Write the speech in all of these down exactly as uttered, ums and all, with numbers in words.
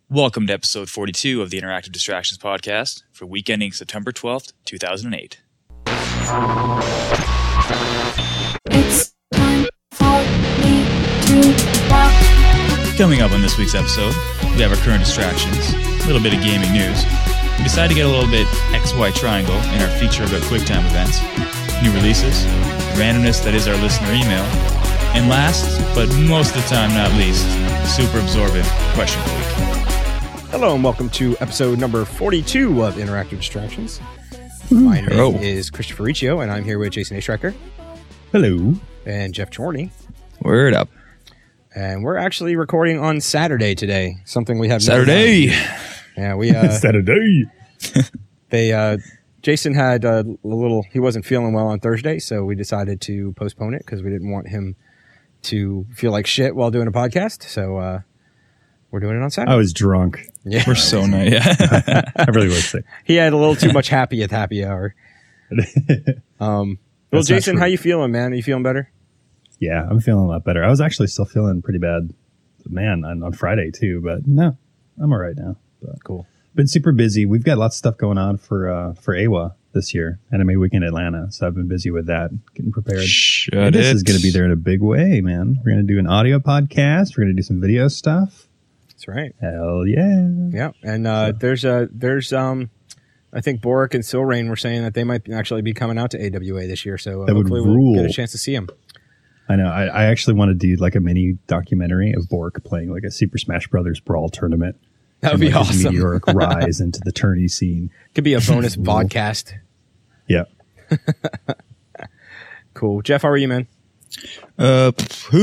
Welcome to episode forty-two of the Interactive Distractions podcast for week ending September twelfth, two thousand eight. It's time for me to rock. Coming up on this week's episode, we have our current distractions, a little bit of gaming news. We decided to get a little bit X Y triangle in our feature about QuickTime events, new releases, the randomness that is our listener email, and last, but most of the time not least, super absorbent question of the week. Hello and welcome to episode number forty-two of Interactive Distractions. My name Hello. is Christopher Riccio, and I'm here with Jason A. Schrecker Hello. and Jeff Chorney. Word up. And we're actually recording on Saturday today, something we have Saturday. never done. Yeah, we uh, Saturday. they uh, Jason had a little. He wasn't feeling well on Thursday, so we decided to postpone it because we didn't want him to feel like shit while doing a podcast. So uh, we're doing it on Saturday. I was drunk. Yeah, We're so nice. Yeah. I really was sick. he had a little too much happy at happy hour. Um, well, That's not Jason, true. how you feeling, man? Are you feeling better? Yeah, I'm feeling a lot better. I was actually still feeling pretty bad, man, on, on Friday too. But no, I'm all right now. But Cool. been super busy. We've got lots of stuff going on for uh, for A W A this year, Anime Week in Atlanta. So I've been busy with that, getting prepared. Shut And this it. is going to be there in a big way, man. We're going to do an audio podcast. We're going to do some video stuff. That's right. Hell yeah. Yeah, and uh, there's a there's um, I think Boric and Silrain were saying that they might actually be coming out to A W A this year, so uh, That would hopefully we'll rule. get a chance to see them. I know. I, I actually want to do like a mini documentary of Bork playing like a Super Smash Brothers Brawl tournament. That would And, be like, his awesome. meteoric rise into the tourney scene. Could be a bonus podcast. Yeah. Cool, Jeff. How are you, man? Uh,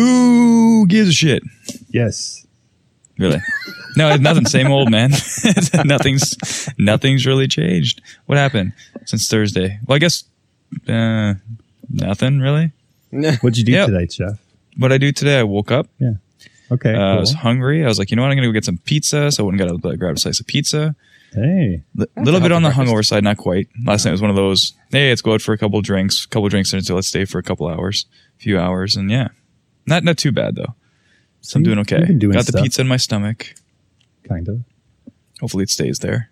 who gives a shit? Yes. Really? No, nothing. Same old, man. nothing's nothing's really changed. What happened since Thursday? Well, I guess uh, nothing really. What'd you do Yep. today, Jeff? What I do today, I woke up. Yeah. Okay. Uh, I cool. was hungry. I was like, you know what? I'm gonna go get some pizza. So I went and got a, grabbed a slice of pizza. Hey. A little bit on the healthy hungover side, not quite. Last night was one of those. Hey, let's go out for a couple drinks. Couple drinks until let's stay for a couple hours, a few hours, and yeah, not not too bad though. So I'm you- doing okay. you've been doing Got the stuff. pizza in my stomach. Kind of. Hopefully it stays there.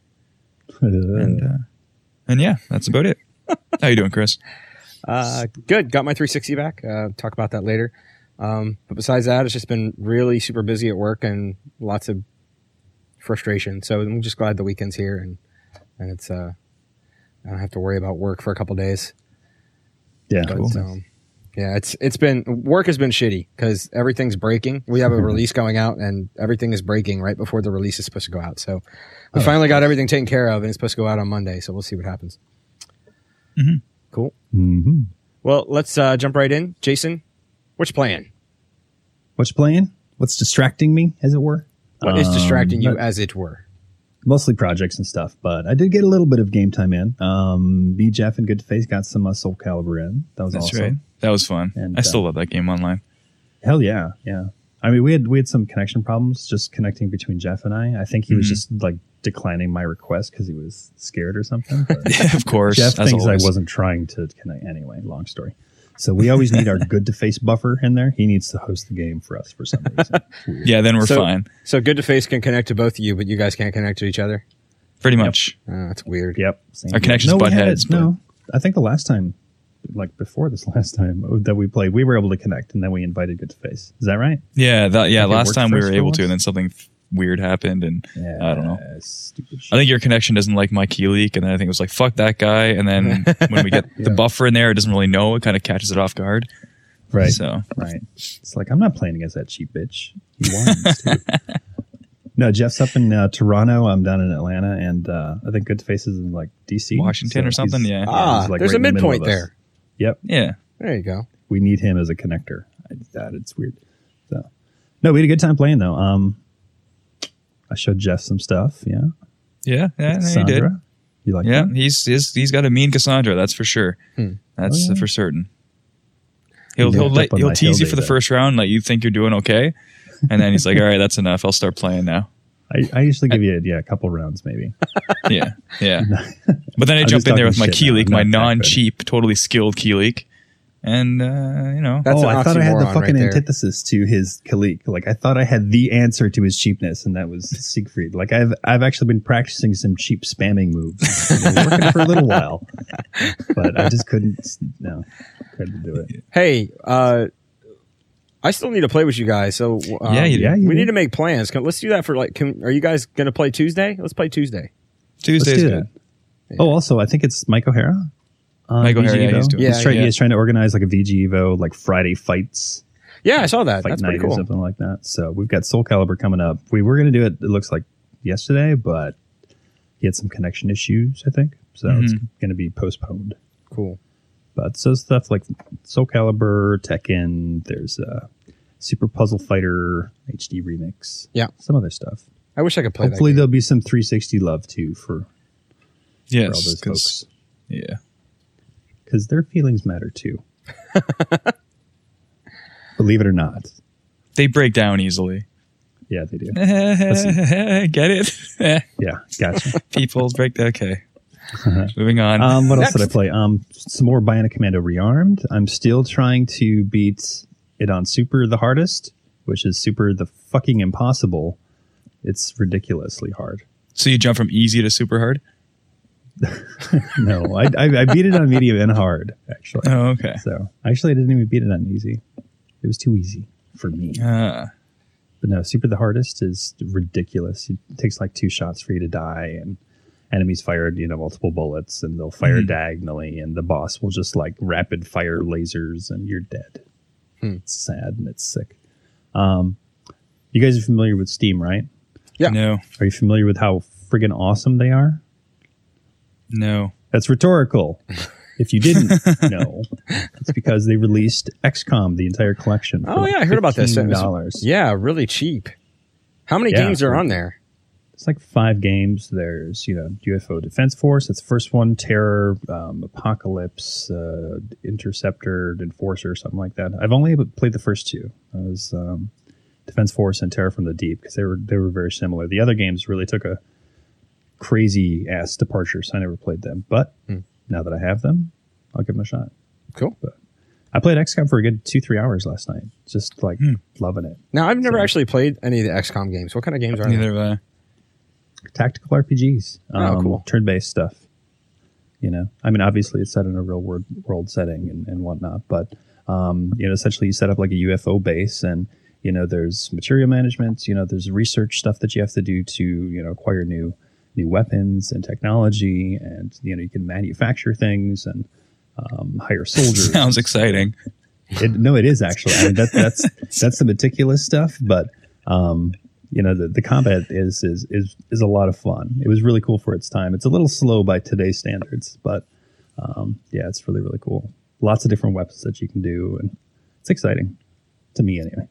And uh, and yeah, that's about it. How you doing, Chris? Uh, good. Got my three sixty back. Uh, talk about that later. Um, but besides that, it's just been really super busy at work and lots of frustration. So I'm just glad the weekend's here and and it's uh, I don't have to worry about work for a couple days. yeah. But, Cool. um, yeah, it's it's been work has been shitty because everything's breaking. We have a release going out, and everything is breaking right before the release is supposed to go out. So we Oh, finally got everything taken care of, and it's supposed to go out on Monday. So we'll see what happens. Mhm. Cool. Mm-hmm. Well, let's uh, jump right in. Jason, what's your plan? What's playing? What's distracting me, as it were? What is Um, distracting you, not- as it were? Mostly projects and stuff, but I did get a little bit of game time in. Um, B. Jeff and Good Face got some uh, Soul Calibur in. That was That's awesome. right. That was fun. And, I still uh, love that game online. Hell yeah, yeah. I mean, we had we had some connection problems just connecting between Jeff and I. I think he was Mhm. just like declining my request because he was scared or something. But Yeah, of course. Jeff as thinks I always. wasn't trying to connect. Anyway, long story. So we always need our Good to Face buffer in there. He needs to host the game for us for some reason. It's weird. Yeah, then we're So- fine. So Good to Face can connect to both of you, but you guys can't connect to each other. Pretty much. Uh, that's weird. Yep. Same Our deal. connections no, we butt had heads, it- No, I think the last time, like before this last time that we played, we were able to connect, and then we invited Good to Face. Is that right? Yeah, that, yeah. Like it last worked time we first were for able once? to, and then something f- weird happened, and Yeah. I don't know. Stupid shit. I think your connection doesn't like my key leak, and then I think it was like, fuck that guy. And then when we get the Yeah. buffer in there, it doesn't really know. It kind of catches it off guard. Right. So, Right. It's like, I'm not playing against that cheap bitch. He wants to. No, Jeff's up in uh, Toronto. I'm down in Atlanta, and uh, I think Good to Face is in like D C, Washington or something, he's- yeah. Ah, he's, like, there's right a in the middle midpoint of us. there. Yep, yeah. There you go. we need him as a connector. I did that. It's weird. So, no, we had a good time playing though. Um, I showed Jeff some stuff. Yeah, Yeah, yeah, no, you did. Cassandra. You like Yeah, that? he's, he's he's got a mean Cassandra, that's for sure. Hmm. That's Oh, yeah. for certain. He'll He he'll hooked let, up on he'll my tease you tailgate, for the though. first round, let you think you're doing okay, and then he's like, "All right, that's enough. I'll start playing now." I, I usually give you yeah a couple rounds maybe. Yeah, yeah. But then I I'm jump just in there with talking my shit key now. leak, I'm my not that good. non-cheap, totally skilled key leak, and uh, you know, That's oh, an I thought I had the oxymoron fucking right there. antithesis to his Kalik. Like I thought I had the answer to his cheapness, and that was Siegfried. Like I've I've actually been practicing some cheap spamming moves, It was working for a little while, but I just couldn't. No, couldn't do it. Hey, uh, I still need to play with you guys. So um, Yeah, you do. Yeah, you we do. need to make plans. Can, let's do that for like. Can, are you guys going to play Tuesday? Let's play Tuesday. Tuesday's Let's do good. that. Oh, also, I think it's Mike O'Hara. on Mike V G O'Hara, yeah, Evo. he's doing it. he's, Yeah, trying, yeah. he's trying to organize like a V G Evo, like Friday fights, Yeah, I saw that. fight That's night pretty or cool. something like that. So we've got Soul Calibur coming up. We were going to do it, it looks like yesterday, but he had some connection issues, I think. So it's Mhm. going to be postponed. Cool. But so stuff like Soul Calibur, Tekken, there's uh, Super Puzzle Fighter H D Remix. Yeah. Some other stuff. I wish I could play Hopefully that. there'll be some three sixty love too for, for all Yes, those 'cause- folks. yeah. Because their feelings matter too. Believe it or not. They break down easily. Yeah, they do. Get it? Yeah, gotcha. People break. Okay. Moving on. Um, what else did I Next. play? Um, some more Bionic Commando Rearmed. I'm still trying to beat it on Super the hardest, which is Super the fucking impossible. It's ridiculously hard. So you jump from easy to super hard? No, I, I, I beat it on medium and hard, actually. Oh, okay. So actually, I didn't even beat it on easy. It was too easy for me. Uh, But no, Super the hardest is ridiculous. It takes like two shots for you to die, and enemies fired, you know, multiple bullets, and they'll fire Mhm. diagonally, and the boss will just like rapid fire lasers, and you're dead. Hmm. It's sad and it's sick. Um, you guys are familiar with Steam, right? Yeah. No. Are you familiar with how friggin' awesome they are? No. That's rhetorical. If you didn't know, it's because they released X COM, the entire collection. For Oh, like yeah, I heard about this. It was- fifteen dollars. Yeah, really cheap. How many Yeah, games are for- on there? It's like five games. There's, you know, U F O Defense Force. That's the first one. Terror, um, Apocalypse, uh, Interceptor, Enforcer, something like that. I've only played the first two. It was um, Defense Force and Terror from the Deep because they were they were very similar. The other games really took a crazy ass departure, so I never played them. But Hmm. now that I have them, I'll give them a shot. Cool. I played X COM for a good two three hours last night. Just like Hmm. loving it. Now, I've never So- actually played any of the X COM games. What kind of games are Neither they? have I. Tactical R P Gs. Oh, Um, cool. Turn-based stuff. You know, I mean, obviously it's set in a real world, world setting and, and whatnot, but, um, you know, essentially you set up like a U F O base and, you know, there's material management, you know, there's research stuff that you have to do to, you know, acquire new, new weapons and technology. And, you know, you can manufacture things and, um, hire soldiers. Sounds exciting. It, no, it is actually. I mean, that, that's that's the meticulous stuff, but um, you know, the, the combat is is is is a lot of fun. It was really cool for its time. It's a little slow by today's standards, but um, yeah, it's really really cool. Lots of different weapons that you can do, and it's exciting to me anyway.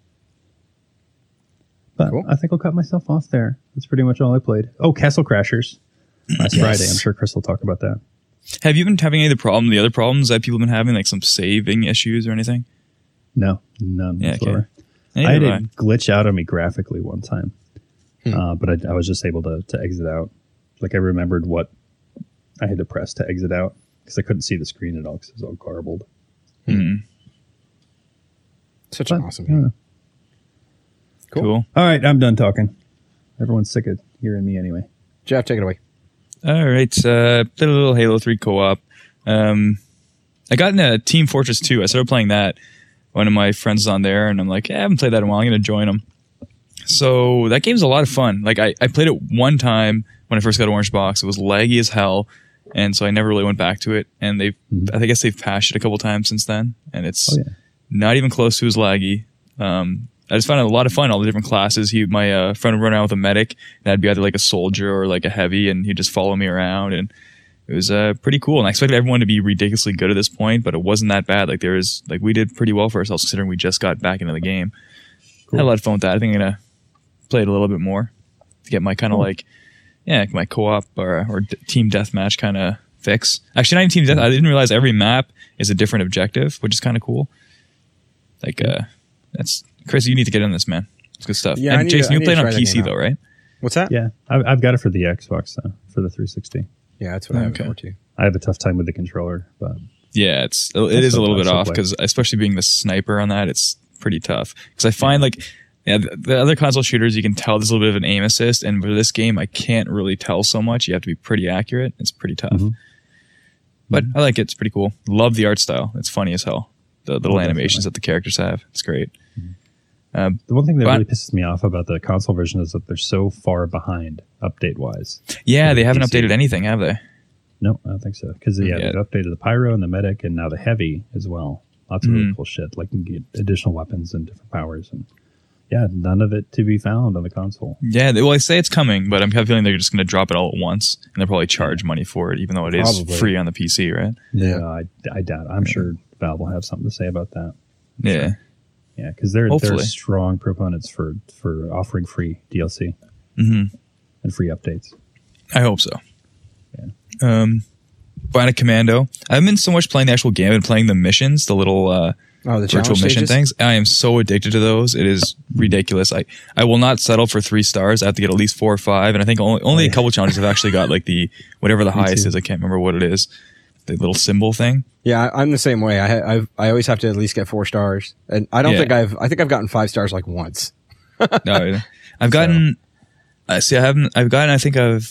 But Cool. I think I'll cut myself off there. That's pretty much all I played. Oh, Castle Crashers last Yes. Friday. I'm sure Chris will talk about that. Have you been having any of the problem, the other problems that people have been having, like some saving issues or anything? No, none Yeah, whatsoever. Neither I had have it glitch out on me graphically one time, Hmm. uh, but I, I was just able to, to exit out. Like I remembered what I had to press to exit out because I couldn't see the screen at all because it was all garbled. Mm, Such But, an awesome I don't game. know. Cool. cool. All right, I'm done talking. Everyone's sick of hearing me anyway. Jeff, take it away. All right. Uh, played a little Halo three co-op. Um, I got into Team Fortress two. I started playing that. One of my friends is on there, and I'm like, yeah, I haven't played that in a while. I'm going to join them. So that game's a lot of fun. Like I, I played it one time when I first got Orange Box. It was laggy as hell, and so I never really went back to it. And they've, Mhm. I guess they've patched it a couple times since then, and it's Oh yeah, not even close to as laggy. Um, I just found it a lot of fun, all the different classes. He, my uh, friend would run around with a medic, and I'd be either like a soldier or like a heavy, and he'd just follow me around, and it was uh, pretty cool. And I expected everyone to be ridiculously good at this point, but it wasn't that bad. Like there was, like we did pretty well for ourselves considering we just got back into the game. Cool. Had a lot of fun with that. I think I'm gonna play it a little bit more to get my kind of Cool. like, yeah, my co-op or or d- team deathmatch kind of fix. Actually, not even team death. I didn't realize every map is a different objective, which is kind of cool. Like, uh, that's Chris. You need to get in this, man. It's good stuff. Yeah, I and need to- Jason, I you need played to on try that P C game though, out. right? What's that? yeah. I've, I've got it for the Xbox uh, for the three sixty. Yeah, that's what I have Okay. for too. I have a tough time with the controller, but Yeah, it's it That's is a so little tough bit to off play. because especially being the sniper on that, it's pretty tough. Because I find like yeah, the, the other console shooters, you can tell there's a little bit of an aim assist, and for this game, I can't really tell so much. You have to be pretty accurate. It's pretty tough. Mm-hmm. But I like it. It's pretty cool. Love the art style. It's funny as hell. The little Oh, animations definitely. that the characters have. It's great. Um, The one thing that But- really pisses me off about the console version is that they're so far behind update wise. yeah, For they the haven't P C. updated anything, have they? No, I don't think so. Because yeah, Yeah. they've updated the pyro and the medic and now the heavy as well. Lots of really Mhm. cool shit. Like you can get additional weapons and different powers, and yeah, none of it to be found on the console. Yeah, they, well, I say it's coming, but I'm kind of feeling they're just going to drop it all at once, and they'll probably charge money for it, even though it is Probably. free on the P C, right? Yeah. Uh, I, I doubt. I'm sure Valve will have something to say about that. Yeah. Yeah, because they're Hopefully. they're strong proponents for for offering free D L C hmm and free updates. I hope so. Um, Bionic Commando. I haven't been so much playing the actual game, I've been playing the missions, the little uh, Oh, the virtual challenge mission stages? things. I am so addicted to those. It is ridiculous. I, I will not settle for three stars. I have to get at least four or five. And I think only, only a couple challenges have actually got like the, whatever the highest too. is. I can't remember what it is. The little symbol thing. Yeah, I- I'm the same way. I ha- I've, I always have to at least get four stars, and I don't Yeah. think I've. I think I've gotten five stars like once. No, I've gotten, I see, I haven't, I've gotten, I think I've,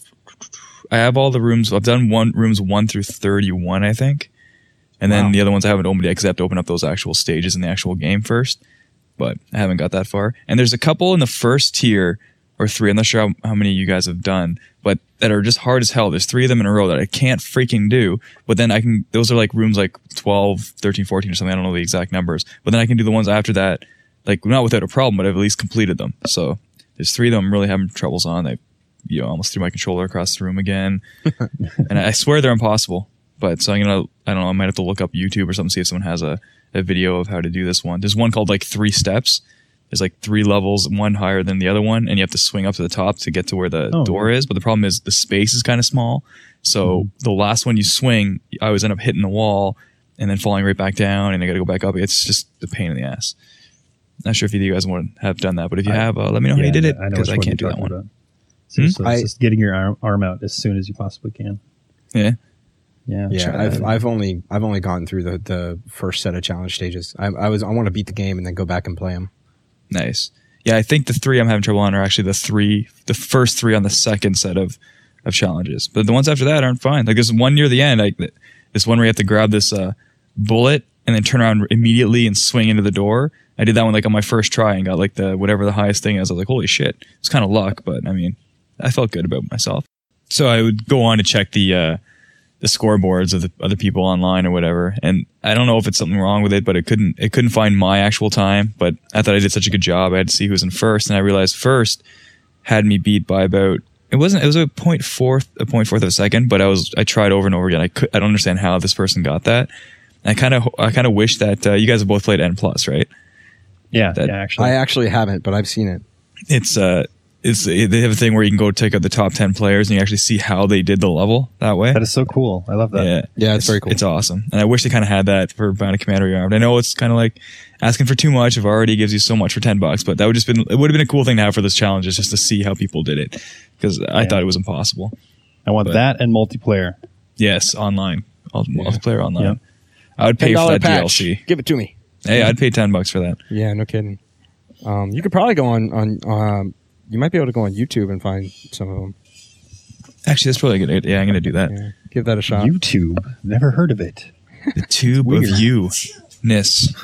I have all the rooms. I've done one rooms one through thirty-one, I think. And then Wow. the other ones I haven't opened yet because I have to open up those actual stages in the actual game first. But I haven't got that far. And there's a couple in the first tier or three. I'm not sure how, how many you guys have done, but that are just hard as hell. There's three of them in a row that I can't freaking do. But then I can, those are like rooms like twelve, thirteen, fourteen or something. I don't know the exact numbers. But then I can do the ones after that, like not without a problem, but I've at least completed them. So there's three of them I'm really having troubles on. I, you know, almost threw my controller across the room again. And I swear they're impossible. But so I'm gonna, I don't know, I might have to look up YouTube or something, see if someone has a, a video of how to do this one. There's one called like Three Steps. There's like three levels, one higher than the other one, and you have to swing up to the top to get to where the Oh, door is. But the problem is the space is kind of small. So the last one you swing, I always end up hitting the wall and then falling right back down, and I got to go back up. It's just a pain in the ass. Not sure if either of you guys would have done that, but if you I- have, uh, let me know how Yeah, you did it I know because which I one can't do you're that talking one. about. So, Hmm? so it's I- just getting your arm, arm out as soon as you possibly can. Yeah. Yeah, Yeah, try I've that. I've only I've only gone through the, the first set of challenge stages. I, I was I want to beat the game and then go back and play them. Nice. Yeah, I think the three I'm having trouble on are actually the three, the first three on the second set of, of challenges. But the ones after that aren't fine. Like there's one near the end, like this one where you have to grab this uh, bullet and then turn around immediately and swing into the door. I did that one like on my first try and got like the whatever the highest thing is. I was like, holy shit. It's kind of luck, but I mean, I felt good about myself. So I would go on to check the uh, the scoreboards of the other people online or whatever. And I don't know if it's something wrong with it, but it couldn't it couldn't find my actual time. But I thought I did such a good job. I had to see who was in first, and I realized first had me beat by about it wasn't it was a point fourth a point fourth of a second, but I was I tried over and over again. I could I don't understand how this person got that. I kind of I kind of wish that uh, you guys have both played N plus, right? yeah, that- yeah, actually. I actually haven't, but I've seen it. It's uh it's they have a thing where you can go take out the top ten players and you actually see how they did the level that way. that is so cool. I love that. Yeah, Yeah, it's very cool. It's awesome, and I wish they kind of had that for Bionic Commando Rearmed. I know it's kind of like asking for too much. If already gives you so much for ten bucks, but that would just been it would have been a cool thing to have for this challenge, is just to see how people did it, because I Yeah. thought it was impossible. I want But- that and multiplayer. Yes, online, All- multiplayer online. Yeah. I would pay ten for dollar that D L patch. C. Give it to me. Hey, I'd pay ten bucks for that. Yeah, no kidding. Um, you could probably go on on. Um, you might be able to go on YouTube and find some of them. Actually, that's probably a good. idea. Yeah, I'm gonna do that. Yeah, give that a shot. YouTube. Never heard of it. The tube of Weird. you-ness.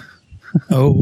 Oh.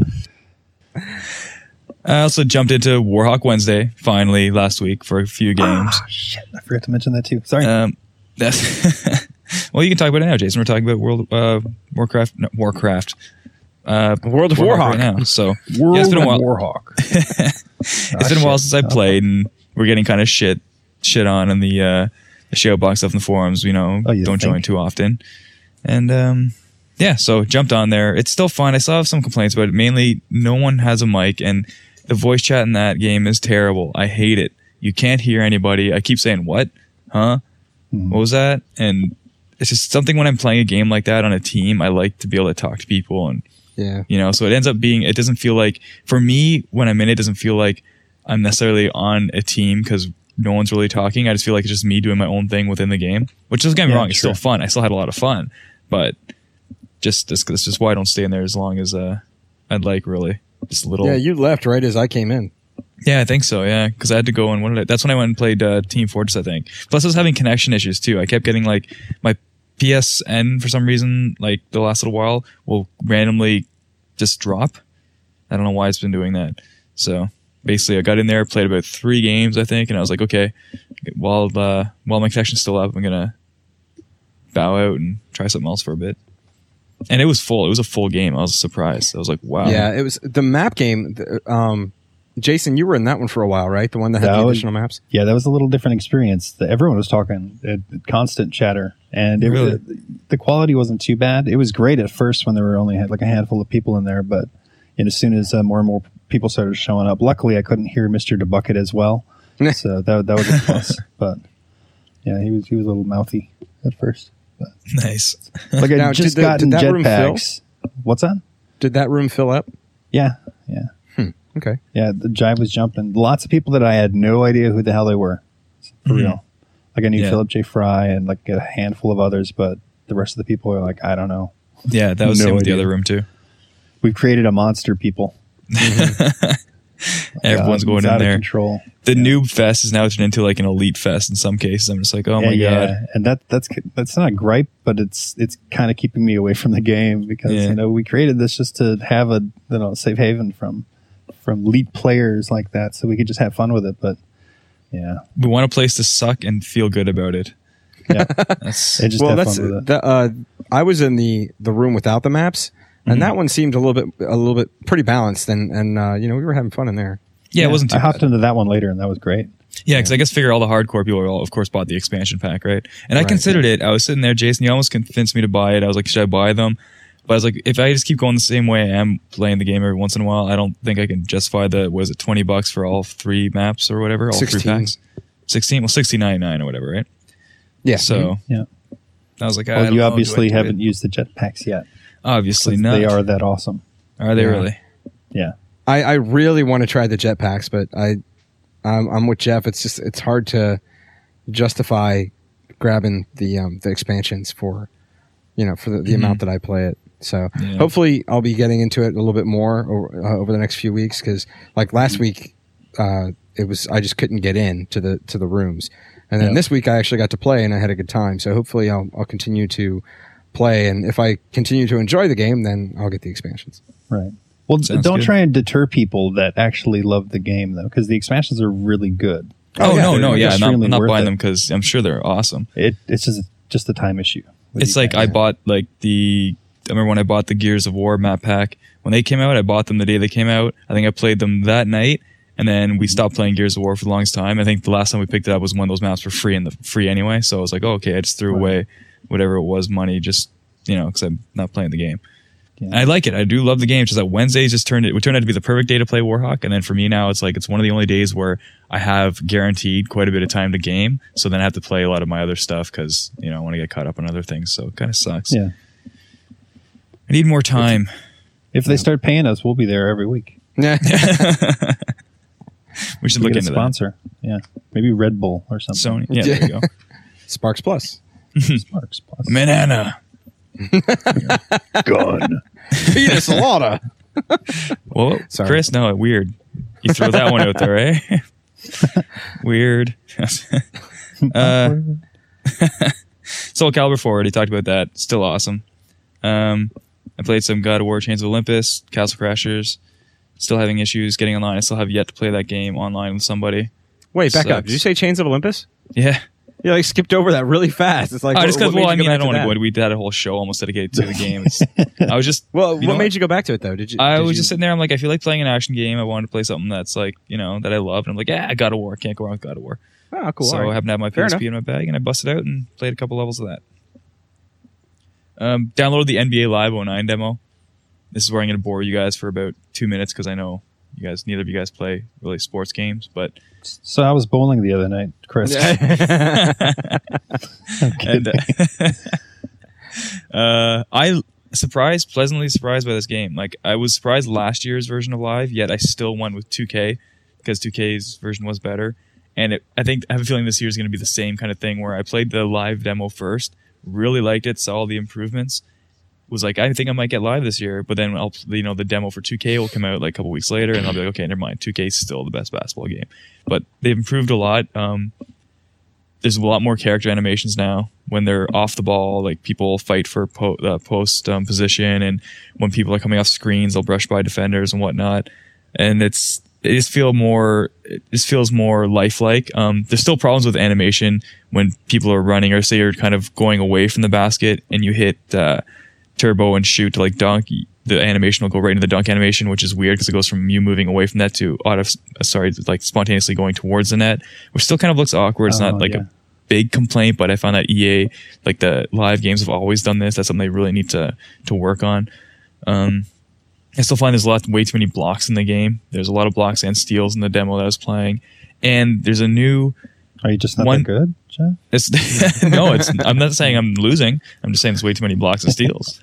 I also jumped into Warhawk Wednesday finally last week for a few games. Oh, shit. I forgot to mention that too. Sorry. Um, that's well, you can talk about it now, Jason. We're talking about World uh, Warcraft, no, Warcraft, uh, World of Warhawk Warhawk. right now. So World yeah, it's been a of while. Warhawk. It's been a while since I played, and we're getting kind of shit shit on in the uh, the show box stuff in the forums. You know, Oh, you don't think? join too often, and um, yeah, so jumped on there. It's still fun. I still have some complaints, but mainly no one has a mic, and the voice chat in that game is terrible. I hate it. You can't hear anybody. I keep saying, "What? Huh? Mhm. What was that?" And it's just something when I'm playing a game like that on a team, I like to be able to talk to people, and Yeah. you know, so it ends up being, it doesn't feel like, for me, when I'm in it, it doesn't feel like I'm necessarily on a team because no one's really talking. I just feel like it's just me doing my own thing within the game, which doesn't get me Yeah, wrong. It's sure. still fun. I still had a lot of fun, but just this, this is why I don't stay in there as long as uh, I'd like. Really, just a little. Yeah, you left right as I came in. Yeah, I think so. Yeah, because I had to go and what did I, that's when I went and played uh, Team Fortress. I think. Plus, I was having connection issues too. I kept getting like my P S N for some reason, like the last little while, will randomly just drop. I don't know why it's been doing that. So basically, I got in there, played about three games, I think, and I was like, okay, while uh, while my connection's still up, I'm gonna bow out and try something else for a bit. And it was full. It was a full game. I was surprised. I was like, wow. Yeah, it was the map game. the, Um, Jason, you were in that one for a while, right? The one that had That the was- additional maps. Yeah, that was a little different experience. The, everyone was talking, uh, constant chatter, and it, Really? the, the quality wasn't too bad. It was great at first when there were only had like a handful of people in there, but you know, as soon as uh, more and more people started showing up, luckily I couldn't hear Mister DeBucket as well, so that that was a plus. But yeah, he was he was a little mouthy at first. But, Nice. like Now, I just did the- gotten did that room fill? jetpacks. What's that? Did that room fill up? Yeah, yeah. Okay. Yeah, the jive was jumping. Lots of people that I had no idea who the hell they were. For Mhm. real. Like I knew Yeah. Philip J. Fry and like a handful of others, but the rest of the people are like, I don't know. Yeah, that was the No same with the idea. other room too. We've created a monster, people. Everyone's God, going it's in out of there. control. The noob fest is now turned into like an elite fest in some cases. I'm just like, oh my yeah, god. yeah. And that that's that's not a gripe, but it's it's kind of keeping me away from the game because Yeah. you know we created this just to have a you know safe haven from from elite players like that, so we could just have fun with it. But yeah, We want a place to suck and feel good about it. yeah, That's and just well, have that's fun with it. the, uh, I was in the the room without the maps, and Mhm. that one seemed a little bit a little bit pretty balanced, and and uh, you know we were having fun in there. yeah, it wasn't too I hopped bad. into that one later, and that was great. Yeah, because I guess figure all the hardcore people all, of course, bought the expansion pack, right? And I Right, considered it. I was sitting there, Jason. You almost convinced me to buy it. I was like, should I buy them? But I was like, if I just keep going the same way I am playing the game every once in a while, I don't think I can justify the was it twenty bucks for all three maps or whatever, all sixteen. three packs. Sixteen, well, sixteen ninety nine or whatever, right? Yeah. So Yeah. I was like, I Well, don't you know, do I obviously do haven't it? used the jetpacks yet. Obviously 'Cause not. They are that awesome. Are they Yeah. really? Yeah. I, I really want to try the jetpacks, but I, I'm, I'm with Jeff. It's just it's hard to justify grabbing the um, the expansions for, you know, for the, the Mhm. amount that I play it. So Yeah. hopefully I'll be getting into it a little bit more over, uh, over the next few weeks because like last week, uh, it was I just couldn't get in to the to the rooms, and then Yeah. this week I actually got to play and I had a good time. So hopefully I'll I'll continue to play, and if I continue to enjoy the game, then I'll get the expansions. Right. Well, Sounds don't good. try and deter people that actually love the game, though, because the expansions are really good. Oh, yeah, no, they're no, yeah. I'm not, extremely I'm not worth buying it. them because I'm sure they're awesome. It, it's just just a time issue. with It's you like guys. I bought like the. I remember when I bought the Gears of War map pack when they came out. I bought them the day they came out. I think I played them that night, and then we stopped playing Gears of War for the longest time. I think the last time we picked it up was when those maps were free and the free anyway. So I was like, oh, okay, I just threw Right. away whatever it was money, just you know, because I'm not playing the game. Yeah. And I like it. I do love the game. It's just that Wednesdays just turned it. It turned out to be the perfect day to play Warhawk, and then for me now, it's like it's one of the only days where I have guaranteed quite a bit of time to game. So then I have to play a lot of my other stuff because you know I want to get caught up on other things. So it kind of sucks. Yeah. I need more time. If they start paying us, we'll be there every week. Yeah. We should We look get a into sponsor. Yeah. Maybe Red Bull or that. something. Sony. Yeah, there you go. Sparks Plus. Sparks Plus. Manana. Gun. Peter Salata. Well, Sorry. Chris, no, weird. You throw that one out there, eh? Weird. uh, Soul Calibur four, already talked about that. Still awesome. Um, I played some God of War Chains of Olympus, Castle Crashers. Still having issues getting online. I still have yet to play that game online with somebody. Wait, back up. Sucks. Did you say Chains of Olympus? Yeah. You like skipped over that really fast. It's like Oh, what- just because, what made well, I you go mean, I back don't want to that? go. We had a whole show almost dedicated to the game. It's, I was just, Well, you what know made you go back to it though? Did you? I did was you- just sitting there. I'm like, I feel like playing an action game. I wanted to play something that's like, you know, that I love. And I'm like, yeah, God of War. Can't go wrong with God of War. Oh, cool. so all right. I happened to have my P Fair S P in my bag, and I busted out and played a couple levels of that. Um, downloaded the N B A Live oh nine demo. This is where I'm going to bore you guys for about two minutes because I know you guys, neither of you guys play really sports games, but So I was bowling the other night, Chris. I'm kidding. and, uh, uh, I surprised, pleasantly surprised by this game. Like I was surprised last year's version of Live, yet I still went with two K because two K's version was better. And it, I think I have a feeling this year is going to be the same kind of thing where I played the live demo first, really liked it, saw all the improvements, was like, I think I might get live this year, but then I'll, you know, the demo for two K will come out like a couple weeks later, and I'll be like, okay, never mind. two K is still the best basketball game, but they've improved a lot. Um, there's a lot more character animations now when they're off the ball. Like people fight for po- uh, post um, position, and when people are coming off screens, they'll brush by defenders and whatnot. And it's it just feel more. It just feels more lifelike. Um, there's still problems with animation when people are running, or say you're kind of going away from the basket and you hit. Uh, turbo and shoot to like dunk, the animation will go right into the dunk animation, which is weird because it goes from you moving away from that to auto, sorry, like spontaneously going towards the net, which still kind of looks awkward. It's Oh, not like yeah. a big complaint, but I found that E A, like the live games, have always done this. That's something they really need to to work on. Um, I still find there's a lot, way too many blocks in the game. There's a lot of blocks and steals in the demo that I was playing, and there's a new. Are you just not One- that good, Jeff? It's, no, it's. I'm not saying I'm losing. I'm just saying there's way too many blocks and steals.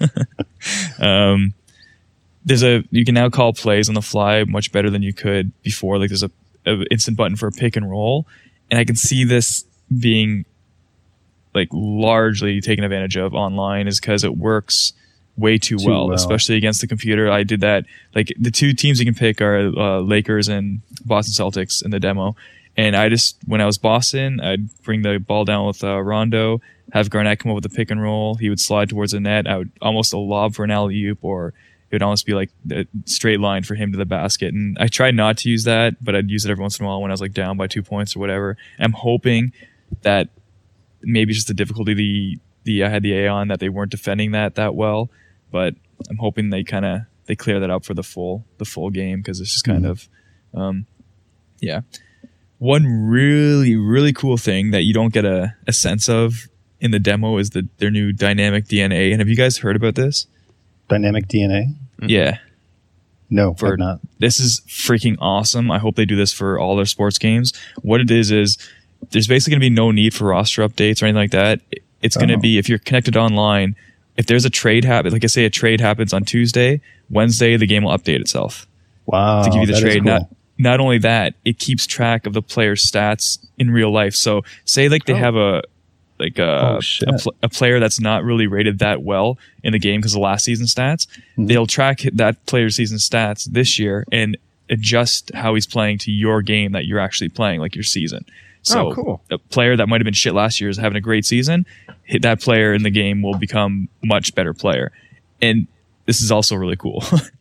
um, there's a you can now call plays on the fly much better than you could before. Like there's a, a instant button for a pick and roll, and I can see this being like largely taken advantage of online, is because it works way too, Too well, well. especially against the computer. I did that. Like the two teams you can pick are uh, Lakers and Boston Celtics in the demo. And I just, when I was Boston, I'd bring the ball down with uh, Rondo, have Garnett come up with a pick and roll. He would slide towards the net. I would almost a lob for an alley-oop, or it would almost be like a straight line for him to the basket. And I tried not to use that, but I'd use it every once in a while when I was like down by two points or whatever. I'm hoping that maybe it's just the difficulty the the I had the A on, that they weren't defending that that well, but I'm hoping they kind of they clear that up for the full the full game, because it's just kind Mm-hmm. of um, yeah. One really, really cool thing that you don't get a, a sense of in the demo is the, their new dynamic D N A. And have you guys heard about this? Dynamic D N A? Mm-hmm. Yeah. No, For- I've not. This is freaking awesome. I hope they do this for all their sports games. What it is, is there's basically going to be no need for roster updates or anything like that. It's going to Oh. be, if you're connected online, if there's a trade happen, like I say, a trade happens on Tuesday, Wednesday, the game will update itself Wow. to give you the that is trade. cool. Not not only that, it keeps track of the player's stats in real life. So say like they Oh. have a like a Oh, shit. a, pl- a player that's not really rated that well in the game because of last season stats, Mhm. they'll track that player's season stats this year and adjust how he's playing to your game that you're actually playing, like your season. So Oh, cool. a player that might have been shit last year is having a great season. Hit that player in the game will become much better player. And this is also really cool.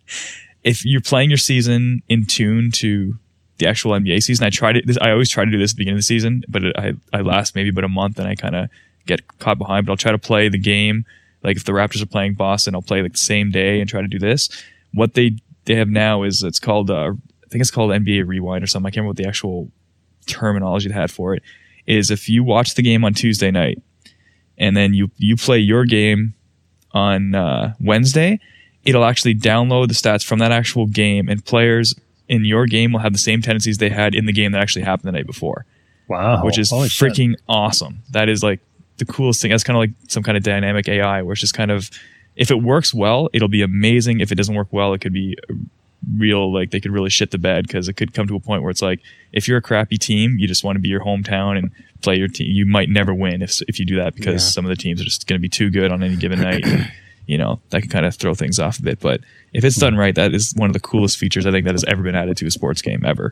If you're playing your season in tune to the actual N B A season, I tried it. I always try to do this at the beginning of the season, but it, I, I last maybe about a month and I kind of get caught behind, but I'll try to play the game. Like if the Raptors are playing Boston, I'll play like the same day and try to do this. What they, they have now is it's called, uh, I think it's called N B A Rewind or something. I can't remember what the actual terminology they had for it. Is if you watch the game on Tuesday night and then you, you play your game on uh, Wednesday, it'll actually download the stats from that actual game, and players in your game will have the same tendencies they had in the game that actually happened the night before, Wow. which is Holy shit. freaking awesome. That is like the coolest thing. That's kind of like some kind of dynamic A I where it's just kind of, if it works well, it'll be amazing. If it doesn't work well, it could be real, like they could really shit the bed, because it could come to a point where it's like, if you're a crappy team, you just want to be your hometown and play your team. You might never win if if you do that, because Yeah. some of the teams are just going to be too good on any given night. And, you know, that can kind of throw things off a bit. But if it's done right, that is one of the coolest features I think that has ever been added to a sports game ever.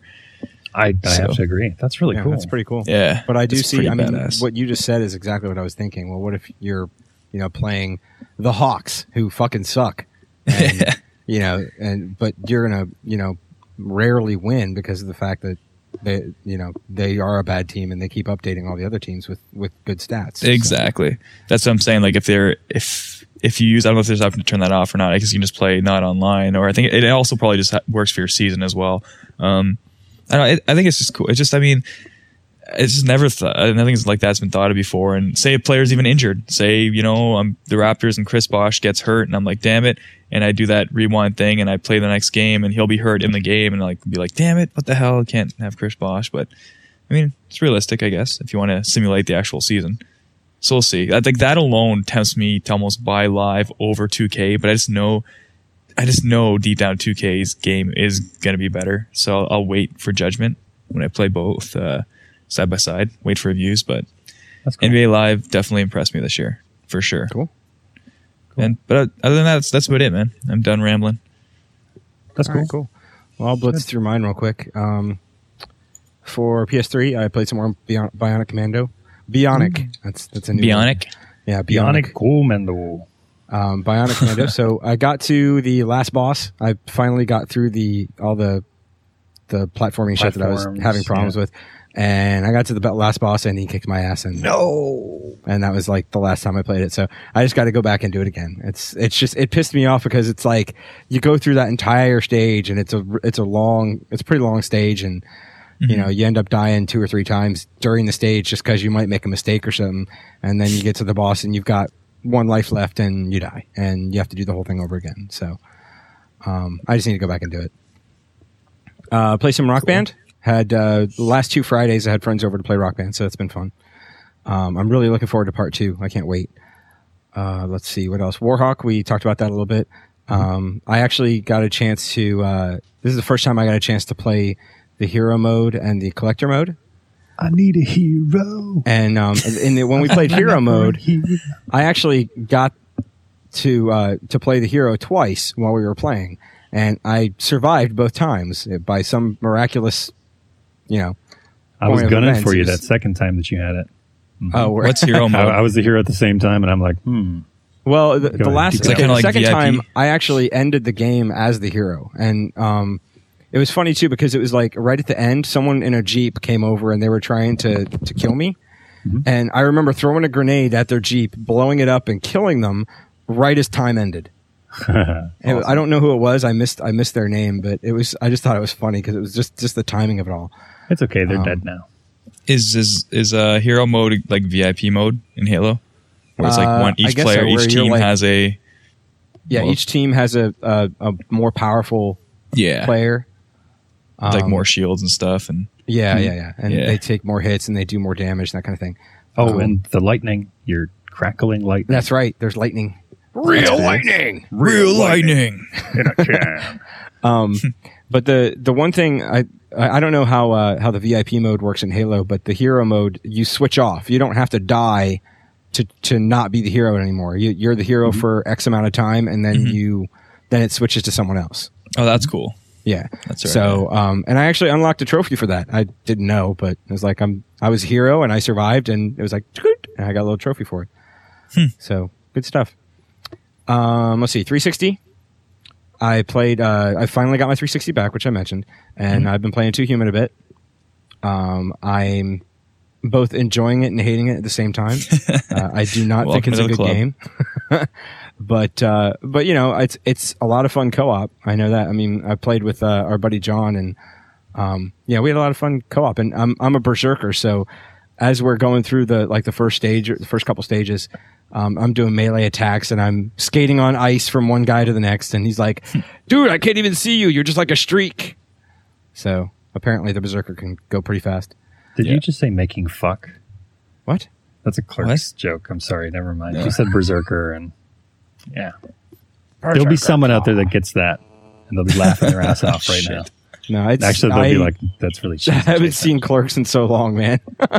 I, I have So- to agree. That's really Yeah, cool. that's pretty cool. Yeah. But I do it's see. pretty I mean, badass. what you just said is exactly what I was thinking. Well, what if you're, you know, playing the Hawks, who fucking suck, and, you know, and but you're gonna, you know, rarely win because of the fact that they, you know, they are a bad team and they keep updating all the other teams with with good stats. So- Exactly. That's what I'm saying. Like if they're if if you use, I don't know if there's an option to turn that off or not. I guess you can just play not online, or I think it also probably just ha- works for your season as well. Um, I don't know. It, I think it's just cool. It's just, I mean, it's just never thought. Nothing like that's been thought of before. And say a player's even injured. Say, you know, I'm the Raptors and Chris Bosh gets hurt, and I'm like, damn it. And I do that rewind thing, and I play the next game, and he'll be hurt in the game, and like be like, damn it, what the hell? I can't have Chris Bosh. But I mean, it's realistic, I guess, if you want to simulate the actual season. So we'll see. I think that alone tempts me to almost buy live over two K, but I just know, I just know deep down two K's game is going to be better. So I'll, I'll wait for judgment when I play both uh, side by side, wait for reviews. But That's cool. N B A Live definitely impressed me this year, for sure. Cool. And but uh, other than that, that's, that's about it, man. I'm done rambling. That's All cool. right, cool. Well, I'll blitz through mine real quick. Um, for P S three, I played some more Bion- Bionic Commando. Bionic. That's that's a new Bionic. One. Yeah, Bionic. Bionic Commando. Um, Bionic Commando. So I got to the last boss. I finally got through the all the the platforming shit that I was Platforms, having problems yeah. with, and I got to the be- last boss and he kicked my ass. And No. and that was like the last time I played it. So I just got to go back and do it again. It's it's just it pissed me off because it's like you go through that entire stage and it's a it's a long it's a pretty long stage and Mm-hmm. you know you end up dying two or three times during the stage just because you might make a mistake or something, and then you get to the boss and you've got one life left and you die and you have to do the whole thing over again. So um, I just need to go back and do it. Uh, play some Rock Band. Had uh, the last two Fridays I had friends over to play Rock Band, so it's been fun. Um, I'm really looking forward to part two. I can't wait. Uh, let's see what else. Warhawk. We talked about that a little bit. Um, I actually got a chance to. Uh, this is the first time I got a chance to play the hero mode and the collector mode. I need a hero. And um, in, in the, when we played hero mode, Hero. I actually got to uh, to play the hero twice while we were playing, and I survived both times by some miraculous, you know. I was point of gunning events. for you It was- that second time that you had it. Oh, we're- What's hero I, mode? I was the hero at the same time, and I'm like, hmm. Well, the, Go the ahead. last It's like okay, kinda the like second V I P. time I actually ended the game as the hero, and um, it was funny too because it was like right at the end, someone in a jeep came over and they were trying to to kill me, Mm-hmm. and I remember throwing a grenade at their jeep, blowing it up, and killing them right as time ended. And I don't know who it was. I missed I missed their name, but it was I just thought it was funny because it was just just the timing of it all. It's okay. They're Um, dead now. Is is is uh, hero mode like V I P mode in Halo? Where it's like Uh, one I each guess player, so, where each you're team like- has a Yeah, Well- each team has a a, a more powerful yeah, player. with, like Um, more shields and stuff, and Yeah, yeah, yeah, and Yeah. they take more hits and they do more damage and that kind of thing. Oh, um, and the lightning. You're crackling lightning. That's right. There's lightning. real lightning, real lightning. in a can. Um, but the the one thing I I I don't know how uh, how the V I P mode works in Halo, but the hero mode you switch off. You don't have to die to to not be the hero anymore. You, you're the hero for X amount of time, and then you then it switches to someone else. Oh, that's cool. Yeah, That's right. So, um, and I actually unlocked a trophy for that. I didn't know, but it was like I'm I was a hero and I survived, and it was like, and I got a little trophy for it. Hmm. So good stuff. Um, let's see, three sixty. I played. Uh, I finally got my three sixty back, which I mentioned, and I've been playing Too Human a bit. Um, I'm both enjoying it and hating it at the same time. Uh, I do not think Welcome it's to a the good club. game, but uh, but you know, it's it's a lot of fun co-op. I know that. I mean, I played with uh, our buddy John, and um, yeah, we had a lot of fun co-op. And I'm I'm a berserker, so as we're going through the like the first stage, or the first couple stages. Um, I'm doing melee attacks and I'm skating on ice from one guy to the next. And he's like, dude, I can't even see you. You're just like a streak. So apparently the Berserker can go pretty fast. Did Yeah. you just say making fuck? What? That's a Clerks joke. I'm sorry. Never mind. No. You said berserker, and yeah, there'll be someone out there that gets that, and they'll be laughing their ass off right now. No, it's Actually, they'll I, be like, "That's really cheesy." I haven't Jason." seen Clerks in so long, man.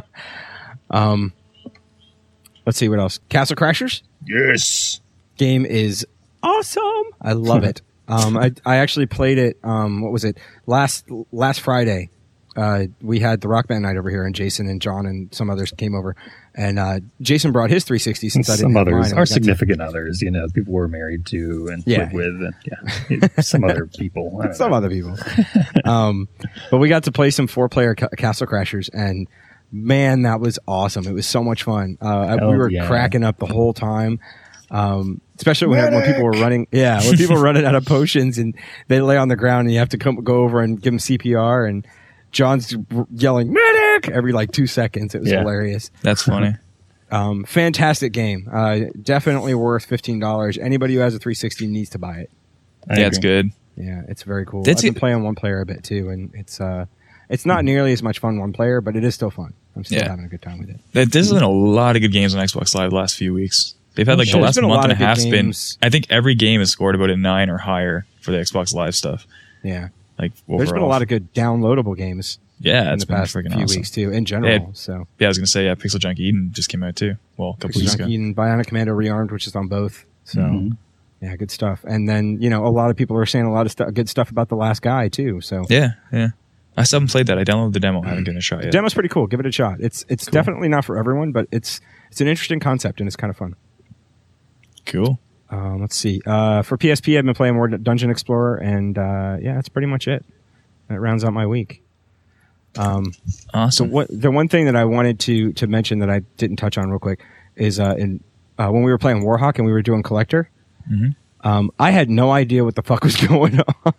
um, let's see what else. Castle Crashers Yes. game is awesome. I love it. Um, I I actually played it. Um, what was it last last Friday? Uh, we had the Rock Band night over here, and Jason and John and some others came over. And uh, Jason brought his three sixty since I didn't Some have mine, others and we are got to- significant others, you know, people we're married to and Yeah. live with, and yeah, some other people. I don't Some know. other people. um, but we got to play some four player ca- Castle Crashers, and man, that was awesome. It was so much fun. Uh, I- Hell we were yeah. cracking up the whole time. Um, especially when, when people were running, yeah, when people were running out of potions and they lay on the ground and you have to come go over and give them C P R, and John's yelling medic every like two seconds. It was Yeah. hilarious. That's funny. Um, fantastic game. Uh, definitely worth fifteen dollars. Anybody who has a three sixty needs to buy it. I yeah, it's agree. good. Yeah, it's very cool. That's I've been it. playing one player a bit too, and it's uh, it's not nearly as much fun one player, but it is still fun. I'm still Yeah. having a good time with it. There- There's been a lot of good games on Xbox Live the last few weeks. They've had like Sure, the there's last been a month lot and a of good half's been. games. I think every game has scored about a nine or higher for the Xbox Live stuff. Yeah, Like there's been a overall. lot of good downloadable games yeah, in it's the been past freaking few awesome. weeks too, in general. Yeah. So, Yeah, I was gonna say yeah, Pixel Junk Eden just came out too. Well, a couple Pixel weeks Junk ago. Eden, Bionic Commando Rearmed, which is on both. So, Mm-hmm. yeah, good stuff. And then, you know, a lot of people are saying a lot of stu- good stuff about The Last Guy, too. So, Yeah, yeah. I still haven't played that. I downloaded the demo. I haven't given it a shot the yet. demo's pretty cool. Give it a shot. It's it's definitely not for everyone, but it's it's an interesting concept and it's kind of fun. Cool. Um, let's see. Uh, for P S P, I've been playing more Dungeon Explorer, and uh, yeah, that's pretty much it. That rounds out my week. Um, So Awesome. what the one thing that I wanted to to mention that I didn't touch on real quick is uh, in uh, when we were playing Warhawk and we were doing Collector, Mhm. um, I had no idea what the fuck was going on.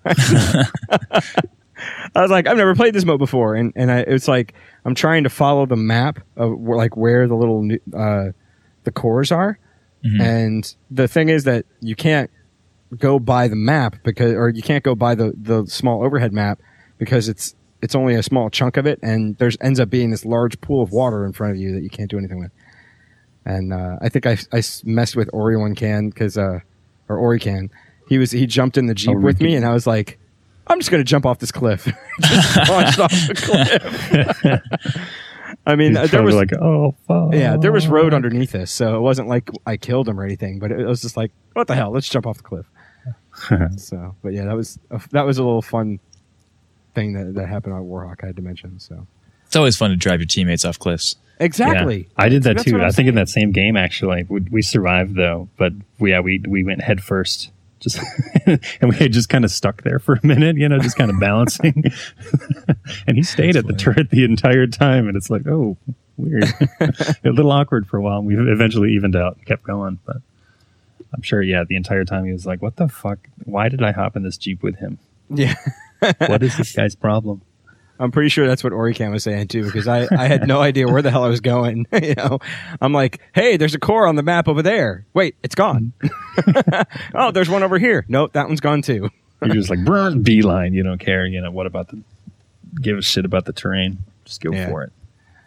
I was like, I've never played this mode before, and and I, it's like I'm trying to follow the map of where, like where the little uh, the cores are, Mhm. and the thing is that you can't go by the map because, or you can't go by the the small overhead map because it's it's only a small chunk of it, and there's ends up being this large pool of water in front of you that you can't do anything with. And uh, I think I, I messed with Ori one can because uh, or Ori can. He was he jumped in the Jeep Oh, with me, Ricky. and I was like, I'm just going to jump off this cliff. Just launched off the cliff. I mean, He's there was probably like, oh, fuck. yeah, there was road underneath this, so it wasn't like I killed him or anything. But it was just like, what the hell? Let's jump off the cliff. So, but yeah, that was a, that was a little fun thing that, that happened on Warhawk. I had to mention. So It's always fun to drive your teammates off cliffs. exactly, Yeah, I did that That's too. what I'm I think in saying. that same game, actually, we, we survived though. But we, yeah, we we went head first, just and we had just kind of stuck there for a minute, you know, just kind of balancing. And he stayed at the turret the entire time, and it's like, oh, weird, a little awkward for a while. We eventually evened out, and kept going, but I'm sure, yeah, the entire time he was like, what the fuck? Why did I hop in this Jeep with him? Yeah. What is this guy's problem? I'm pretty sure that's what Orican was saying too, because I, I had no idea where the hell I was going. You know, I'm like, hey, there's a core on the map over there. Wait, it's gone. Oh, there's one over here. Nope, that one's gone too. You're just like, "Brr," beeline. You don't care. You know, what about the, give a shit about the terrain. Just go Yeah. for it.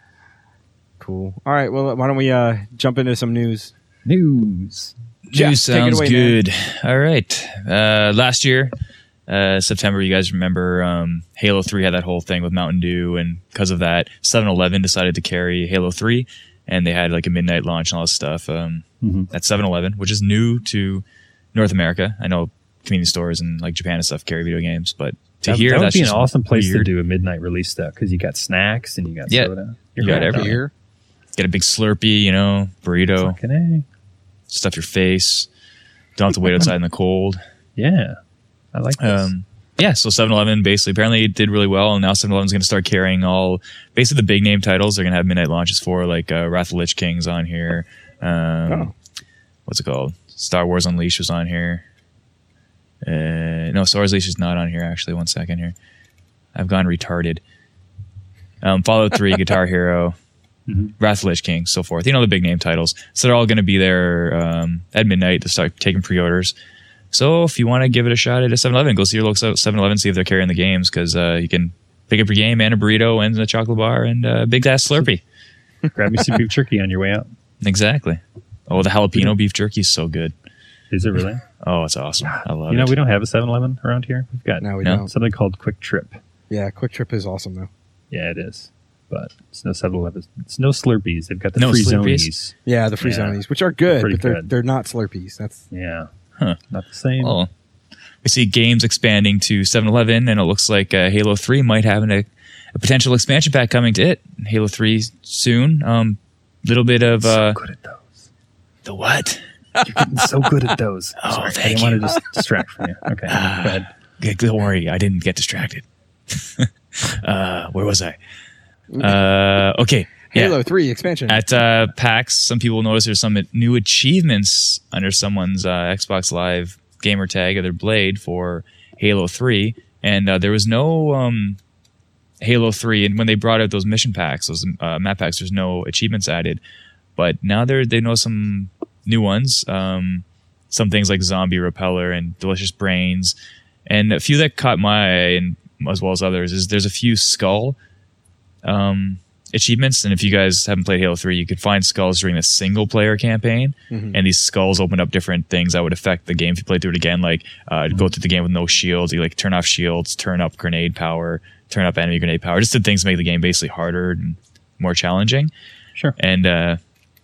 Cool. All right. Well, why don't we uh, jump into some news? News. Jeff, News take it sounds away, good. All right. Uh, last year, uh, September, you guys remember um, Halo three had that whole thing with Mountain Dew, and because of that, seven eleven decided to carry Halo three, and they had like a midnight launch and all this stuff um, Mhm. at seven eleven, which is new to North America. I know convenience stores and like Japan and stuff carry video games, but to That, hear that would that's be an just awesome place weird. to do a midnight release stuff because you got snacks and you got Yeah, soda. you got right. everything. Beer. Get a big Slurpee, you know, burrito, Fucking A. stuff your face. Don't have to wait outside in the cold. Yeah. I like this. Um, yeah, so seven eleven basically apparently it did really well, and now seven eleven is going to start carrying all basically the big name titles. They're going to have midnight launches for like uh, Wrath of the Lich King's on here. Um, Oh. What's it called? Star Wars Unleashed was on here. Uh, no, Star Wars Unleashed is not on here. Actually, one second here. I've gone retarded. Um, Fallout three, Guitar Hero, Mhm. Wrath of the Lich King, so forth. You know, the big name titles. So they're all going to be there um, at midnight to start taking pre-orders. So if you want to give it a shot at a seven eleven, go see your local seven eleven, see if they're carrying the games, because uh, you can pick up your game and a burrito and a chocolate bar and a big ass Slurpee. Grab me some beef jerky on your way out. Exactly. Oh, the jalapeno beef jerky is so good. Is it really? Oh, it's awesome. I love You know, it. we don't have a seven eleven around here. We've got No, we No. don't. something called Quick Trip. Yeah, Quick Trip is awesome though. Yeah, it is. But it's no seven eleven. It's no Slurpees. They've got the No free Slurpees? zonies. Yeah, the free Yeah. zonies, which are good, Pretty but they're good. they're not Slurpees. That's Yeah. Huh. Not the same. Well, we see games expanding to seven eleven, and it looks like uh, Halo three might have an, a, a potential expansion pack coming to it. Halo three soon. Um, little bit of so uh, good at those. the what? You're getting so good at those. Oh, Sorry, I thank didn't want you. to just distract from you. Okay, go ahead. Okay, don't worry, I didn't get distracted. uh, where was I? Uh, okay, yeah. Halo three expansion. At uh, PAX, some people notice there's some new achievements under someone's uh, Xbox Live gamer tag of their Blade for Halo three, and uh, there was no um, Halo three. And when they brought out those mission packs, those uh, map packs, there's no achievements added. But now they they know some new ones. Um, some things like Zombie Repeller and Delicious Brains, and a few that caught my eye, and as well as others, is there's a few Skull um, achievements. And if you guys haven't played Halo three, you could find skulls during the single player campaign. Mhm. And these skulls open up different things that would affect the game if you play through it again, like uh, go through the game with no shields. You like turn off shields, turn up grenade power, turn up enemy grenade power. Just did things to make the game basically harder and more challenging. Sure. And uh,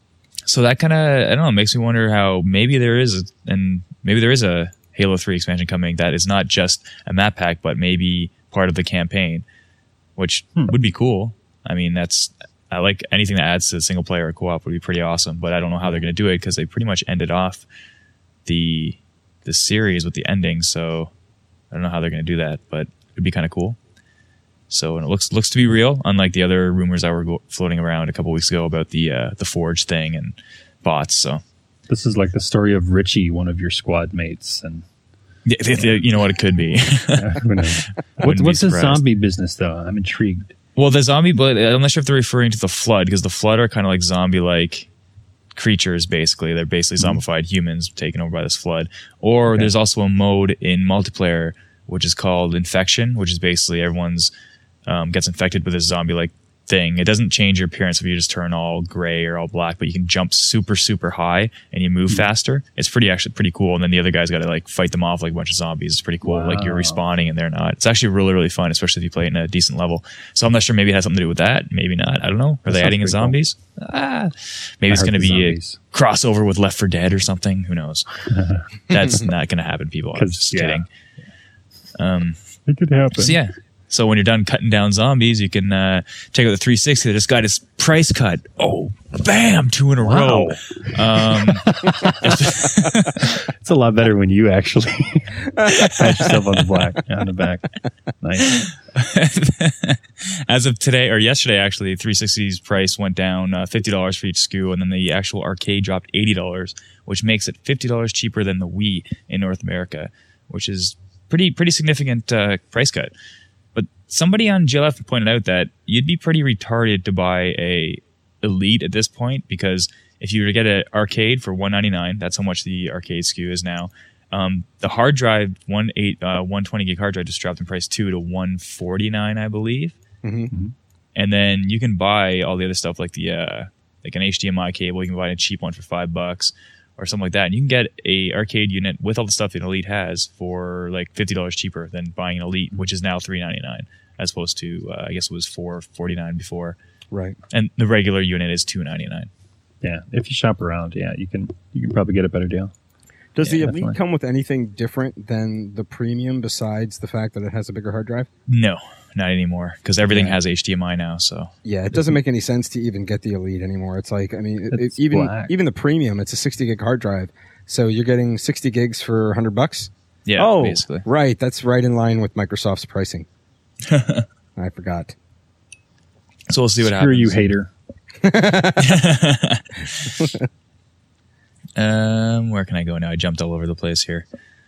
so that kind of, I don't know, makes me wonder how maybe there is, a, and maybe there is a Halo three expansion coming that is not just a map pack, but maybe part of the campaign, which hmm. would be cool. I mean, that's, I like anything that adds to single player or co-op would be pretty awesome, but I don't know how they're going to do it because they pretty much ended off the the series with the ending, so I don't know how they're going to do that, but it'd be kind of cool. So and it looks looks to be real, unlike the other rumors that were go- floating around a couple weeks ago about the uh, the Forge thing and bots. So this is like the story of Richie, one of your squad mates, and yeah, they, they, you know what it could be. yeah, what, what's the zombie business though? I'm intrigued. Well, the zombie, but I'm not sure if they're referring to the Flood, because the Flood are kind of like zombie-like creatures, basically. They're basically mm-hmm. zombified humans taken over by this Flood. Or okay. there's also a mode in multiplayer, which is called Infection, which is basically everyone's um, gets infected with this zombie-like thing. It doesn't change your appearance if you just turn all gray or all black, but you can jump super, super high and you move mm-hmm. faster. It's pretty actually pretty cool. And then the other guy's got to like fight them off like a bunch of zombies. It's pretty cool. Wow. Like you're respawning and they're not. It's actually really, really fun, especially if you play it in a decent level. So I'm not sure. Maybe it has something to do with that. Maybe not. I don't know. Are that they adding in zombies? Cool. Ah, maybe I it's going to be zombies. a crossover with Left four Dead or something. Who knows? That's not going to happen, people. I'm just yeah. kidding. Um, it could happen. So yeah. So when you're done cutting down zombies, you can uh, check out the three sixty. They just got his price cut. Oh, bam! Two in a wow. row. Um, it's a lot better when you actually pat yourself on the black on the back. Nice. As of today or yesterday, actually, three sixty's price went down uh, fifty dollars for each S K U, and then the actual arcade dropped eighty dollars, which makes it fifty dollars cheaper than the Wii in North America, which is pretty pretty significant uh, price cut. But somebody on G L F pointed out that you'd be pretty retarded to buy a Elite at this point, because if you were to get an arcade for one ninety-nine, that's how much the arcade S K U is now. Um, the hard drive, one eight, uh, one twenty gig hard drive, just dropped in price too to one forty-nine, I believe. Mm-hmm. And then you can buy all the other stuff like the uh, like an H D M I cable. You can buy a cheap one for five bucks or something like that. And you can get a arcade unit with all the stuff that an Elite has for like fifty dollars cheaper than buying an Elite, which is now three ninety-nine, as opposed to uh, I guess it was four forty-nine before. Right. And the regular unit is two ninety-nine. Yeah, if you shop around, yeah, you can you can probably get a better deal. Does yeah, the definitely. Elite come with anything different than the Premium besides the fact that it has a bigger hard drive? No, not anymore, because everything yeah. has H D M I now. So yeah, it doesn't make any sense to even get the Elite anymore. It's like, I mean, it, it, even black. even the Premium, it's a sixty gig hard drive, so you're getting sixty gigs for a hundred bucks. Yeah, oh, basically. Right, that's right in line with Microsoft's pricing. I forgot. So we'll see what Screw happens. you, hater. um, where can I go now? I jumped all over the place here.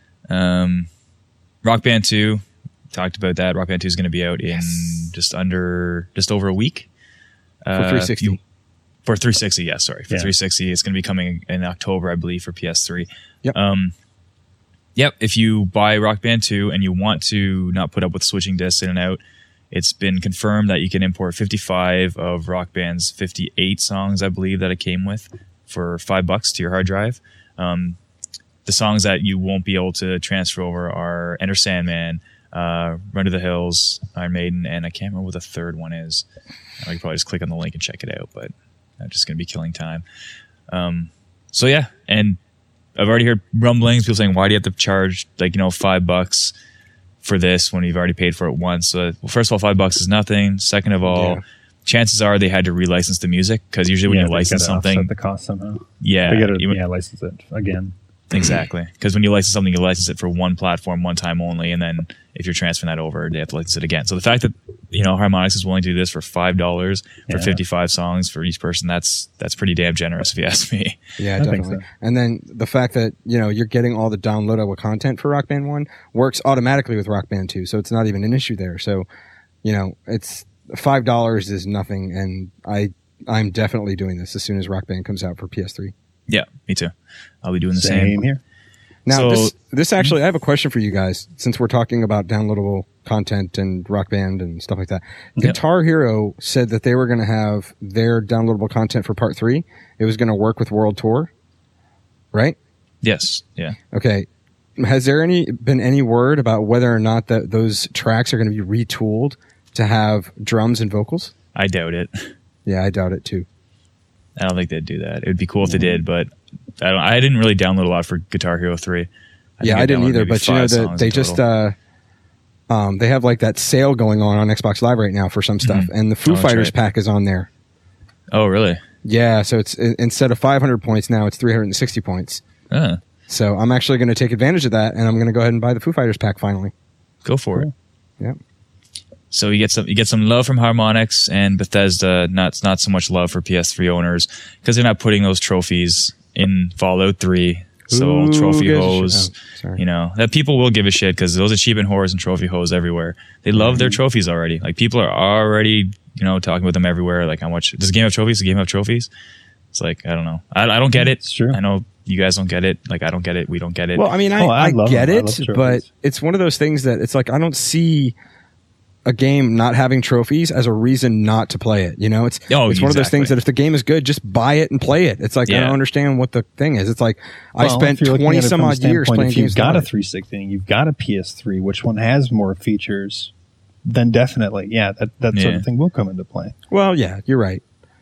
Um, Rock Band two, talked about that. Rock Band two is going to be out in yes. just under, just over a week. Uh, for three sixty. You, for three sixty, yeah, sorry. For yeah. three sixty, it's going to be coming in October, I believe, for P S three. Yep. Um, yep, if you buy Rock Band two and you want to not put up with switching discs in and out, it's been confirmed that you can import fifty-five of Rock Band's fifty-eight songs, I believe, that it came with for five bucks to your hard drive. Um, the songs that you won't be able to transfer over are Enter Sandman, uh, Run to the Hills, Iron Maiden, and I can't remember what the third one is. I can probably just click on the link and check it out, but I'm just going to be killing time. Um, so yeah, and I've already heard rumblings, people saying, why do you have to charge like, you know, five bucks for this when you've already paid for it once? So, well, first of all, five bucks is nothing. Second of all, yeah. chances are they had to relicense the music, because usually when yeah, you license something, offset the cost somehow. Yeah, they gotta you, yeah license it again. Exactly, because when you license something, you license it for one platform, one time only, and then if you're transferring that over, they have to license it again. So the fact that, you know, Harmonix is willing to do this for five dollars for yeah. fifty-five songs for each person, that's that's pretty damn generous, if you ask me. Yeah, I definitely. So. And then the fact that, you know, you're getting all the downloadable content for Rock Band one works automatically with Rock Band two, so it's not even an issue there. So, you know, it's five dollars is nothing, and I I'm definitely doing this as soon as Rock Band comes out for P S three. Yeah, me too. I'll be doing the same, same. here. Now, so, this, this actually, I have a question for you guys, since we're talking about downloadable content and Rock Band and stuff like that. Yep. Guitar Hero said that they were going to have their downloadable content for part three. It was going to work with World Tour, right? Yes. Yeah. Okay. Has there any been any word about whether or not that those tracks are going to be retooled to have drums and vocals? I doubt it. Yeah, I doubt it too. I don't think they'd do that. It would be cool if they did, but I don't. I didn't really download a lot for Guitar Hero three. I yeah, think I didn't downloaded either. maybe But you know five that songs they in just total. uh, um, they have like that sale going on on Xbox Live right now for some stuff, Mhm. and the Foo Oh, that's Fighters right. pack is on there. Oh, really? Yeah, so it's i- instead of five hundred points now, it's three hundred sixty points. Uh, So I'm actually going to take advantage of that, and I'm going to go ahead and buy the Foo Fighters pack finally. go for Cool. it. Yeah. So you get some you get some love from Harmonix and Bethesda. Not not so much love for P S three owners because they're not putting those trophies in Fallout three. So Who trophy gives a hoes, shit? Oh, sorry. you know that people will give a shit because those achievement whores and trophy hoes everywhere. They love their trophies already. Like people are already you know talking about them everywhere. Like how much does the game have trophies? Does the game have trophies? It's like I don't know. I, I don't get it. It's true. I know you guys don't get it. Like I don't get it. We don't get it. Well, I mean, I, Oh, I I, love get them. I it, love trophies. but it's one of those things that it's like I don't see a game not having trophies as a reason not to play it. You know, it's Oh, it's one of those exactly. things that if the game is good, just buy it and play it. It's like I Yeah. don't understand what the thing is. It's like I Well, spent if you're looking twenty at it some from the odd years standpoint, playing if you've games. got a without it. three sixty and you've got a P S three, which one has more features? Then definitely, yeah, that that sort Yeah. of thing will come into play. Well, yeah, you're right.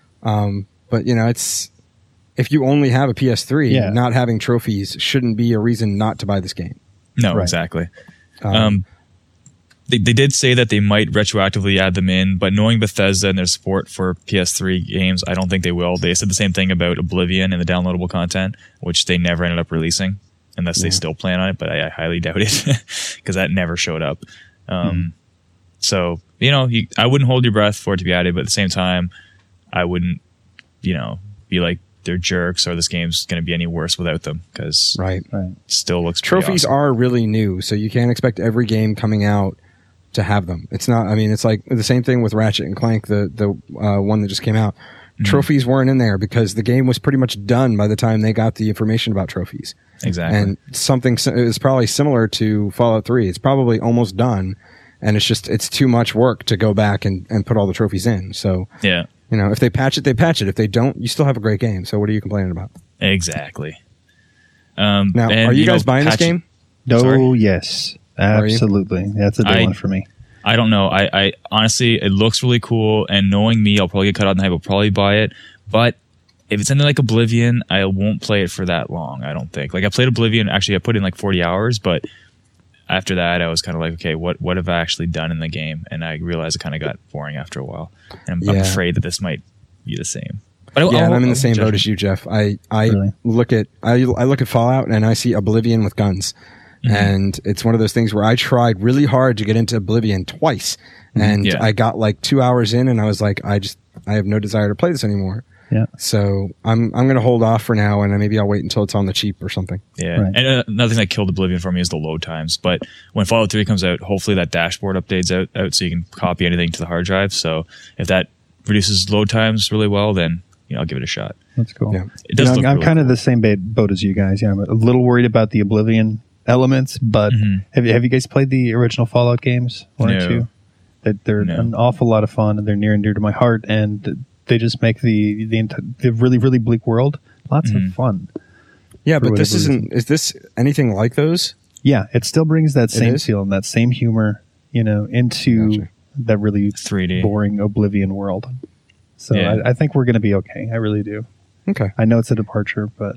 Um, but you know, it's if you only have a P S three, Yeah. not having trophies shouldn't be a reason not to buy this game. no, right. exactly. Um, Um, they, they did say that they might retroactively add them in, but knowing Bethesda and their support for P S three games, I don't think they will. They said the same thing about Oblivion and the downloadable content, which they never ended up releasing, unless they still plan on it, but I, I highly doubt it because that never showed up. Um, So, you know, you, I wouldn't hold your breath for it to be added, but at the same time, I wouldn't, you know, be like they're jerks or this game's going to be any worse without them because right. Right. it still looks pretty Trophies awesome. are really new, so you can't expect every game coming out to have them. It's not. I mean, it's like the same thing with Ratchet and Clank, the the uh, one that just came out. Mm-hmm. Trophies weren't in there because the game was pretty much done by the time they got the information about trophies. Exactly. And something si- is probably similar to Fallout three. It's probably almost done, and it's just it's too much work to go back and, and put all the trophies in. So yeah, you know, if they patch it, they patch it. If they don't, you still have a great game. So what are you complaining about? exactly. Um, Now, and, are you, guys know, buying this patch- game? No, Sorry? yes, Are you? absolutely. That's a big I- one for me. I don't know. I, I honestly, it looks really cool, and knowing me, I'll probably get cut out in the hype. I'll probably buy it, but if it's something like Oblivion, I won't play it for that long. I don't think. Like I played Oblivion. Actually, I put in like forty hours, but after that, I was kind of like, okay, what what have I actually done in the game? And I realized it kind of got boring after a while. And I'm, I'm Yeah. afraid that this might be the same. But I- Yeah, I'll- and I'm in the I'll same judge boat it. as you, Jeff. I I Really? look at I I look at Fallout and I see Oblivion with guns, Mm-hmm. and it's one of those things where I tried really hard to get into Oblivion twice, and Yeah. I got like two hours in, and I was like, I just I have no desire to play this anymore. Yeah. So I'm I'm going to hold off for now, and then maybe I'll wait until it's on the cheap or something. Yeah, Right. and uh, another thing that killed Oblivion for me is the load times. But when Fallout three comes out, hopefully that dashboard updates out, out so you can copy anything to the hard drive. So if that reduces load times really well, then you know I'll give it a shot. That's cool. Yeah. It does You know, look I'm really kind of cool. the same ba- boat as you guys. Yeah, I'm a little worried about the Oblivion elements, but Mhm. have you have you guys played the original Fallout games? One No. or two? They're, they're No. an awful lot of fun, and they're near and dear to my heart. And they just make the the, enti- the really really bleak world lots Mhm. of fun. Yeah, For but this whatever isn't. Is this anything like those? Yeah, it still brings that same is? feel and that same humor, you know, into Gotcha. that really three D. boring Oblivion world. So Yeah. I, I think we're going to be okay. I really do. Okay. I know it's a departure, but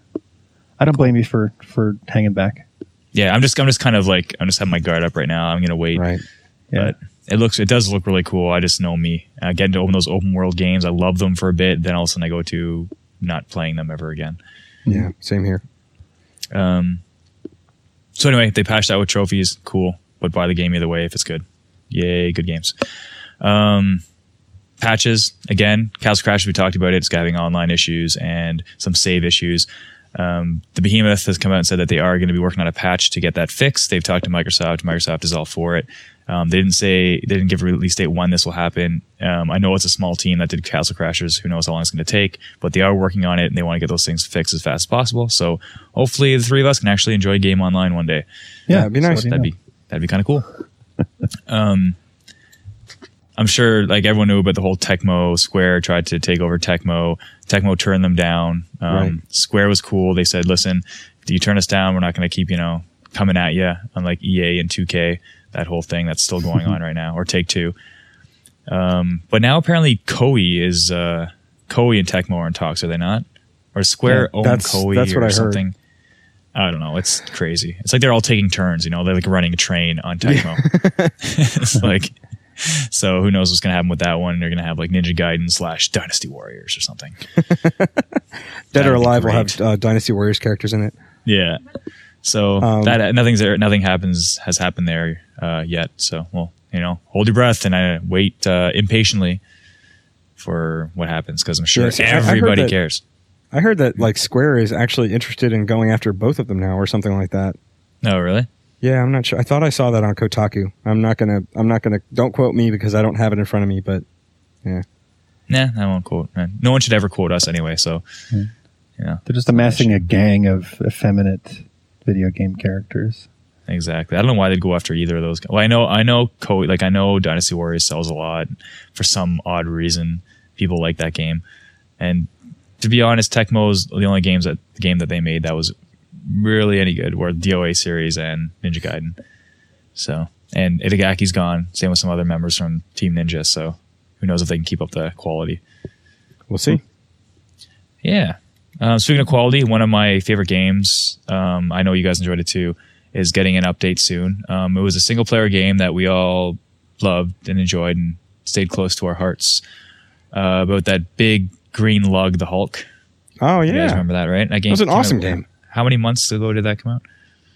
I don't blame you for for hanging back. Yeah, I'm just I'm just kind of like I'm just having my guard up right now. I'm gonna wait, Right. Yeah. but it looks it does look really cool. I just know me. I get into open those open world games. I love them for a bit, then all of a sudden I go to not playing them ever again. Yeah. Same here. Um, so anyway, they patched out with trophies. Cool. But buy the game either way if it's good. Yay, good games. Um, patches, again, Castle Crashers, we talked about it. It's having online issues and some save issues. Um, the Behemoth has come out and said that they are going to be working on a patch to get that fixed. They've talked to Microsoft. Microsoft is all for it. Um, they didn't say, they didn't give a release date when this will happen. Um, I know it's a small team that did Castle Crashers. Who knows how long it's going to take, but they are working on it and they want to get those things fixed as fast as possible. So hopefully the three of us can actually enjoy a game online one day. Yeah, it'd be so nice. what do you That'd know? be, that'd be kind of cool. um, I'm sure like everyone knew about the whole Tecmo. Square tried to take over Tecmo. Tecmo turned them down. Um, Right. Square was cool. They said, listen, if you turn us down, we're not going to keep, you know, coming at you. Unlike E A and two K, that whole thing that's still going on right now, or Take Two. Um, but now apparently Koei is, uh, Koei and Tecmo are in talks, are they not? Or Square Yeah, own that's- Koei that's or what I heard. something. I don't know. It's crazy. It's like they're all taking turns. You know, they're like running a train on Tecmo. It's like, so who knows what's gonna happen with that one? They're gonna have like Ninja Gaiden slash Dynasty Warriors or something. Dead or That'd be Alive will great. have uh, Dynasty Warriors characters in it. Yeah. So Um, that nothing's there. Nothing happens has happened there uh, yet. So well, you know, hold your breath and I wait uh, impatiently for what happens because I'm sure Yeah, so I- I heard everybody that- cares. I heard that like Square is actually interested in going after both of them now, or something like that. No, really? Yeah, I'm not sure. I thought I saw that on Kotaku. I'm not gonna. I'm not gonna. Don't quote me because I don't have it in front of me. But yeah, Nah, I won't quote. No one should ever quote us anyway. So, Hmm. yeah, They're just amassing a gang of effeminate video game characters. exactly. I don't know why they'd go after either of those. Well, I know, I know, Koei, like I know, Dynasty Warriors sells a lot for some odd reason. People like that game, and to be honest, Tecmo's the only games that the game that they made that was really any good were D O A series and Ninja Gaiden. So, and Itagaki's gone. Same with some other members from Team Ninja. So, who knows if they can keep up the quality? we'll see. Yeah. Uh, speaking of quality, one of my favorite games, um, I know you guys enjoyed it too, is getting an update soon. Um, it was a single player game that we all loved and enjoyed and stayed close to our hearts. Uh, about that big green lug, the Hulk. Oh You guys yeah, remember that, right? That game was an came out- awesome game. How many months ago did that come out?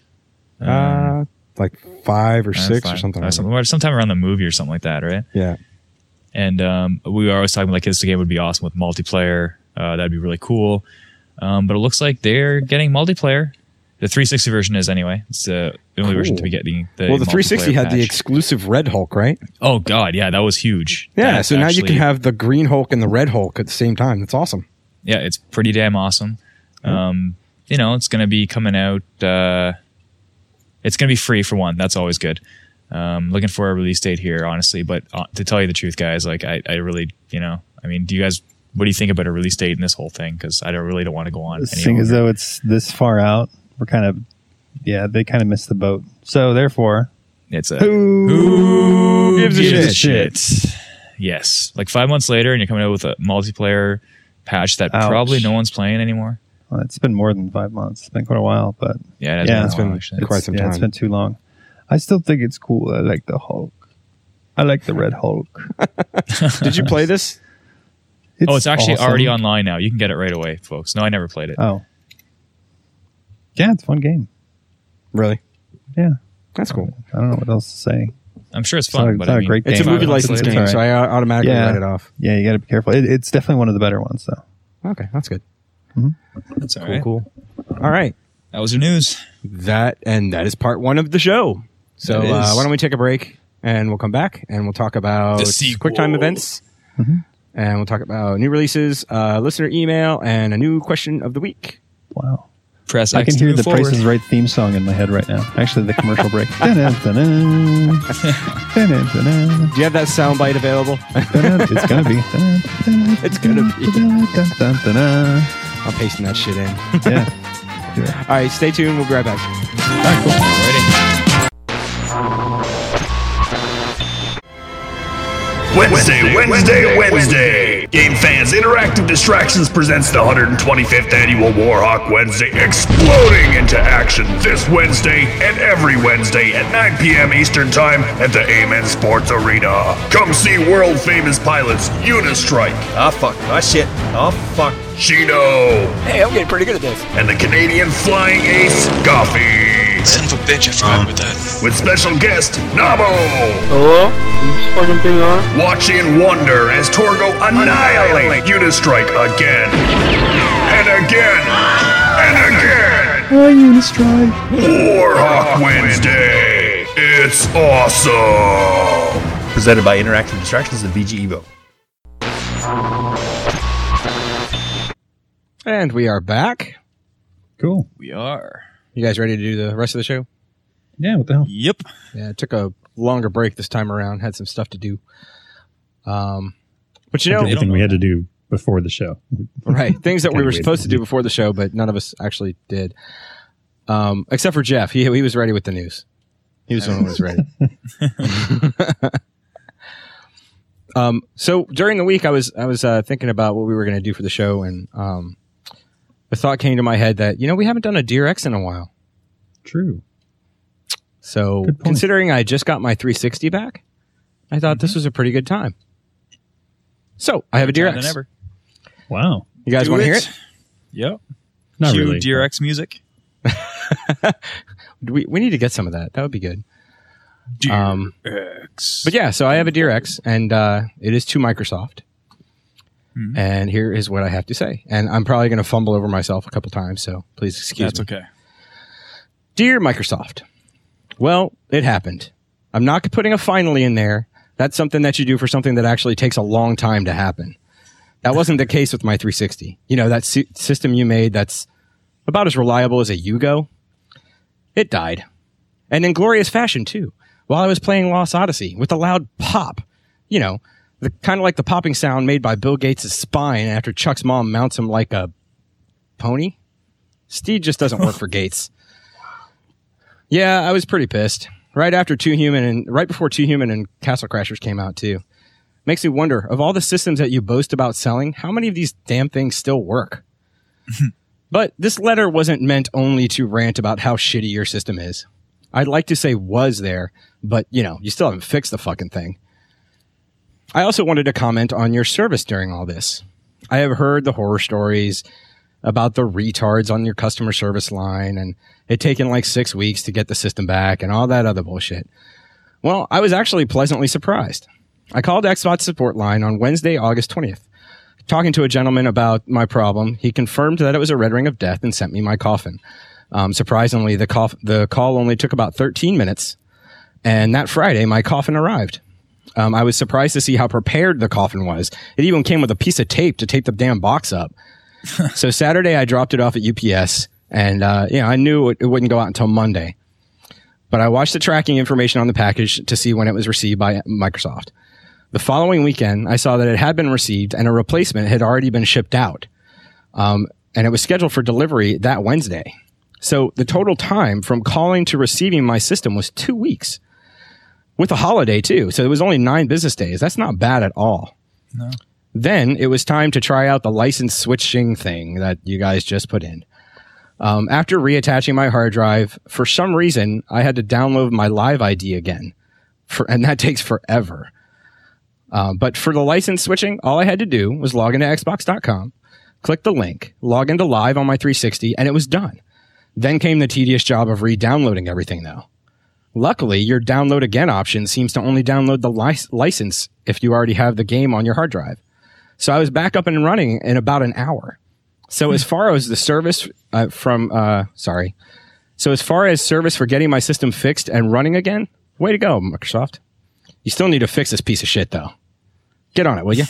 uh, like five or Uh, six five- or something. uh, Like some- or sometime around the movie or something like that, right? that. Yeah. And um, we were always talking like this game would be awesome with multiplayer. Uh, that'd be really cool. Um, but it looks like they're getting multiplayer. The three sixty version is anyway. It's uh, the only version to be getting the Well, the three sixty multiplayer had the patch. exclusive Red Hulk, right? Oh god, yeah, that was huge. Yeah. That's so now you actually- can have the Green Hulk and the Red Hulk at the same time. That's awesome. Yeah, it's pretty damn awesome. Um, you know, it's going to be coming out. Uh, it's going to be free for one. That's always good. Um, looking for a release date here, honestly. But uh, to tell you the truth, guys, like I, I really, you know, I mean, do you guys, what do you think about a release date in this whole thing? Because I don't really don't want to go on. any Seeing as longer. though it's this far out, we're kind of, yeah, they kind of missed the boat. So therefore, It's a Who gives a gives shit? Yes, like five months later, and you're coming out with a multiplayer patch that Ouch. probably no one's playing anymore. well, it's been more than five months. It's been quite a while, but Yeah, it has Yeah, been a it's while, been- actually. quite some yeah, it's time. been too long. I still think it's cool. I like the Hulk. I like the Red Hulk. Did you play this? Oh, it's actually awesome. already online now. You can get it right away, folks. No, I never played it. Oh, yeah, it's a fun game. Really? Yeah, That's cool. I don't know what else to say. I'm sure it's It's not- fun, it's but not I a mean, great It's a game. movie Five months license later. game, It's so all I uh, automatically Yeah. write it off. Yeah, you got to be careful. It, it's definitely one of the better ones, though. Okay, that's good. That's all Cool, right. cool. All right. That was your news. That and that is part one of the show. So That uh, is. why don't we take a break and we'll come back and we'll talk about The sequel. QuickTime events, and we'll talk about new releases, uh, listener email, and a new question of the week. Wow. Press I X can to hear move the forward. Price is Right theme song in my head right now. Actually, the commercial break. Dun-dun, dun-dun. Dun-dun, dun-dun. Do you have that soundbite available? Dun-dun. It's gonna be. Dun-dun, dun-dun, It's gonna be. dun-dun, dun-dun, dun-dun. I'm pasting that shit in. Yeah. Do it. All right, stay tuned. We'll be right back. All right, cool. Alrighty. Wednesday, Wednesday, Wednesday. Game Fans Interactive Distractions presents the one hundred twenty-fifth Annual Warhawk Wednesday, exploding into action this Wednesday and every Wednesday at nine p.m. Eastern Time at the Amen Sports Arena. Come see world famous pilots Unistrike, Ah, fuck. Ah, shit. Oh, fuck. Chino, Hey, I'm getting pretty good at this. and the Canadian flying ace Goffy. Son of a bitch, I forgot about that. With special guest Nabo. Hello? Is this fucking thing on? Watch in wonder as Torgo annihilate Unistrike again and again and again. Hi, Unistrike. Warhawk Wednesday. It's awesome. Presented by Interactive Distractions and V G Evo. And we are back. Cool. We are. You guys ready to do the rest of the show? Yeah, what the hell? Yep. Yeah, it took a longer break this time around. Had some stuff to do. Um, but you know, Everything we had to do before the show. right? Things that we Kinda were waited supposed to to do before the show, but none of us actually did. Um, except for Jeff. He he was ready with the news. He was the one who was ready. Um, so during the week, I was I was uh, thinking about what we were going to do for the show, and um, the thought came to my head that, you know, we haven't done a Dear X in a while. True. So considering I just got my three sixty back, I thought mm-hmm. this was a pretty good time. So I have a Dear X. Than ever. Wow. You guys want to hear it? Yep. Not Cue really. Dear X music. we we need to get some of that. That would be good. Dear um, X. But yeah, so I have a Dear X, and uh, it is to Microsoft. Mm-hmm. And here is what I have to say. And I'm probably going to fumble over myself a couple times, so please excuse That's me. That's okay. Dear Microsoft, well, it happened. I'm not putting a finally in there. That's something that you do for something that actually takes a long time to happen. That wasn't the case with my three sixty. You know, that sy- system you made that's about as reliable as a Yugo. It died. And in glorious fashion, too. While I was playing Lost Odyssey with a loud pop. You know, the kind of like the popping sound made by Bill Gates' spine after Chuck's mom mounts him like a pony. Steed just doesn't work for Gates. Yeah, I was pretty pissed. Right after Two Human and right before Two Human and Castle Crashers came out, too. Makes me wonder, of all the systems that you boast about selling, how many of these damn things still work? But this letter wasn't meant only to rant about how shitty your system is. I'd like to say was there, but, you know, you still haven't fixed the fucking thing. I also wanted to comment on your service during all this. I have heard the horror stories about the retards on your customer service line and it taking like six weeks to get the system back and all that other bullshit. Well, I was actually pleasantly surprised. I called Xbox support line on Wednesday, August twentieth. Talking to a gentleman about my problem, he confirmed that it was a red ring of death and sent me my coffin. Um, surprisingly, the, cof- the call only took about thirteen minutes, and that Friday, my coffin arrived. Um, I was surprised to see how prepared the coffin was. It even came with a piece of tape to tape the damn box up. So Saturday, I dropped it off at U P S, and uh, you know, I knew it, it wouldn't go out until Monday. But I watched the tracking information on the package to see when it was received by Microsoft. The following weekend, I saw that it had been received and a replacement had already been shipped out. Um, and it was scheduled for delivery that Wednesday. So the total time from calling to receiving my system was two weeks. With a holiday, too. So it was only nine business days. That's not bad at all. No. Then it was time to try out the license switching thing that you guys just put in. Um, after reattaching my hard drive, for some reason, I had to download my Live I D again. For, and that takes forever. Uh, but for the license switching, all I had to do was log into Xbox dot com, click the link, log into Live on my three sixty, and it was done. Then came the tedious job of re-downloading everything, though. Luckily, your download again option seems to only download the lic- license if you already have the game on your hard drive. So I was back up and running in about an hour. So as far as the service uh, from, uh, sorry. So as far as service for getting my system fixed and running again, way to go, Microsoft. You still need to fix this piece of shit, though. Get on it, will you?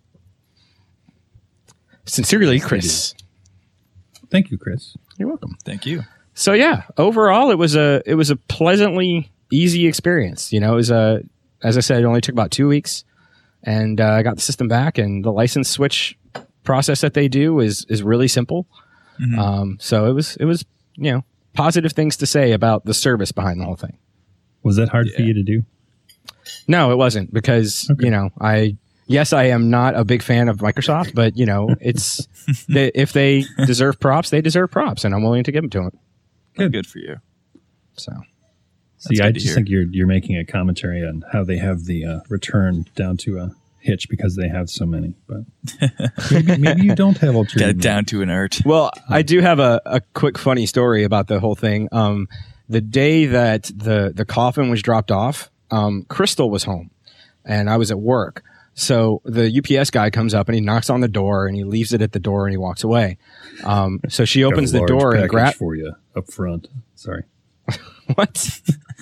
Sincerely, Chris. Thank you, Chris. You're welcome. Thank you. So yeah, overall, it was a it was a pleasantly easy experience. You know, it was a as I said, it only took about two weeks, and uh, I got the system back. And the license switch process that they do is is really simple. Mm-hmm. Um, so it was it was you know positive things to say about the service behind the whole thing. Was that hard yeah. for you to do? No, it wasn't because okay. you know I. Yes, I am not a big fan of Microsoft, but, you know, it's they, if they deserve props, they deserve props, and I'm willing to give them to them. Good, good for you. So, see, I just hear. think you're you're making a commentary on how they have the uh, return down to a hitch because they have so many. But maybe, maybe you don't have alternative. Got it down to an art. Well, I do have a, a quick funny story about the whole thing. Um, the day that the the coffin was dropped off, um, Crystal was home, and I was at work. So the U P S guy comes up and he knocks on the door and he leaves it at the door and he walks away. Um, so she opens the door and grabs for you up front. Sorry. What?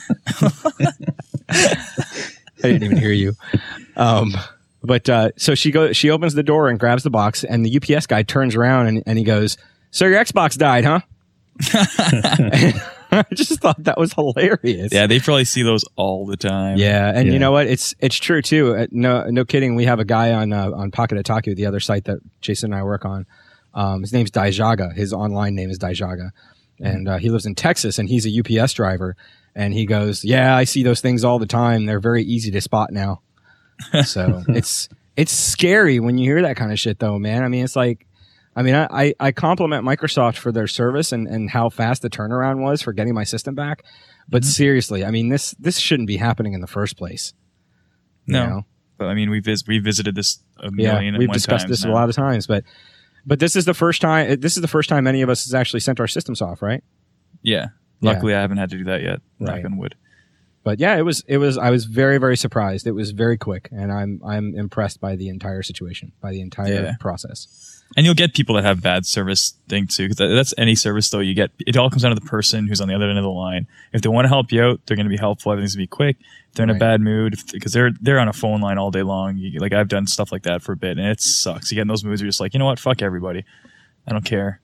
I didn't even hear you. Um, but uh, so she goes. She opens the door and grabs the box, and the U P S guy turns around and, and he goes, "So your Xbox died, huh?" I just thought that was hilarious. Yeah, they probably see those all the time. Yeah, and yeah. you know what? It's it's true too. Uh, no, no kidding. We have a guy on uh, on Pocket Otaku, the other site that Jason and I work on. Um, his name's Daijaga. His online name is Daijaga, and uh, he lives in Texas. And he's a U P S driver. And he goes, "Yeah, I see those things all the time. They're very easy to spot now." So it's it's scary when you hear that kind of shit, though, man. I mean, it's like, I mean, I, I, I compliment Microsoft for their service and, and how fast the turnaround was for getting my system back. But mm-hmm. seriously, I mean, this this shouldn't be happening in the first place. No, you know? But I mean, we vis- we visited this a million. Yeah, we've and discussed this now. a lot of times, but but this is the first time. This is the first time any of us has actually sent our systems off, right? Yeah. Luckily, yeah. I haven't had to do that yet. Knock on wood. But yeah, it was it was. I was very very surprised. It was very quick, and I'm I'm impressed by the entire situation, by the entire yeah. process. And you'll get people that have bad service thing too, because that's any service though. You get it all comes down to the person who's on the other end of the line. If they want to help you out, they're going to be helpful. Everything's going to be quick. If they're in right. a bad mood, because they're they're on a phone line all day long. You, like I've done stuff like that for a bit, and it sucks. You get in those moods where you're just like, you know what, fuck everybody, I don't care.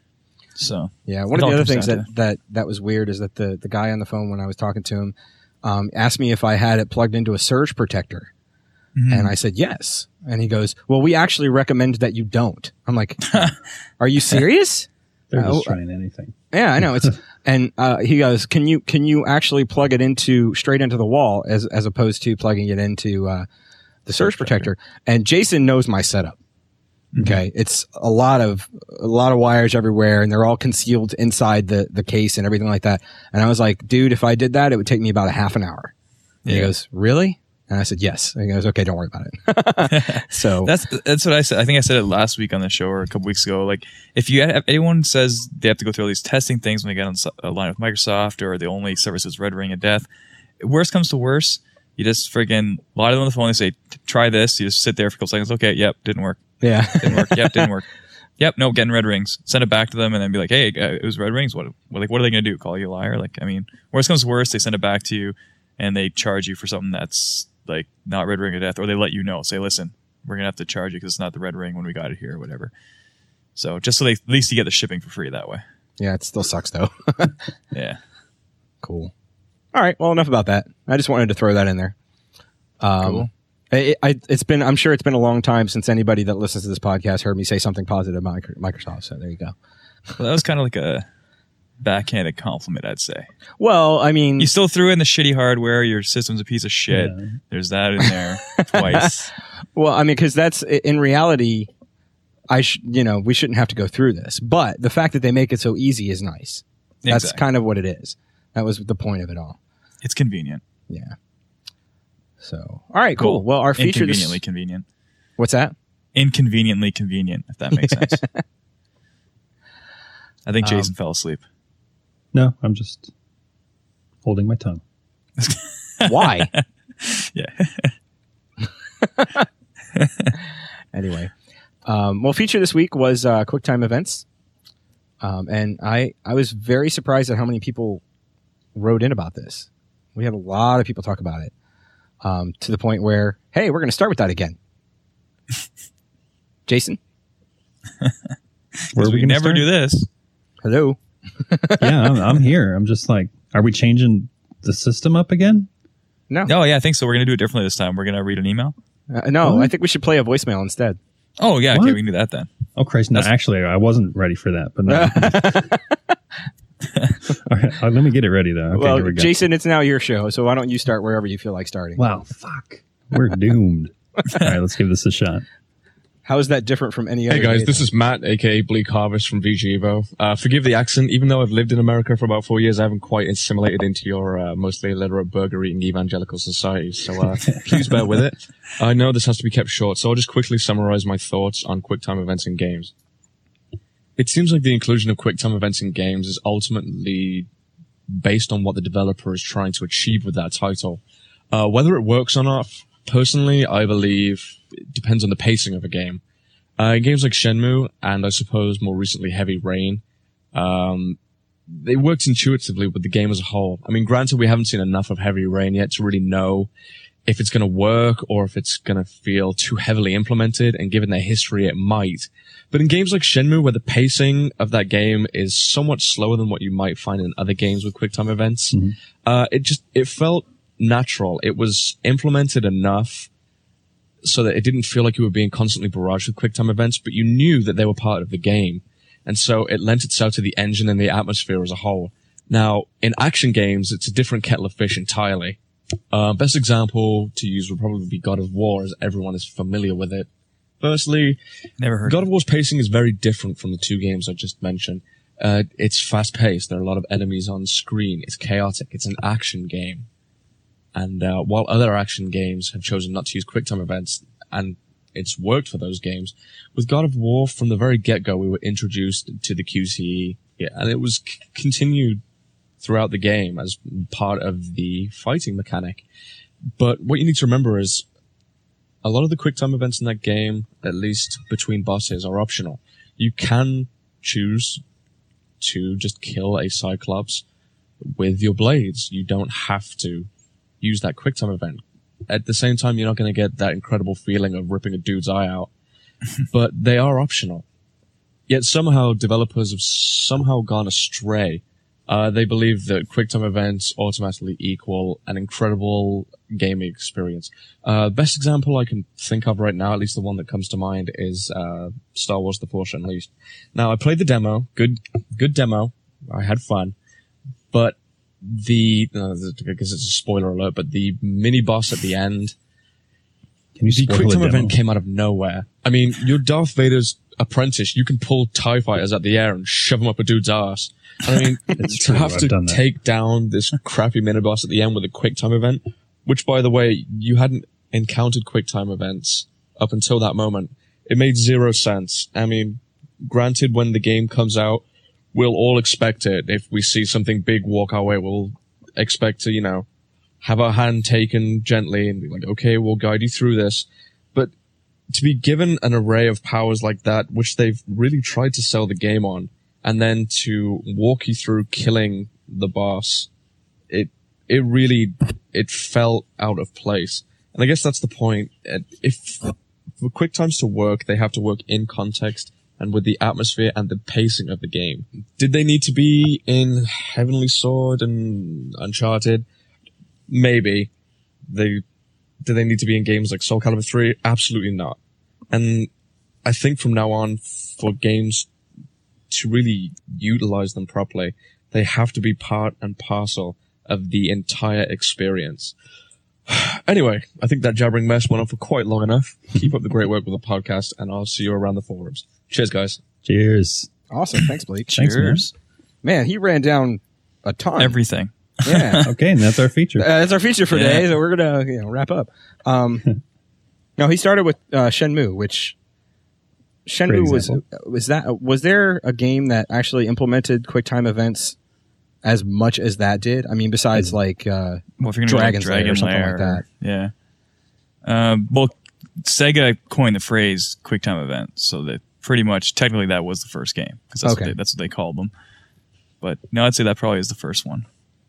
So yeah, one of the other things that, to... that that was weird is that the the guy on the phone when I was talking to him um, asked me if I had it plugged into a surge protector. Mm-hmm. And I said, yes. And he goes, well, we actually recommend that you don't. I'm like, are you serious? They're just uh, trying anything. Yeah, I know. It's and uh, he goes, can you can you actually plug it into straight into the wall as as opposed to plugging it into uh, the surge protector? And Jason knows my setup. Mm-hmm. Okay, it's a lot of a lot of wires everywhere, and they're all concealed inside the the case and everything like that. And I was like, dude, if I did that, it would take me about a half an hour. And yeah. He goes, really? And I said, yes. And he goes, okay, don't worry about it. So that's, that's what I said. I think I said it last week on the show or a couple weeks ago. Like if you have, if anyone says they have to go through all these testing things when they get on a line with Microsoft or the only service is Red Ring of Death, worst comes to worst, you just friggin' a lot of them on the phone, they say, try this. You just sit there for a couple seconds. Okay. Yep. Didn't work. Yeah. Didn't work. Yep. Didn't work. Yep. No, getting red rings. Send it back to them and then be like, hey, uh, it was red rings. What, what, like, what are they going to do? Call you a liar? Like, I mean, worst comes to worst, they send it back to you and they charge you for something that's like not Red Ring of Death, or they let you know, say, listen, we're going to have to charge you because it's not the red ring when we got it here or whatever. So just so they, at least you get the shipping for free that way. Yeah. It still sucks though. Yeah. Cool. All right. Well, enough about that. I just wanted to throw that in there. Um, cool. It, I, it's been, I'm sure it's been a long time since anybody that listens to this podcast heard me say something positive about Microsoft. So there you go. Well, that was kind of like a backhanded compliment, I'd say. Well, I mean, you still threw in the shitty hardware. Your system's a piece of shit. Yeah. There's that in there twice. Well, I mean, because that's in reality, I sh- you know, we shouldn't have to go through this, but the fact that they make it so easy is nice. That's exactly. kind of what it is. That was the point of it all. It's convenient. Yeah. So, all right, cool. cool. Well, our feature inconveniently this... convenient. What's that? Inconveniently convenient, if that makes sense. I think Jason um, fell asleep. No, I'm just holding my tongue. Why? Yeah. Anyway, um, well, feature this week was uh, QuickTime events, um, and I I was very surprised at how many people wrote in about this. We had a lot of people talk about it, um, to the point where, hey, we're going to start with that again. Jason, where we, we never start? do this. Hello. Yeah, I'm, I'm here. I'm just like, are we changing the system up again? No. No, yeah, I think so. We're going to do it differently this time. We're going to read an email. Uh, no, what? I think we should play a voicemail instead. Oh, yeah. What? Okay, we can do that then. Oh, Christ. No, That's... actually, I wasn't ready for that. But no. All right, uh, let me get it ready, though. Okay, well, here we go. Jason, it's now your show, so why don't you start wherever you feel like starting? Wow, fuck. We're doomed. All right, let's give this a shot. How is that different from any other? Hey guys, day, this is Matt, aka Bleak Harvest from V G Evo. Uh, forgive the accent, even though I've lived in America for about four years, I haven't quite assimilated into your uh, mostly illiterate burger-eating evangelical society, so uh, please bear with it. I know this has to be kept short, so I'll just quickly summarize my thoughts on QuickTime events in games. It seems like the inclusion of QuickTime events in games is ultimately based on what the developer is trying to achieve with that title. Uh, whether it works or not, personally, I believe it depends on the pacing of a game. Uh, in games like Shenmue, and I suppose more recently Heavy Rain, um, they worked intuitively with the game as a whole. I mean, granted, we haven't seen enough of Heavy Rain yet to really know if it's going to work or if it's going to feel too heavily implemented, and given their history, it might. But in games like Shenmue, where the pacing of that game is somewhat slower than what you might find in other games with QuickTime events, mm-hmm. uh, it just, it felt natural. It was implemented enough so that it didn't feel like you were being constantly barraged with QuickTime events, but you knew that they were part of the game. And so it lent itself to the engine and the atmosphere as a whole. Now, in action games, it's a different kettle of fish entirely. Uh, best example to use would probably be God of War, as everyone is familiar with it. Firstly, Never heard God of of War's pacing is very different from the two games I just mentioned. Uh, it's fast-paced. There are a lot of enemies on screen. It's chaotic. It's an action game. And uh, while other action games have chosen not to use QuickTime events, and it's worked for those games, with God of War, from the very get-go, we were introduced to the Q T E, yeah, and it was c- continued throughout the game as part of the fighting mechanic. But what you need to remember is a lot of the QuickTime events in that game, at least between bosses, are optional. You can choose to just kill a Cyclops with your blades. You don't have to use that QuickTime event. At the same time, you're not going to get that incredible feeling of ripping a dude's eye out. But they are optional. Yet somehow developers have somehow gone astray. Uh, they believe that QuickTime events automatically equal an incredible gaming experience. Uh, best example I can think of right now, at least the one that comes to mind, is uh, Star Wars The Force Unleashed. Now, I played the demo. Good, good demo. I had fun. But the, uh, I guess it's a spoiler alert, but the mini boss at the end, Can you the spoil QuickTime the event demo? came out of nowhere. I mean, you're Darth Vader's apprentice. You can pull TIE fighters at the air and shove them up a dude's ass. I mean, It's to true, have I've to done that. take down this crappy mini boss at the end with a QuickTime event, which, by the way, you hadn't encountered QuickTime events up until that moment. It made zero sense. I mean, granted, when the game comes out, we'll all expect it. If we see something big walk our way, we'll expect to, you know, have our hand taken gently and be like, okay, we'll guide you through this. But to be given an array of powers like that, which they've really tried to sell the game on, and then to walk you through killing the boss, it it really, it felt out of place. And I guess that's the point. If for QuickTimes to work, they have to work in context and with the atmosphere and the pacing of the game. Did they need to be in Heavenly Sword and Uncharted? Maybe. They do they need to be in games like Soul Calibur three? Absolutely not. And I think from now on, for games to really utilize them properly, they have to be part and parcel of the entire experience. Anyway, I think that jabbering mess went on for quite long enough. Keep up the great work with the podcast, and I'll see you around the forums. Cheers, guys. Cheers. Awesome. Thanks, Blake. Thanks, man. Cheers. Man, he ran down a ton. Everything. Yeah. Okay, and that's our feature. Uh, that's our feature for Yeah. today, so we're going to you know, wrap up. Um, no, he started with uh, Shenmue, which Shenmue was example. was that was there a game that actually implemented QuickTime events as much as that did? I mean, besides like uh, Well, if you're gonna Dragon's go like Lair Dragon or something Lair, like that. yeah. Uh, well, Sega coined the phrase QuickTime event, so that pretty much technically that was the first game because that's, Okay. what they, that's what they called them. But no, I'd say that probably is the first one.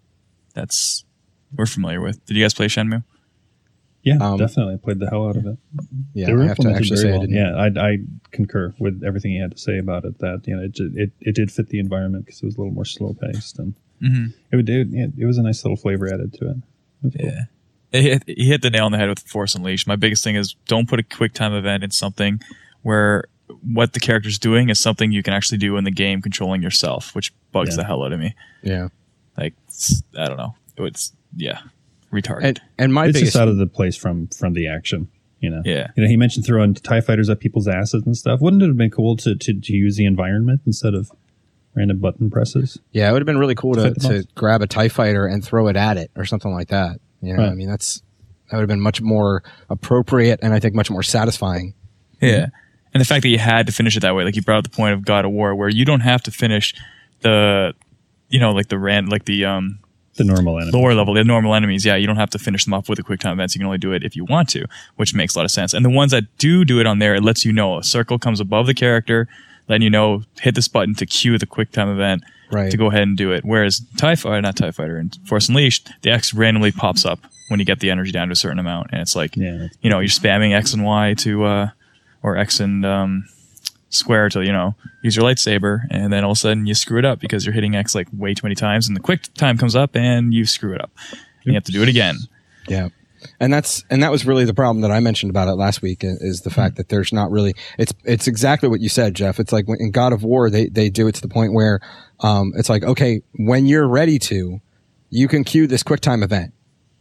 That's we're familiar with. Did you guys play Shenmue? Yeah, Um, definitely played the hell out of it. Yeah, They were I have to implemented actually very say I well. didn't. Yeah, I, I concur with everything he had to say about it. That you know, it ju- it, it did fit the environment because it was a little more slow paced, and Mm-hmm. it would it, it, it was a nice little flavor added to it. It was cool. Yeah. He hit, he hit the nail on the head with Force Unleashed. My biggest thing is don't put a QuickTime event in something where what the character's doing is something you can actually do in the game controlling yourself, which bugs Yeah. the hell out of me. Yeah. Like, it's- I don't know. It's, yeah, retarded. And and my It's biggest just out of the place from from the action. You know. Yeah. You know, he mentioned throwing TIE fighters at people's asses and stuff. Wouldn't it have been cool to to, to use the environment instead of random button presses? yeah, it would have been really cool to, Fit the to box. grab a TIE fighter and throw it at it or something like that. You know, Right. I mean, that's that would have been much more appropriate and I think much more satisfying. Yeah. And the fact that you had to finish it that way, like you brought up the point of God of War, where you don't have to finish the, you know, like the ran, like the um, The normal enemy. lower level, the normal enemies. Yeah, you don't have to finish them off with the QuickTime events. You can only do it if you want to, which makes a lot of sense. And the ones that do do it on there, it lets you know a circle comes above the character, letting you know hit this button to cue the QuickTime event Right. to go ahead and do it. Whereas TIE Fighter, not TIE Fighter, and Force Unleashed, the X randomly pops up when you get the energy down to a certain amount, and it's like, Yeah, that's- you know, you're spamming X and Y to, uh, or X and um, square to, you know, use your lightsaber, and then all of a sudden you screw it up because you're hitting X like way too many times, and the quick time comes up and you screw it up. And you have to do it again. Yeah. And that's and that was really the problem that I mentioned about it last week is, is the fact that there's not really it's it's exactly what you said, Jeff. It's like when, in God of War they they do it to the point where um it's like, okay, when you're ready to, you can cue this QuickTime event.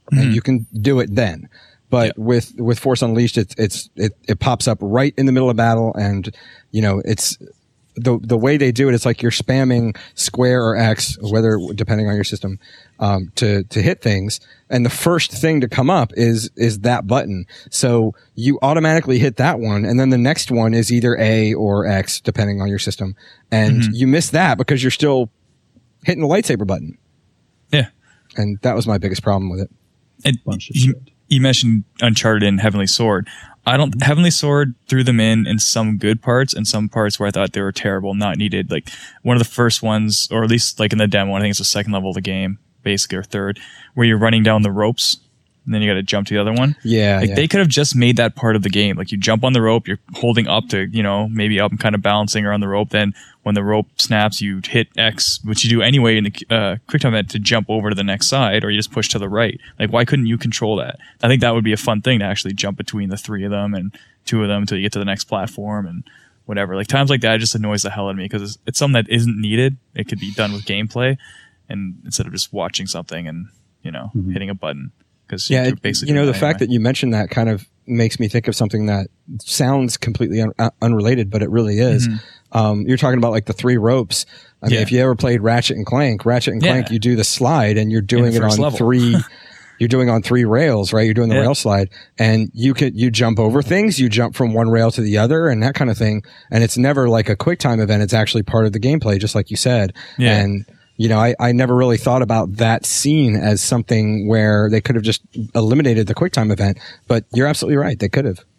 and Mhm. you can do it then. But Yeah. with with Force Unleashed, it's it's it, it pops up right in the middle of battle, and you know it's the the way they do it. It's like you're spamming square or X, whether depending on your system, um, to to hit things, and the first thing to come up is is that button. So you automatically hit that one, and then the next one is either A or X, depending on your system, and Mhm. you miss that because you're still hitting the lightsaber button. Yeah. And that was my biggest problem with it. And Bunch of you, shit. you mentioned Uncharted and Heavenly Sword. I don't Heavenly Sword threw them in in some good parts and some parts where I thought they were terrible, not needed. Like one of the first ones, or at least like in the demo, I think it's the second level of the game, basically, or third, where you're running down the ropes and then you got to jump to the other one. Yeah, Like yeah. they could have just made that part of the game. Like you jump on the rope, you're holding up to, you know, maybe up and kind of balancing around the rope. Then when the rope snaps, you hit X, which you do anyway in the uh, quick time event to jump over to the next side, or you just push to the right. Like why couldn't you control that? I think that would be a fun thing to actually jump between the three of them and two of them until you get to the next platform and whatever. Like times like that, it just annoys the hell out of me because it's, it's something that isn't needed. It could be done with gameplay, and instead of just watching something and, you know, Mhm. hitting a button. Because Yeah, you're it- basically you know, doing the it fact anyway. that you mentioned that kind of makes me think of something that sounds completely un- uh, unrelated, but it really is. Mhm. Um, you're talking about like the three ropes. I mean, Yeah. if you ever played Ratchet and Clank, Ratchet and Yeah. Clank, you do the slide and you're doing the it on first level. three. You're doing on three rails, right? You're doing the Yeah. rail slide, and you could you jump over things. You jump from one rail to the other, and that kind of thing. And it's never like a quick time event. It's actually part of the gameplay, just like you said. Yeah. And you know, I, I never really thought about that scene as something where they could have just eliminated the quick time event. But you're absolutely right. They could have.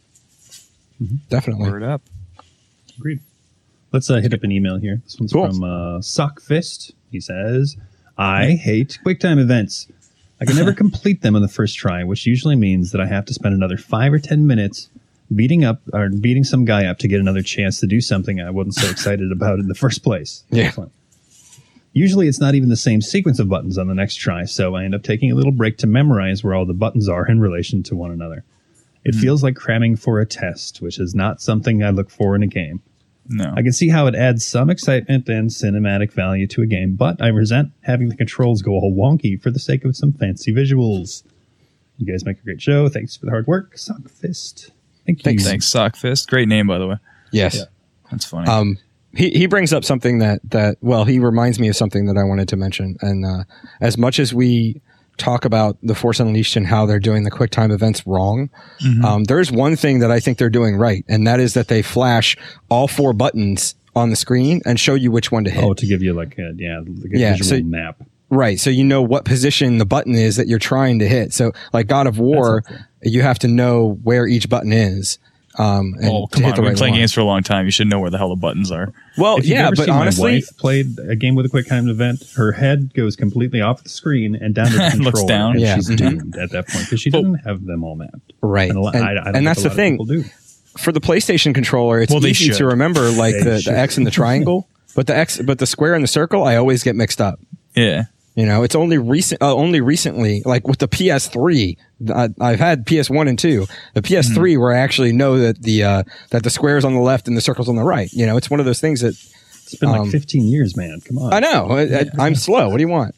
Definitely. Word up. Agreed. Let's uh, hit up an email here. This one's Cool. from uh, Sockfist. He says, I hate QuickTime events. I can never complete them on the first try, which usually means that I have to spend another five or ten minutes beating up or beating some guy up to get another chance to do something I wasn't so excited about in the first place. Yeah. Excellent. Usually it's not even the same sequence of buttons on the next try, so I end up taking a little break to memorize where all the buttons are in relation to one another. It feels like cramming for a test, which is not something I look for in a game. No. I can see how it adds some excitement and cinematic value to a game, but I resent having the controls go all wonky for the sake of some fancy visuals. You guys make a great show. Thanks for the hard work. Sockfist. Thank you. Thanks. Thanks, Sockfist. Great name, by the way. Yes. Yeah. That's funny. Um, he, he brings up something that, that, well, he reminds me of something that I wanted to mention. And, uh, as much as we talk about the Force Unleashed and how they're doing the quick time events wrong, Mhm. um, there's one thing that I think they're doing right. And that is that they flash all four buttons on the screen and show you which one to hit. Oh, to give you like a, yeah, like a Yeah, visual so- map. Right. So you know what position the button is that you're trying to hit. So like God of War, That's helpful. you have to know where each button is. Um, and oh, to come hit on. the We've right been playing one. games for a long time. You should know where the hell the buttons are. Well, If you've yeah, ever but seen honestly, my wife played a game with a quick time event, her head goes completely off the screen and down to the controller, Looks down. and Yeah. she's Mhm. doomed at that point because she But- doesn't have them all mapped. right. And, a lot, And- I, I don't and think that's a the lot of thing. people do. For the PlayStation controller, it's Well, they easy should. to remember like They the, should. the X and the triangle, but the X, but the square and the circle, I always get mixed up. Yeah. You know, it's only recent, uh, only recently, like with the P S three, I, I've had P S one and two, the P S three Mm-hmm. where I actually know that the, uh, that the square's on the left and the circle's on the right. You know, it's one of those things that, It's been um, like fifteen years, man. Come on. I know, I, I, I'm slow. What do you want?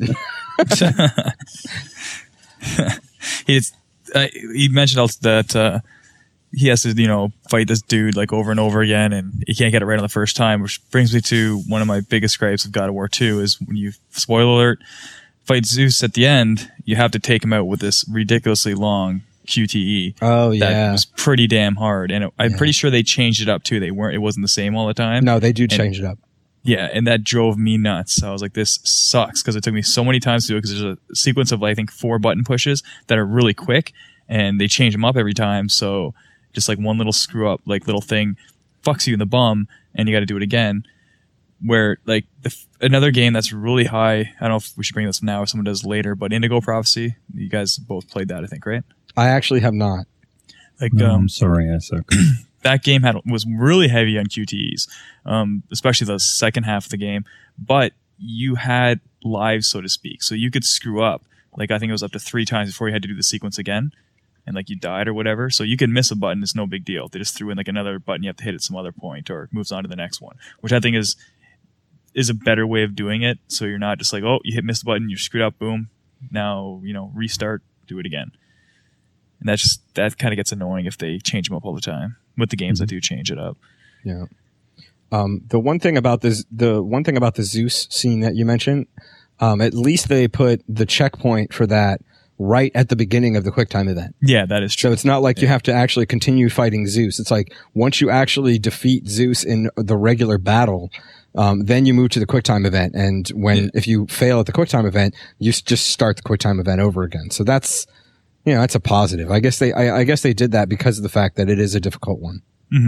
He's, uh, he mentioned also that uh, he has to, you know, fight this dude like over and over again, and he can't get it right on the first time, which brings me to one of my biggest gripes of God of War two is when you, spoiler alert, fight Zeus at the end, you have to take him out with this ridiculously long Q T E. Oh, That yeah. was pretty damn hard, and it, I'm Yeah. pretty sure they changed it up too. They weren't, it wasn't the same all the time. No, they do change it up. Yeah, and that drove me nuts. I was like, this sucks, because it took me so many times to do it, because there's a sequence of, I think, four button pushes that are really quick, and they change them up every time, so just like one little screw up, like little thing, fucks you in the bum, and you got to do it again. Where, like, the, f- another game that's really high, I don't know if we should bring this now or someone does later, but Indigo Prophecy, you guys both played that, I think, right? I actually have not. Like, No, um, I'm sorry, I suck. that game had was really heavy on Q T Es, um, especially the second half of the game. But you had lives, so to speak, so you could screw up. Like I think it was up to three times before you had to do the sequence again, and like you died or whatever. So you can miss a button; it's no big deal. They just threw in like another button you have to hit at some other point, or it moves on to the next one, which I think is is a better way of doing it. So you're not just like, oh, you hit miss the button, you're screwed up, boom. Now you know restart do it again. And that just that kind of gets annoying if they change them up all the time with the games Mm-hmm. that do change it up. Yeah. Um, the one thing about this, the one thing about the Zeus scene that you mentioned, um, at least they put the checkpoint for that right at the beginning of the QuickTime event. Yeah, that is true. So it's not like you have to actually continue fighting Zeus. It's like once you actually defeat Zeus in the regular battle, um, then you move to the QuickTime event. And when, Yeah. if you fail at the QuickTime event, you s- just start the QuickTime event over again. So that's, you know, that's a positive. I guess they, I, I guess they did that because of the fact that it is a difficult one.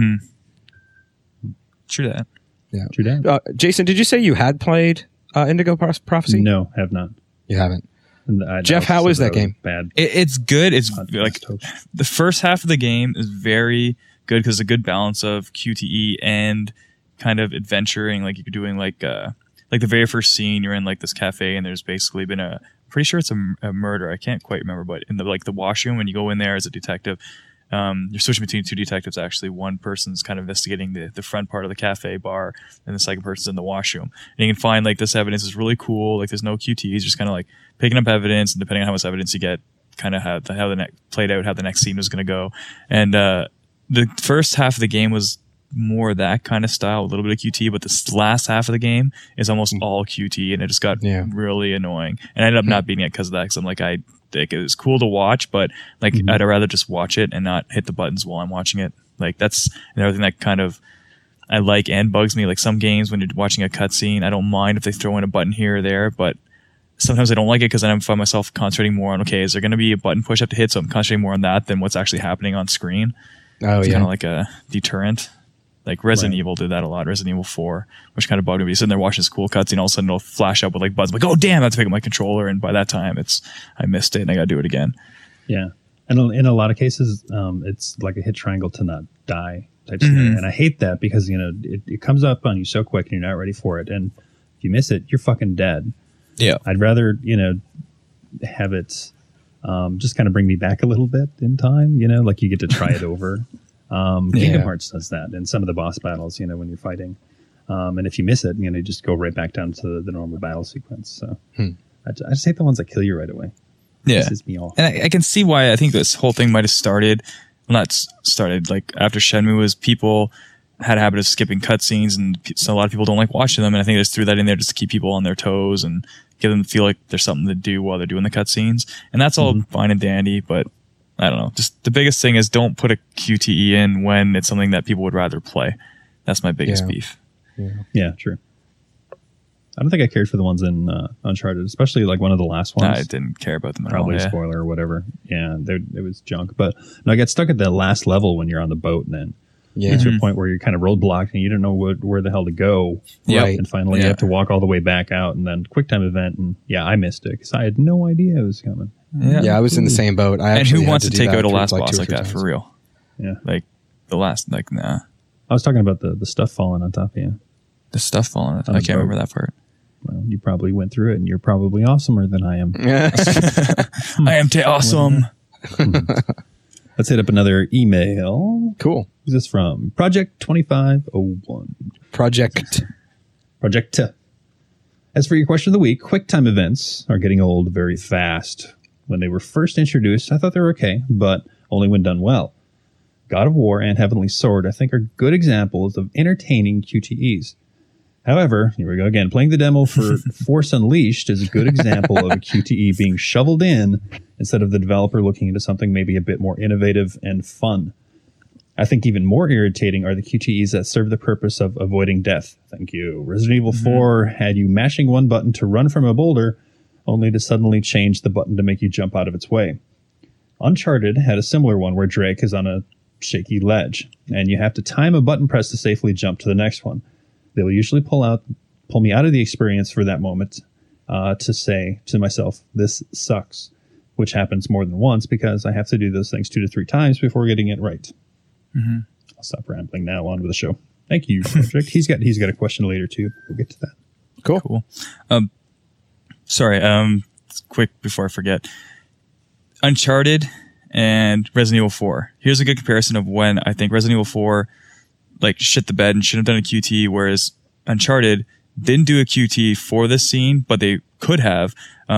Mm-hmm. True that. Yeah. True that. Uh, Jason, did you say you had played uh, Indigo Pro- Prophecy? No, have not. You haven't. And I, Jeff, I how also is said that was game? Bad. It, it's good. It's Podcast like host. the first half of the game is very good because it's a good balance of Q T E and kind of adventuring. Like you're doing like uh like the very first scene, you're in like this cafe and there's basically been a pretty sure it's a, a murder. I can't quite remember, but in the like the washroom when you go in there as a detective. Um, you're switching between two detectives. Actually, one person's kind of investigating the, the front part of the cafe bar, and the second person's in the washroom. And you can find like this evidence is really cool. Like there's no Q Ts, just kind of like picking up evidence, and depending on how much evidence you get, kind of how the how the next played out, how the next scene was going to go. And uh, the first half of the game was more that kind of style, a little bit of Q T, but this last half of the game is almost all Q T, and it just got Yeah. really annoying. And I ended up not beating it because of that. Because I'm like I. Like it was cool to watch, but like Mm-hmm. I'd rather just watch it and not hit the buttons while I'm watching it. Like that's another thing that kind of I like and bugs me. Like some games when you're watching a cutscene, I don't mind if they throw in a button here or there, but sometimes I don't like it because then I find myself concentrating more on okay, is there going to be a button push up to hit? So I'm concentrating more on that than what's actually happening on screen. Oh, It's yeah. kind of like a deterrent. Like Resident Right. Evil did that a lot. Resident Evil four, which kind of bugged me. You're sitting there watching this cool cutscene, all of a sudden it'll flash up with like buttons. Like, oh damn, I have to pick up my controller, and by that time, it's I missed it, and I got to do it again. Yeah. And in a lot of cases, um, it's like a hit triangle to not die type scenario. Mhm. And I hate that because, you know, it, it comes up on you so quick and you're not ready for it. And if you miss it, you're fucking dead. Yeah. I'd rather, you know, have it um, just kind of bring me back a little bit in time, you know, like you get to try it over. Um, Kingdom Yeah. Hearts does that in some of the boss battles, you know, when you're fighting. Um, and if you miss it, you know, you just go right back down to the, the normal battle sequence. So Hmm. I, ju- I just hate the ones that kill you right away. Yeah, Pisses me off. and I, I can see why. I think this whole thing might have started, well, not s- started like after Shenmue, was people had a habit of skipping cutscenes, and pe- so a lot of people don't like watching them. And I think they just threw that in there just to keep people on their toes and get them to feel like there's something to do while they're doing the cutscenes. And that's all fine and dandy, but I don't know. Just the biggest thing is don't put a Q T E in when it's something that people would rather play. That's my biggest Yeah. beef. Yeah, true. I don't think I cared for the ones in uh, Uncharted, especially like one of the last ones. I didn't care about them at Probably all. a Yeah. spoiler or whatever. Yeah, there- it was junk. But no, I got stuck at the last level when you're on the boat, and then Yeah. you get to a point where you're kind of roadblocked and you don't know what, where the hell to go. Yep. Right. And finally, you Yeah. have to walk all the way back out, and then QuickTime event. And yeah, I missed it because I had no idea it was coming. Yeah, I was in the same boat. I And actually who had wants to, do take that out a for, last like, boss two or like three that times. for real? Yeah, Like the last, like nah, I was talking about the the stuff falling on top of you. the stuff falling. On I the can't boat. remember that part. Well, you probably went through it, and you're probably awesomer than I am. I am t- awesome. Let's hit up another email. Cool. Who's this from? Project twenty-five oh one. Project. Project. As for your question of the week, QuickTime events are getting old very fast. When they were first introduced, I thought they were okay, but only when done well. God of War and Heavenly Sword, I think, are good examples of entertaining Q T Es. However, here we go again. Playing the demo for Force Unleashed is a good example of a Q T E being shoveled in instead of the developer looking into something maybe a bit more innovative and fun. I think even more irritating are the Q T Es that serve the purpose of avoiding death. Thank you. Resident Evil four had you mashing one button to run from a boulder, only to suddenly change the button to make you jump out of its way. Uncharted had a similar one where Drake is on a shaky ledge, and you have to time a button press to safely jump to the next one. They will usually pull out, pull me out of the experience for that moment uh, to say to myself, this sucks, which happens more than once because I have to do those things two to three times before getting it right. Mm-hmm. I'll stop rambling now. On with the show. Thank you, Patrick. he's got he's got a question later too. We'll get to that. Cool. Cool. Um, sorry. Um, quick before I forget. Uncharted and Resident Evil four. Here's a good comparison of when I think Resident Evil four like shit the bed and shouldn't have done a Q T, whereas Uncharted didn't do a Q T for this scene, but they could have. Um,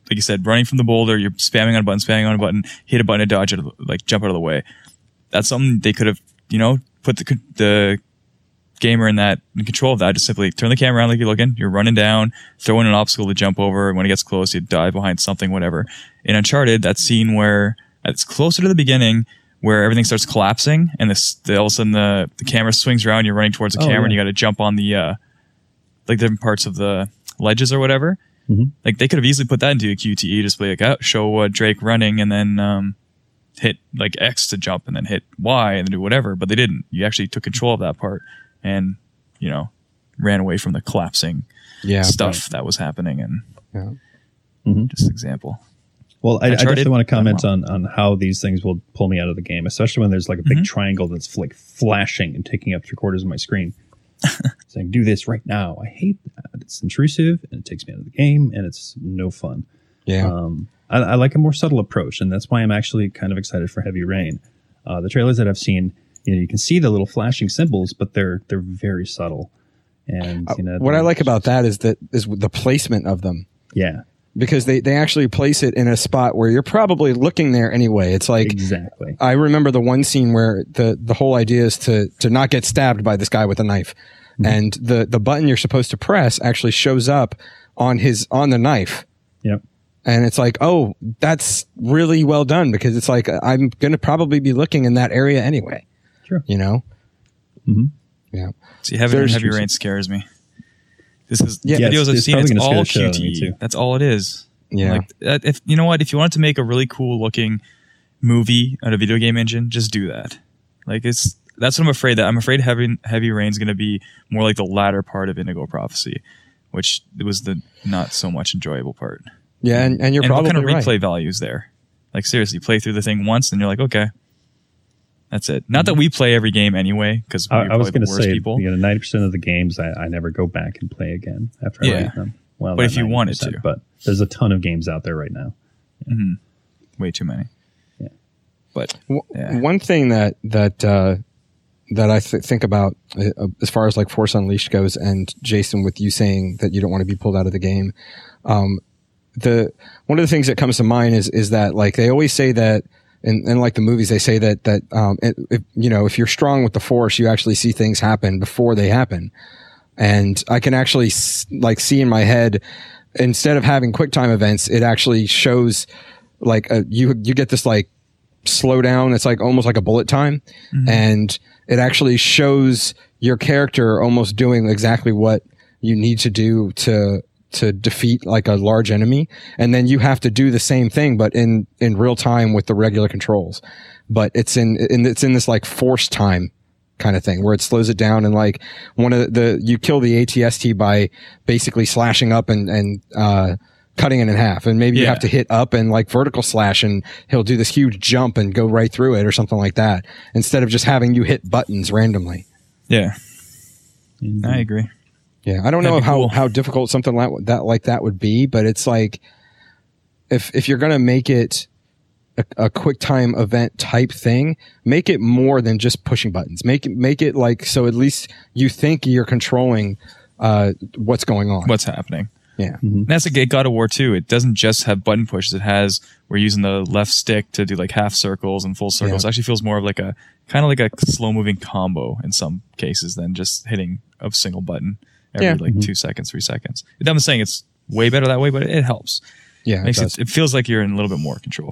like you said, running from the boulder, you're spamming on a button, spamming on a button, hit a button to dodge it, like jump out of the way. That's something they could have, you know, put the the gamer in that in control of that. Just simply turn the camera around like you're looking, you're running down, throw in an obstacle to jump over, and when it gets close, you dive behind something, whatever. In Uncharted, that scene where it's closer to the beginning, where everything starts collapsing, and this the, all of a sudden the, the camera swings around, you're running towards the oh, camera, yeah. and you got to jump on the uh, like different parts of the ledges or whatever. Mm-hmm. Like they could have easily put that into a Q T E, just be like, oh, show uh, Drake running, and then um, hit like X to jump, and then hit Y, and then do whatever. But they didn't. You actually took control of that part, and you know, ran away from the collapsing yeah, stuff right. that was happening. And yeah. mm-hmm. just an example. Well, I, I definitely want to comment well. on, on how these things will pull me out of the game, especially when there's like a big Mm-hmm. triangle that's like flashing and taking up three quarters of my screen. Saying, do this right now. I hate that. It's intrusive and it takes me out of the game and it's no fun. Yeah. Um, I, I like a more subtle approach, and that's why I'm actually kind of excited for Heavy Rain. Uh, the trailers that I've seen, you know, you can see the little flashing symbols, but they're they're very subtle. And you know, uh, what I like about that is that is the placement of them. Yeah. Because they, they actually place it in a spot where you're probably looking there anyway. It's like exactly. I remember the one scene where the, the whole idea is to to not get stabbed by this guy with a knife, mm-hmm. and the, the button you're supposed to press actually shows up on his on the knife. Yep. And it's like, oh, that's really well done, because it's like I'm going to probably be looking in that area anyway. Sure. You know. Mm-hmm. Yeah. See, heavy There's- heavy rain scares me. This is Yeah, videos it's- I've it's seen. probably It's gonna all scare the shit out of me Q T E. too. That's all it is. Yeah. Like, that- if you know what, if you wanted to make a really cool looking movie out of a video game engine, just do that. Like it's that's what I'm afraid that I'm afraid heavy heavy rain's going to be more like the latter part of Indigo Prophecy, which was the not so much enjoyable part. Yeah, and, and you're and probably what kind of right. replay value is there? Like seriously, play through the thing once and you're like, okay, that's it. Not that we play every game anyway, because we're I, I probably was going the to worst say, people. you know, ninety percent of the games I, I never go back and play again after I Yeah. beat them. Well, But not if you wanted ninety percent, to. but there's a ton of games out there right now. Mm-hmm. Way too many. Yeah. But W- yeah. One thing that that uh, that I th- think about uh, as far as like Force Unleashed goes, and Jason, with you saying that you don't want to be pulled out of the game, um, the one of the things that comes to mind is is that like they always say that in, in like the movies they say that that um, it, if, you know, if you're strong with the Force, you actually see things happen before they happen, and I can actually s- like see in my head, instead of having QuickTime events, it actually shows like a, you you get this like slow down. It's like almost like a bullet time, Mm-hmm. and it actually shows your character almost doing exactly what you need to do to to defeat like a large enemy, and then you have to do the same thing but in in real time with the regular controls. But it's in, in it's in this like forced time kind of thing where it slows it down, and like one of the, the you kill the A T S T by basically slashing up and and uh cutting it in half, and maybe you Yeah. have to hit up and like vertical slash, and he'll do this huge jump and go right through it or something like that, instead of just having you hit buttons randomly. Yeah, Mm-hmm. I agree. Yeah, I don't That'd know be how, cool. how difficult something like that like that would be, but it's like if if you're gonna make it a, a quick time event type thing, make it more than just pushing buttons. Make it make it like so at least you think you're controlling uh, what's going on. What's happening? Yeah, And that's like God of War two. It doesn't just have button pushes. It has we're using the left stick to do like half circles and full circles. Yeah. It actually feels more of like a kind of like a slow moving combo in some cases than just hitting a single button every Yeah. like two seconds, three seconds. I'm saying it's way better that way, but it helps. yeah, it Makes does. it, it feels like you're in a little bit more control.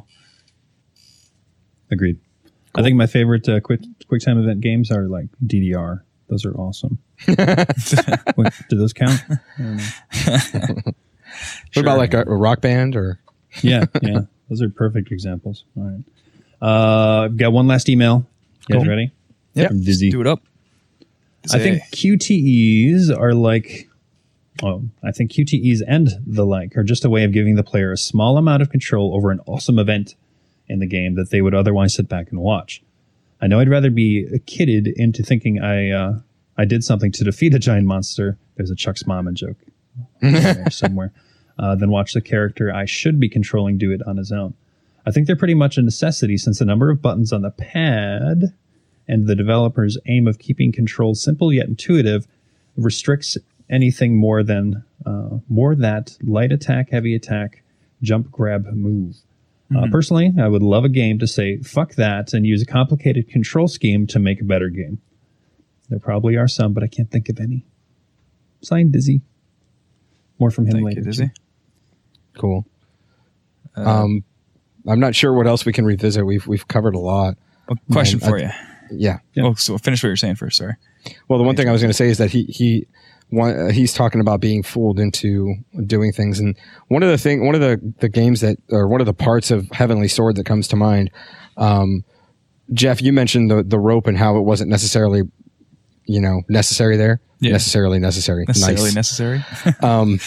Agreed. I think my favorite uh, quick QuickTime event games are like D D R. Those are awesome. Wait, do those count? I don't know. What about like a, a rock band or? Yeah, yeah. Those are perfect examples. All right. Uh, I've got one last email. You guys Cool. ready? Yeah, From Dizzy. do it up. I think Q T Es are like, oh, I think Q T Es and the like are just a way of giving the player a small amount of control over an awesome event in the game that they would otherwise sit back and watch. I know I'd rather be kidded into thinking I uh, I did something to defeat a giant monster. There's a Chuck's Mama joke there somewhere. Uh, than watch the character I should be controlling do it on his own. I think they're pretty much a necessity since the number of buttons on the pad and the developer's aim of keeping control simple yet intuitive restricts anything more than uh, more that light attack, heavy attack, jump, grab, move. Mm-hmm. Uh, personally, I would love a game to say, fuck that, and use a complicated control scheme to make a better game. There probably are some, but I can't think of any. Signed, Dizzy. More from him Thank later. you, Dizzy. Cool. Uh, Um, I'm not sure what else we can revisit. We've we've covered a lot. a question And for I- you. Yeah. Oh, so finish what you're saying first. Sorry. Well, the one thing I was going to say is that he he one, uh, he's talking about being fooled into doing things, and one of the thing, one of the the games that, or one of the parts of Heavenly Sword that comes to mind, um, Jeff, you mentioned the the rope and how it wasn't necessarily, you know, necessary there. Yeah. Necessarily necessary. Necessarily nice. necessary. Um,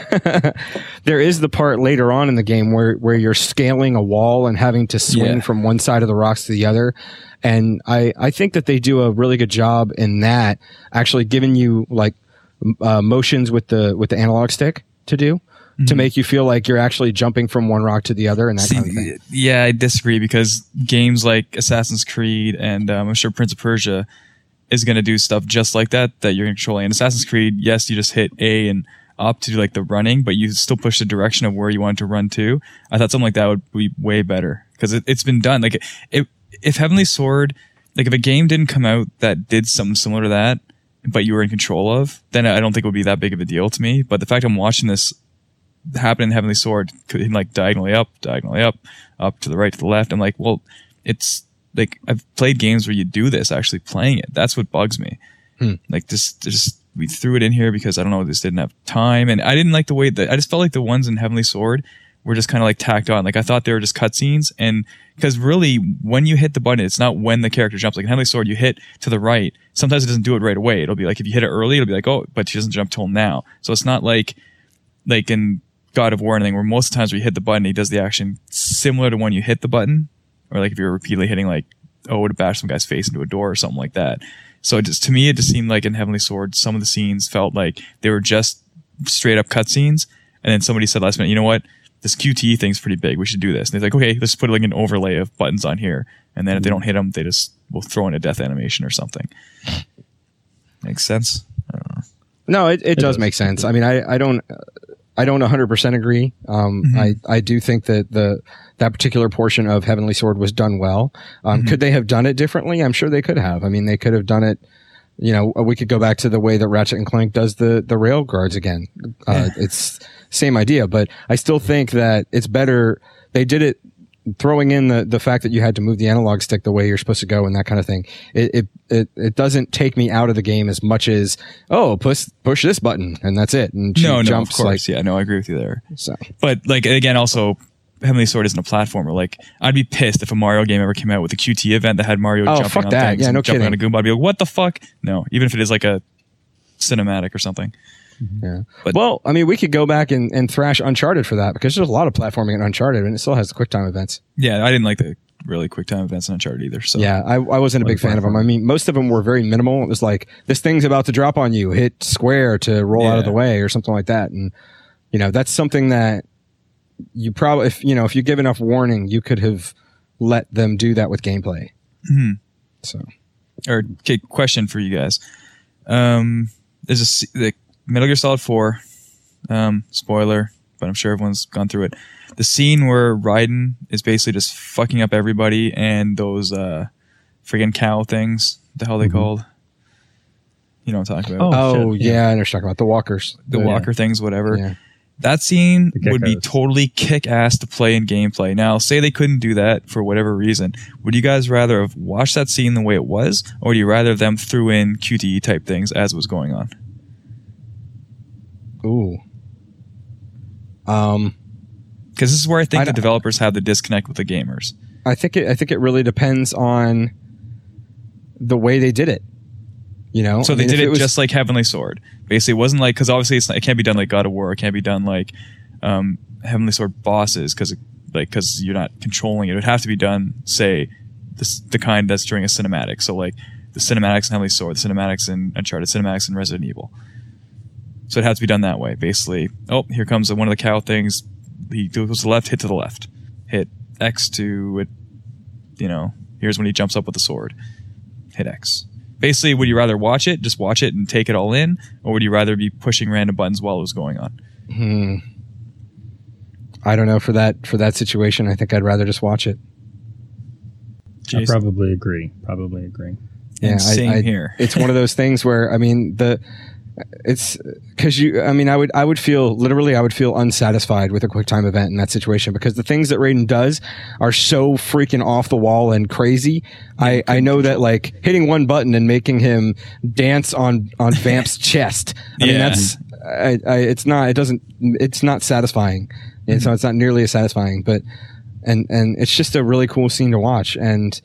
there is the part later on in the game where, where you're scaling a wall and having to swing Yeah. from one side of the rocks to the other. And I, I think that they do a really good job in that, actually giving you like uh, motions with the with the analog stick to do Mm-hmm. to make you feel like you're actually jumping from one rock to the other and that See, kind of thing. yeah, I disagree because games like Assassin's Creed and um, I'm sure Prince of Persia is going to do stuff just like that, that you're controlling. In Assassin's Creed, yes, you just hit A and up to do like the running, but you still push the direction of where you want to run to. I thought something like that would be way better because it, it's been done. Like it, it, if Heavenly Sword, like if a game didn't come out that did something similar to that, but you were in control of, then I don't think it would be that big of a deal to me. But the fact I'm watching this happen in Heavenly Sword, like diagonally up, diagonally up, up to the right, to the left, I'm like, well, it's like I've played games where you do this actually playing it. That's what bugs me. Hmm. Like just, just we threw it in here because I don't know, just didn't have time, and I didn't like the way that I just felt like the ones in Heavenly Sword were just kind of like tacked on. Like I thought they were just cutscenes, and because really when you hit the button, it's not when the character jumps. Like in Heavenly Sword, you hit to the right. Sometimes it doesn't do it right away. It'll be like if you hit it early, it'll be like, oh, but she doesn't jump till now. So it's not like like in God of War or anything where most of the times where you hit the button, he does the action similar to when you hit the button, or like if you're repeatedly hitting like, oh, to bash some guy's face into a door or something like that. So it just, to me, it just seemed like in Heavenly Sword, some of the scenes felt like they were just straight up cutscenes. And then somebody said last minute, you know what? This Q T E thing's pretty big. We should do this. And they're like, okay, let's put like an overlay of buttons on here. And then if they don't hit them, they just will throw in a death animation or something. Makes sense? I don't know. No, it, it, It does does. make sense. I mean, I, I don't, I don't one hundred percent agree. Um, Mm-hmm. I, I do think that the, that particular portion of Heavenly Sword was done well. Um, Mm-hmm. could they have done it differently? I'm sure they could have. I mean, they could have done it, you know, we could go back to the way that Ratchet and Clank does the, the rail guards again. Uh, it's same idea, but I still think that it's better. They did it throwing in the, the fact that you had to move the analog stick the way you're supposed to go and that kind of thing. It, it, it, it doesn't take me out of the game as much as, oh, push, push this button and that's it. And she No, no, of jumps course. like, yeah, no, I agree with you there. so. But like, again, also, Heavenly Sword isn't a platformer. Like, I'd be pissed if a Mario game ever came out with a Q T event that had Mario Oh, jumping fuck on that. things Yeah, and no jumping on a kidding. Goomba. I'd be like, what the fuck? No, even if it is like a cinematic or something. Yeah. But- well, I mean, we could go back and, and thrash Uncharted for that because there's a lot of platforming in Uncharted and it still has the QuickTime events. Yeah, I didn't like the really quick time events in Uncharted either. So Yeah, I, I wasn't a big fan of them. I mean, most of them were very minimal. It was like, this thing's about to drop on you, hit square to roll out of the Yeah. way or something like that. And, you know, that's something that you probably, if, you know, if you give enough warning, you could have let them do that with gameplay. Mm-hmm. So, or okay, question for you guys. Um, there's a s- the Metal Gear Solid four. Um, spoiler, but I'm sure everyone's gone through it. The scene where Raiden is basically just fucking up everybody and those uh, friggin' cow things. What the hell are they called? You know what I'm talking about? oh, shit, yeah. yeah. I know what you're talking about the walkers. the walker things, whatever. Yeah. That scene The would be geckos. totally kick-ass to play in gameplay. Now, say they couldn't do that for whatever reason. Would you guys rather have watched that scene the way it was, or do you rather them threw in Q T E type things as was going on? Ooh. Um, Because this is where I think I the don't- developers have the disconnect with the gamers. I think it, I think it really depends on the way they did it. You know, So I they mean, did if it, was- just like Heavenly Sword. Basically, it wasn't like, because obviously it's not, it can't be done like God of War. It can't be done like um, Heavenly Sword bosses because like because you're not controlling it. It would have to be done, say, this, the kind that's during a cinematic. So like the cinematics in Heavenly Sword, the cinematics in Uncharted, cinematics in Resident Evil. So it has to be done that way. Basically, oh, here comes one of the cow things. He goes to the left, hit to the left. Hit X to it. You know, here's when he jumps up with the sword. Hit X. Basically, would you rather watch it, just watch it and take it all in, or would you rather be pushing random buttons while it was going on? Hmm. I don't know for that for that situation. I think I'd rather just watch it. I probably agree. Probably agree. Yeah, And same I, I, here. It's one of those things where I mean the it's because you I mean I would I would feel literally I would feel unsatisfied with a QuickTime event in that situation because the things that Raiden does are so freaking off the wall and crazy. I I know that like hitting one button and making him dance on on Vamp's chest. I mean Yeah. that's I, I it's not it doesn't it's not satisfying. And so it's not nearly as satisfying, but and and it's just a really cool scene to watch. And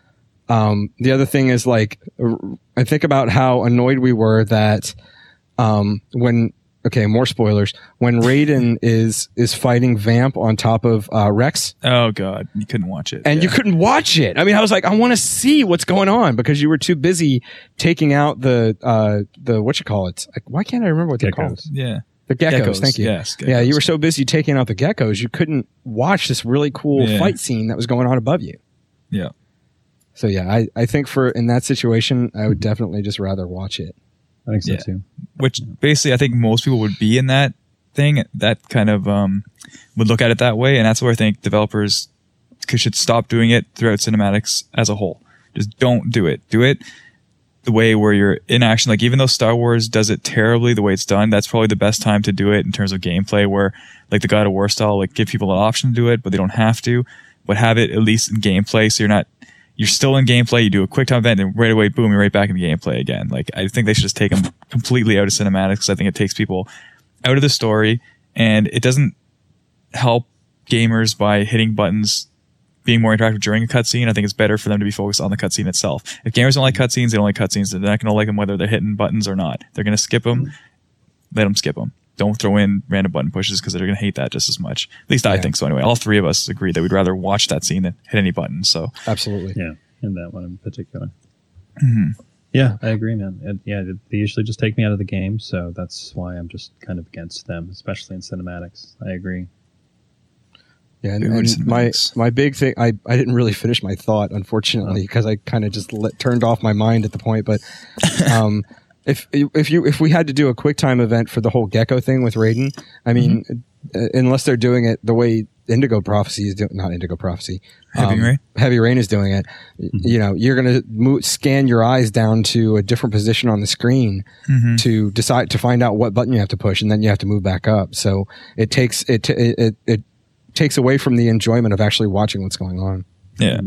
um the other thing is like I think about how annoyed we were that um when okay more spoilers when Raiden is is fighting Vamp on top of uh Rex. Oh god, you couldn't watch it. And yeah. you couldn't watch it. I mean, I was like, I want to see what's going on because you were too busy taking out the uh the what you call it. Like, why can't I remember what they're called? Yeah. The geckos, Geckos, thank you. yes, Yeah, you geckos. were so busy taking out the geckos, you couldn't watch this really cool Yeah. fight scene that was going on above you. Yeah. So yeah, I, I think for in that situation, I would definitely just rather watch it. I think so Yeah. too. Which basically I think most people would be in that thing, that kind of um would look at it that way, and that's where I think developers could, should stop doing it throughout cinematics as a whole. Just don't do it. Do it the way where you're in action. Like even though Star Wars does it terribly the way it's done, that's probably the best time to do it in terms of gameplay, where like the God of War style, like give people an option to do it, but they don't have to, but have it at least in gameplay. So you're not, you're still in gameplay, you do a quick time event and right away, boom, you're right back in the gameplay again. Like I think they should just take them completely out of cinematics. I think it takes people out of the story and it doesn't help gamers by hitting buttons being more interactive during a cutscene. I think it's better for them to be focused on the cutscene itself. If gamers don't like cutscenes, they don't like cutscenes. They're not going to like them whether they're hitting buttons or not. They're going to skip them. Let them skip them. Don't throw in random button pushes because they're going to hate that just as much. At least I Yeah. think so anyway. All three of us agree that we'd rather watch that scene than hit any button. So Absolutely. Yeah, in that one in particular. Mhm. Yeah, I agree, man. It, yeah, it, they usually just take me out of the game, so that's why I'm just kind of against them, especially in cinematics. I agree. Yeah, and, Big and cinematics. my my big thing, I, I didn't really finish my thought, unfortunately, because I kind of just let, turned off my mind at the point. But um, if if you if we had to do a QuickTime event for the whole Gecko thing with Raiden, I mean, uh, unless they're doing it the way Indigo Prophecy is doing, not Indigo Prophecy, Heavy um, Rain? Heavy Rain is doing it. You know, you're gonna mo- scan your eyes down to a different position on the screen Mm-hmm. to decide to find out what button you have to push, and then you have to move back up. So it takes it it it. it takes away from the enjoyment of actually watching what's going on. yeah.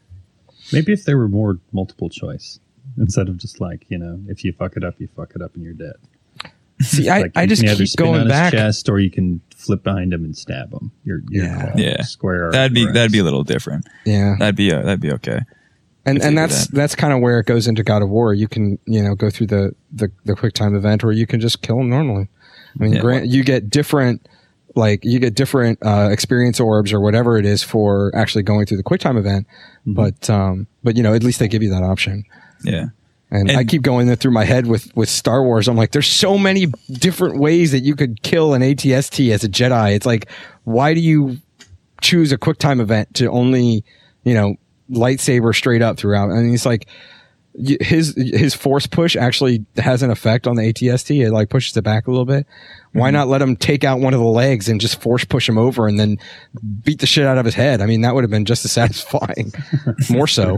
Maybe if there were more multiple choice instead of just like, you know, if you fuck it up, you fuck it up and you're dead. See, I, Like, I you just can either keep spin going on back. his chest, or you can flip behind him and stab him. You're, you're Yeah. called Yeah. square. That'd be or that'd be a X. little different. Yeah, That'd be uh, that'd be okay. and if they and do that's that. that's kind of where it goes into God of War. You can you know go through the the, the quick time event, or you can just kill him normally. I mean, Yeah. grant you get different like you get different uh, experience orbs or whatever it is for actually going through the quick time event, Mm-hmm. but um, but you know at least they give you that option. Yeah. And, And- I keep going through my head with, with Star Wars. I'm like, there's so many different ways that you could kill an A T S T as a Jedi. It's like, why do you choose a QuickTime event to only, you know, lightsaber straight up throughout? And he's like, y- his his force push actually has an effect on the A T S T. It like pushes it back a little bit. Why not let him take out one of the legs and just force push him over and then beat the shit out of his head? I mean, that would have been just as satisfying. More so.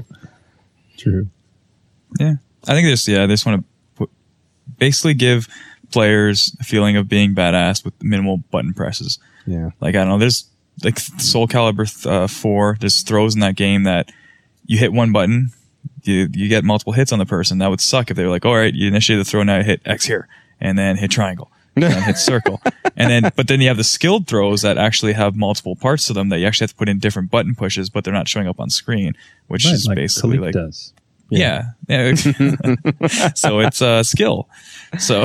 True. Yeah. I think this, yeah, they just want to put, basically give players a feeling of being badass with minimal button presses. Yeah. Like, I don't know, there's like Soul Calibur uh, four, there's throws in that game that you hit one button, you, you get multiple hits on the person. That would suck if they were like, all right, you initiate the throw, now hit X here, and then hit triangle, and then hit circle. And then, but then you have the skilled throws that actually have multiple parts to them that you actually have to put in different button pushes, but they're not showing up on screen, which Right, is like basically Khalik like, does. yeah. yeah. So it's a uh, skill. So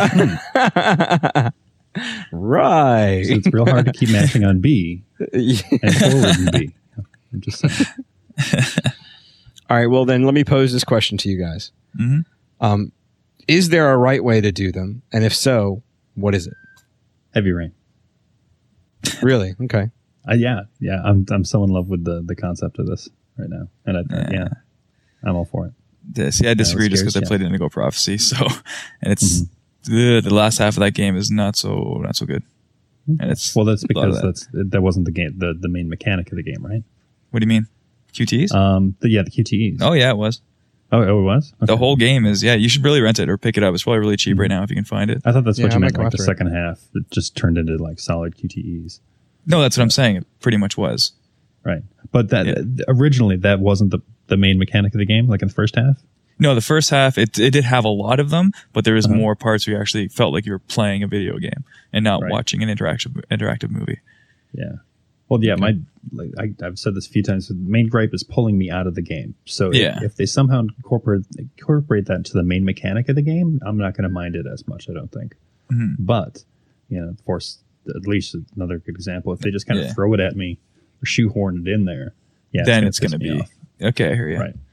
Right. So it's real hard to keep mashing on B and forward in B. I'm just saying. All right. Well, then let me pose this question to you guys. Mhm. Um, is there a right way to do them? And if so, what is it? Heavy Rain. Really? Okay. Uh, yeah, yeah. I'm I'm so in love with the the concept of this right now, and I, Yeah. yeah, I'm all for it. this, yeah, I disagree just because I scares played Indigo Prophecy. So, and it's the, the last half of that game is not so not so good. and it's Well, that's a lot of because that. that's that wasn't the game, the, the main mechanic of the game, right? What do you mean? Q Ts? Um, the, yeah, the Q T Es. oh yeah, it was. Oh, oh, it was? Okay. The whole game is yeah. You should really rent it or pick it up. It's probably really cheap right now if you can find it. I thought that's Yeah, what I you might meant, go like the after it. second half. It just turned into like solid Q T Es. No, that's what I'm saying. It pretty much was. Right. But that Yeah. originally, that wasn't the, the main mechanic of the game, like in the first half? No, the first half it it did have a lot of them, but there was Uh-huh. more parts where you actually felt like you were playing a video game and not Right. watching an interactive interactive movie. Yeah. Well, yeah, my like I, I've said this a few times. The main gripe is pulling me out of the game. So if- Yeah. if, they somehow incorporate incorporate that into the main mechanic of the game, I'm not going to mind it as much. I don't think. Mhm. But you know, of course, at least another good example. If they just kind of Yeah. throw it at me or shoehorn it in there, yeah, then gonna it's going to piss me be off. okay. I hear you. Right.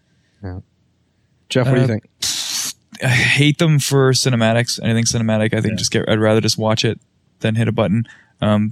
Jeff, what do you Uh, think? I hate them for cinematics. Anything cinematic, I think Yeah. just get. I'd rather just watch it than hit a button. Um,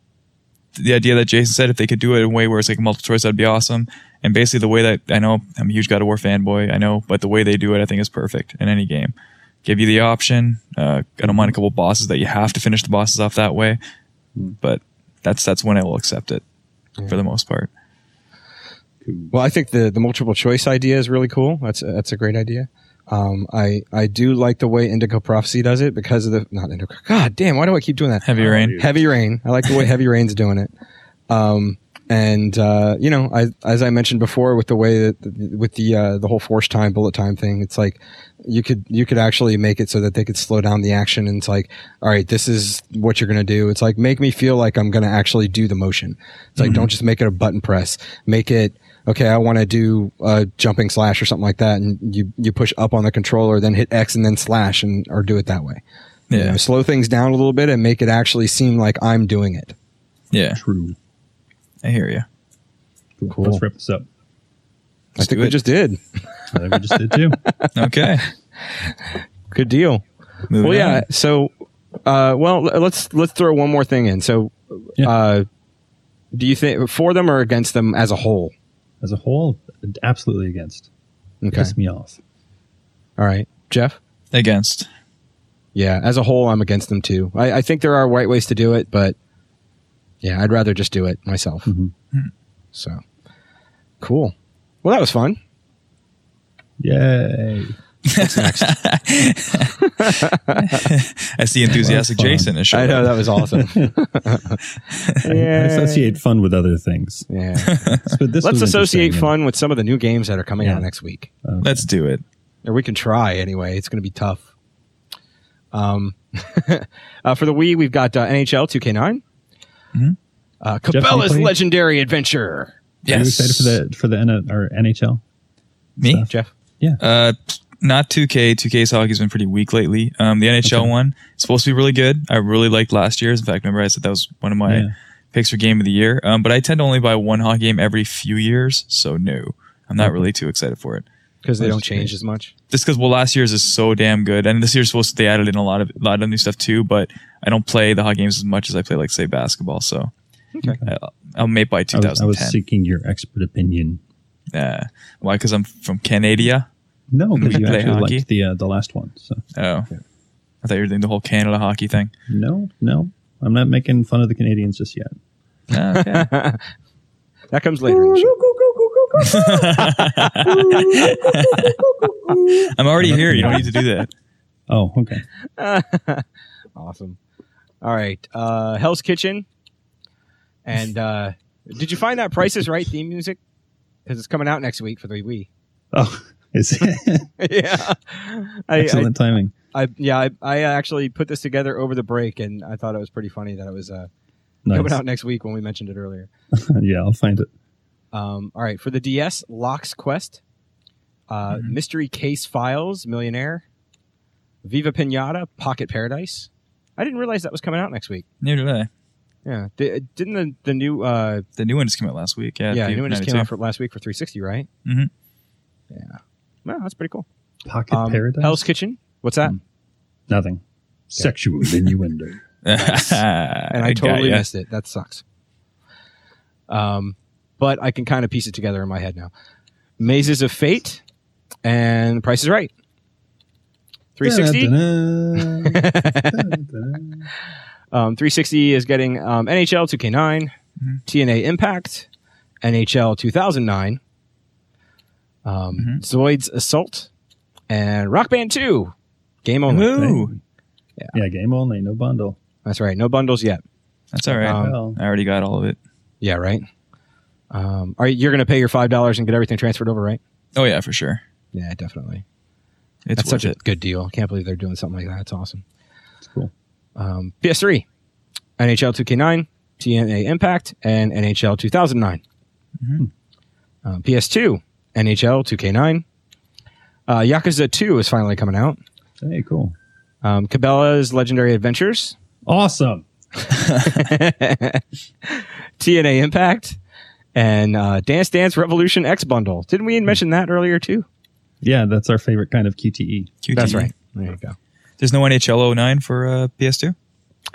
the idea that Jason said if they could do it in a way where it's like multiple choice, that'd be awesome. And basically, the way that I know I'm a huge God of War fanboy, I know, but the way they do it, I think is perfect in any game. Give you the option. Uh, I don't mind a couple bosses that you have to finish the bosses off that way, but that's that's when I will accept it for the most part. Well, I think the, the multiple choice idea is really cool. That's that's a great idea. Um, I I do like the way Indigo Prophecy does it because of the not Indigo. God damn, why do I keep doing that? Heavy Rain. Heavy Rain. I like the way Heavy Rain's doing it. Um, and uh, you know, I, as I mentioned before, with the way that with the uh, the whole force time, bullet time thing, it's like you could you could actually make it so that they could slow down the action. And it's like, all right, this is what you're gonna do. It's like make me feel like I'm gonna actually do the motion. It's like don't just make it a button press. Make it. Okay, I want to do a jumping slash or something like that, and you, you push up on the controller, then hit X and then slash, and or do it that way. You Yeah. know, slow things down a little bit and make it actually seem like I'm doing it. Yeah, True. I hear you. Cool. Let's wrap this up. I think do we it. just did. I think we just did too. Okay. Good deal. Moving Well, yeah. on. So, uh, well, l- let's let's throw one more thing in. So, Yeah. uh, do you think for them or against them as a whole? As a whole, absolutely against. Okay. Piss me off. All right, Jeff. Against. Yeah, as a whole, I'm against them too. I, I think there are right ways to do it, but yeah, I'd rather just do it myself. Mhm. So, cool. Well, that was fun. Yay. What's next? I see enthusiastic Well, fun. Jason is showing I know up. that was awesome. I associate fun with other things. Yeah. But this Let's was associate interesting, fun with some of the new games that are coming Yeah. out next week. and- okay. Let's do it. Or we can try anyway. It's going to be tough. Um, uh, for the Wii, we've got uh, N H L two K nine. Mhm. Uh, Jeff, you Cabela's play? Legendary Adventure. Are you Yes. excited for the for the N- or N H L? Me? Jeff? Uh, not two K. two K's hockey's been pretty weak lately. Um, the N H L Okay. one is supposed to be really good. I really liked last year's. In fact, remember I said that was one of my Yeah. picks for game of the year. Um, but I tend to only buy one hockey game every few years, so no, I'm not really too excited for it. Because they That's don't change great. as much. Just because, well, last year's is so damn good, and this year's supposed to they added in a lot of a lot of new stuff too. But I don't play the hockey games as much as I play, like say basketball. So Okay. I, I'll make by I two was, I thousand was ten. seeking your expert opinion. Uh, why? Because I'm from Canada. No, We because you play actually hockey? liked the uh, the last one. So Oh, I thought you were doing the whole Canada hockey thing. no, no, I'm not making fun of the Canadians just yet. Ah, okay. That comes later in the show. I'm already here. You don't need to do that. Oh, okay. Awesome. All right. Uh, Hell's Kitchen. And uh, did you find that Price is Right theme music? Because it's coming out next week for the Wii. Oh, is it? Yeah. I, Excellent timing. I, I yeah, I, I actually put this together over the break, and I thought it was pretty funny that it was uh, Nice. coming out next week when we mentioned it earlier. Yeah, I'll find it. Um, all right, for the D S, Locke's Quest, uh, Mm-hmm. Mystery Case Files, Millionaire, Viva Pinata, Pocket Paradise. I didn't realize that was coming out next week. Neither did I. Yeah, the, didn't the the new uh, The new one just came out last week. Yeah, yeah the new one just came ninety-two. out for last week for three sixty, right? Mhm. Yeah, well, that's pretty cool. Pocket Um, Paradise. Hell's Kitchen. What's that? Hmm. Nothing. Sexual innuendo. and I, got totally ya. missed it. That sucks. Um, but I can kind of piece it together in my head now. Mazes of Fate and Price is Right. three sixty. Um, three sixty is getting um, N H L two K nine, mm-hmm. T N A Impact, N H L two thousand nine, um, mm-hmm. Zoid's Assault, and Rock Band two. Game only. Ooh. Yeah. yeah, game only. No bundle. That's right. No bundles yet. That's all right. Um, well, I already got all of it. Yeah, right. Um, are you, you're going to pay your five dollars and get everything transferred over, right? Oh, yeah, for sure. Yeah, definitely. It's That's such it. a good deal. I can't believe they're doing something like that. It's awesome. It's cool. Um, P S three, N H L two K nine, T N A Impact, and N H L two thousand nine. Mm-hmm. Um, P S two, N H L two K nine. Uh, Yakuza two is finally coming out. Hey, cool. Um, Cabela's Legendary Adventures. Awesome. T N A Impact. And uh, Dance Dance Revolution X Bundle. Didn't we mention that earlier, too? Yeah, that's our favorite kind of Q T E. Q T E. That's right. There you go. There's no N H L oh nine for uh, P S two?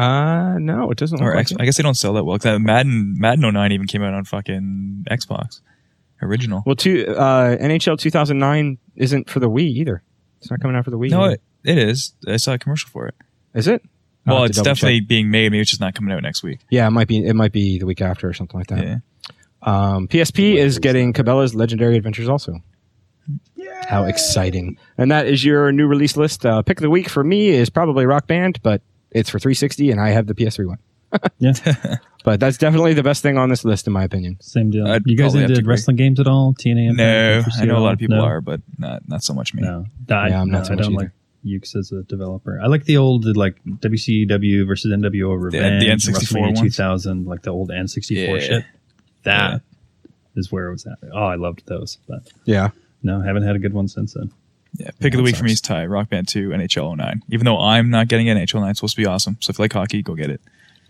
Uh, no, it doesn't look or like X- it. I guess they don't sell that well. Cause Madden, Madden oh nine even came out on fucking Xbox. Original. Well, two, uh, N H L two thousand nine isn't for the Wii either. It's not coming out for the Wii. No, either. it, it is. I saw a commercial for it. Is it? Well, I'll have it's to double definitely check. being made. Maybe it's just not coming out next week. Yeah, it might be. It might be the week after or something like that. Yeah. Um, P S P is getting Cabela's Legendary Adventures also. Yeah. How exciting! And that is your new release list. Uh, pick of the week for me is probably Rock Band, but it's for three sixty, and I have the P S three one. Yeah. But that's definitely the best thing on this list, in my opinion. Same deal. I'd you guys probably have into to wrestling games at all? T N A Impact? No, F C I know a L? lot of people No? are, but not not so much me. No, I, Yeah, I'm not no, so I much don't either. like Ukes as a developer. I like the old like W C W versus N W O Revenge, the N sixty-four WrestleMania ones. two thousand, like the old N sixty-four Yeah. shit. That Yeah. is where it was at. Oh, I loved those, but Yeah. no, haven't had a good one since then. Yeah, pick of the week for me is Ty, Rock Band two, N H L oh nine. Even though I'm not getting it, N H L oh nine, it's supposed to be awesome. So if you like hockey, go get it.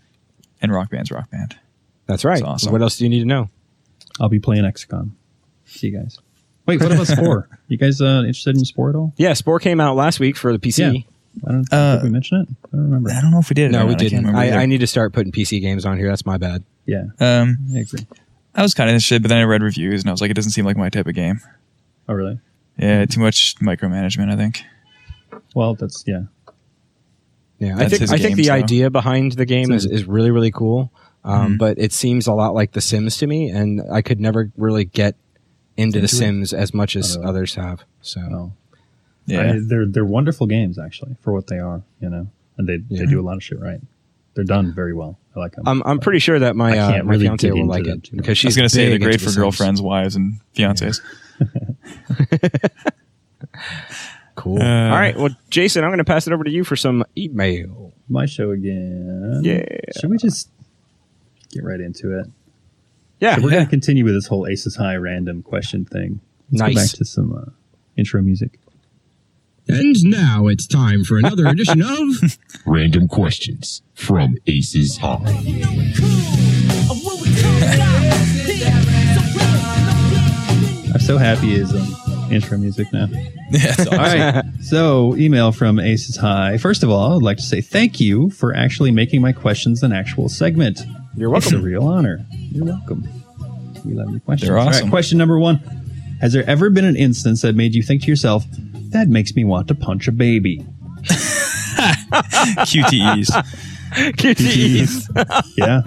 And Rock Band's Rock Band. That's right. That's awesome. What else do you need to know? I'll be playing X COM. See you guys. Wait, what about Spore? You guys uh, interested in Spore at all? Yeah, Spore came out last week for the P C. Yeah. I don't. Uh, did we mention it? I don't remember. I don't know if we did. No, or we not. I can't didn't. remember I, either. I need to start putting P C games on here. That's my bad. Yeah, Um, I agree. I was kind of interested, but then I read reviews and I was like, it doesn't seem like my type of game. Oh, really? Yeah, too much micromanagement, I think. Well, that's yeah. Yeah, I That's think his I think game, the so- idea behind the game is, is really really cool. Um, Mhm. But it seems a lot like The Sims to me, and I could never really get into The Into it? Sims as much as Oh. others have. So Oh. Yeah. I, they're they're wonderful games actually for what they are, you know, and they Yeah. they do a lot of shit right. They're done very well. I like them. I'm I'm pretty sure that my I uh, can't my really fiance get will into like them it too much. because I she's was going to say big they're into great The for Sims. girlfriends, wives, and fiancés. Cool. Uh, All right. Well, Jason, I'm going to pass it over to you for some email. My show again. Yeah. Should we just get right into it? Yeah. So we're Yeah. going to continue with this whole Aces High random question thing. Let's Nice. go back to some uh, intro music. And now it's time for another edition of Random Questions from Aces High. I'm so happy is um, intro music now. Yeah, it's awesome. All right. So, email from Aces High. First of all, I'd like to say thank you for actually making my questions an actual segment. You're It's a welcome. real honor. You're welcome. We love your questions. They're All right, awesome. question number one. Has there ever been an instance that made you think to yourself, that makes me want to punch a baby? Q T Es. Q T Es. Yeah.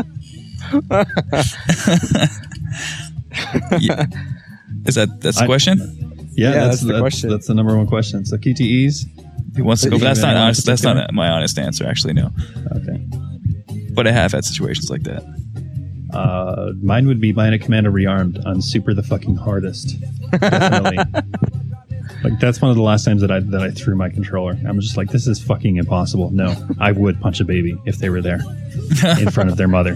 Yeah. Is that that's the I- question? Yeah, Yeah, that's, that's the that's, question. that's the number one question. So Q T Es? Who wants to go? But that's not Anyone honest. That's particular? not my honest answer. Actually, no. Okay. But I have had situations like that. Uh, mine would be buying a Commander Rearmed on Super the fucking hardest. Definitely. Like that's one of the last times that I that I threw my controller. I'm just like, this is fucking impossible. No, I would punch a baby if they were there in front of their mother.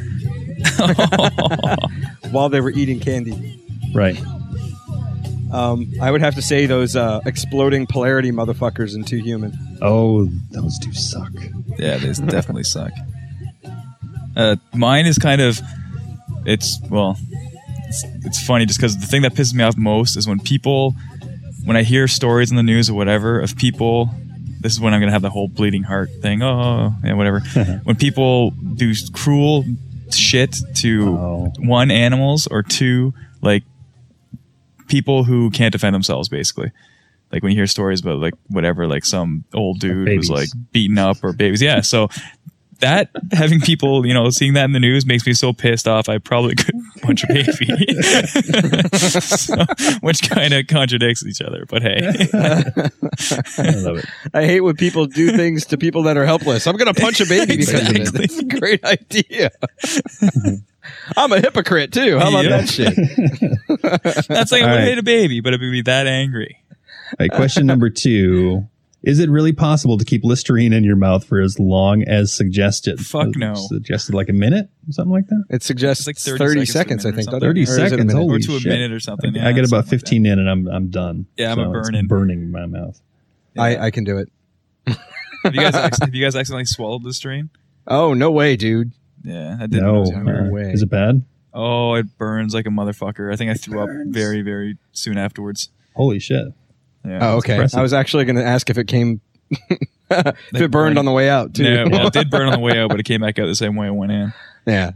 While they were eating candy. Right. Um, I would have to say those uh, exploding polarity motherfuckers in Too Human. Oh, those do suck. Yeah, they definitely suck. Uh, mine is kind of, it's well, it's, it's funny just because the thing that pisses me off most is when people, when I hear stories in the news or whatever of people. This is when I'm gonna have the whole bleeding heart thing. Oh, yeah, whatever. When people do cruel shit to Oh. one, animals, or two, like people who can't defend themselves, basically. Like when you hear stories about like whatever, like some old dude was babies. like beaten up or babies. Yeah, so that having people, you know, seeing that in the news makes me so pissed off. I probably could punch a baby, so, which kind of contradicts each other. But hey, I love it. I hate when people do things to people that are helpless. I'm going to punch a baby because Exactly. of it. That's a great idea. I'm a hypocrite too. How about Yeah. that shit? that's like I All would right. hate a baby, but it would be that angry. All right, question number two. Is it really possible to keep Listerine in your mouth for as long as suggested? Fuck no. Suggested like a minute? Something like that? It suggests It's like like thirty, thirty seconds seconds, a I minute think. or don't something. they? thirty Or is it a seconds. minute? Holy Or to a shit. minute or something. I, Yeah, I get about something like fifteen in and I'm I'm done. Yeah, I'm a it's burning. burning my mouth. I, I can do it. Have you guys acc- have you guys accidentally swallowed Listerine? Oh, no way, dude. Yeah, I did. No, when I was younger. uh, way. is it bad? Oh, it burns like a motherfucker. I think I threw up very, very soon afterwards. Holy shit! Yeah. Oh, okay. impressive. I was actually going to ask if it came, if it burned burned- on the way out too. Yeah, well, it did burn on the way out, but it came back out the same way it went in. Yeah.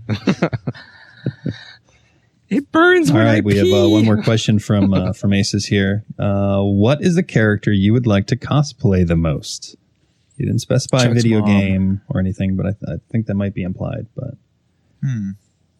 It burns All when I right, we have uh, pee. one more question from uh, from Aces here. Uh, what is the character you would like to cosplay the most? You didn't specify a Chuck's video mom. game or anything, but I, th- I think that might be implied. But Hmm.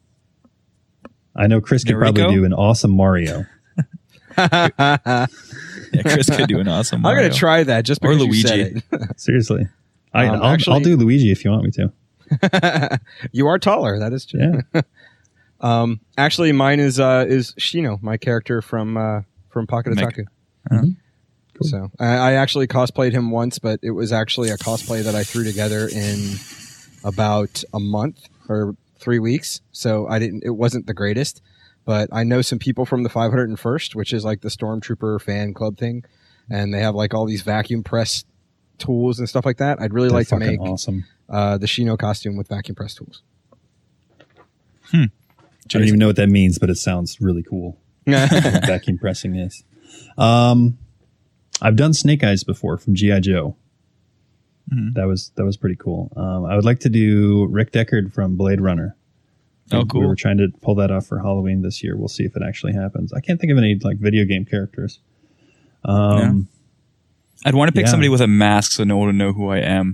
I know Chris could probably Noriko? do an awesome Mario. Yeah, Chris could do an awesome. I'm Mario. going to try that just Or because you said Luigi. it. Seriously, I, Um, I'll, actually- I'll do Luigi if you want me to. You are taller. That is true. Yeah. Um, actually, mine is uh, is Shino, my character from uh, from Pocket Make- Otaku. Uh-huh. Cool. So I, I actually cosplayed him once, but it was actually a cosplay that I threw together in about a month or three weeks. So I didn't. It wasn't the greatest, but I know some people from the five hundred first, which is like the Stormtrooper fan club thing, and they have like all these vacuum press tools and stuff like that. I'd really They're like to fucking make awesome. uh, the Shino costume with vacuum press tools. I don't even know what that means, but it sounds really cool. What vacuum pressing is. Um, I've done Snake Eyes before from G I Joe. Mhm. That was that was pretty cool. Um, I would like to do Rick Deckard from Blade Runner. Oh, We cool. were trying to pull that off for Halloween this year. We'll see if it actually happens. I can't think of any like video game characters. Um, I'd want to pick Yeah. somebody with a mask so no one would know who I am.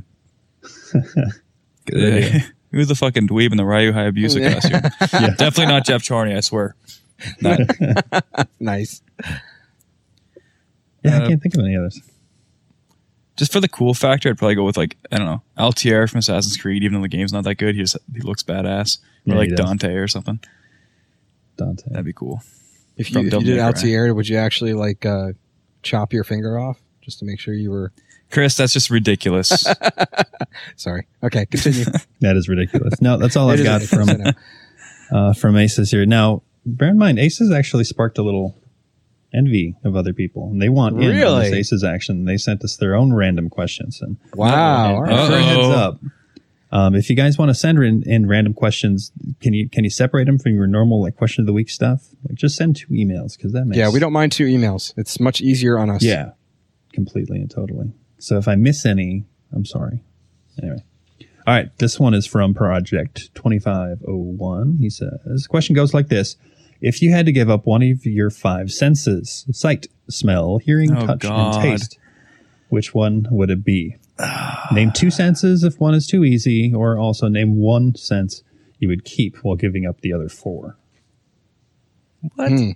Good idea. Who's the fucking dweeb in the Ryu Hayabusa Yeah. costume? Yeah. Definitely not Jeff Charney, I swear. Not, Nice. Yeah, I Uh, can't think of any others. just for the cool factor, I'd probably go with like, I don't know, Altair from Assassin's Creed, even though the game's not that good. He just he looks badass. Or Yeah, like he does. Dante or something. Dante. That'd be cool. If you, From if you Devil did May Cry. Altair, would you actually like uh, chop your finger off just to make sure you were? Chris, that's just ridiculous. Sorry. Okay, continue. That is ridiculous. No, that's all It I've is got ridiculous, I know. from uh, from Aces here. Now, bear in mind, Aces actually sparked a little envy of other people, and they want in on Really? this Aces action. They sent us their own random questions, and Wow. all and right. for a heads Uh-oh. up, um, if you guys want to send in, in random questions, can you can you separate them from your normal like question of the week stuff? Like, just send two emails because that makes Yeah, we don't mind two emails. It's much easier on us. Yeah, completely and totally. So if I miss any, I'm sorry. Anyway. All right. This one is from Project twenty-five oh one. He says, the question goes like this. If you had to give up one of your five senses, sight, smell, hearing, Oh, touch, God. and taste, which one would it be? Name two senses if one is too easy, or also name one sense you would keep while giving up the other four. What? Hmm.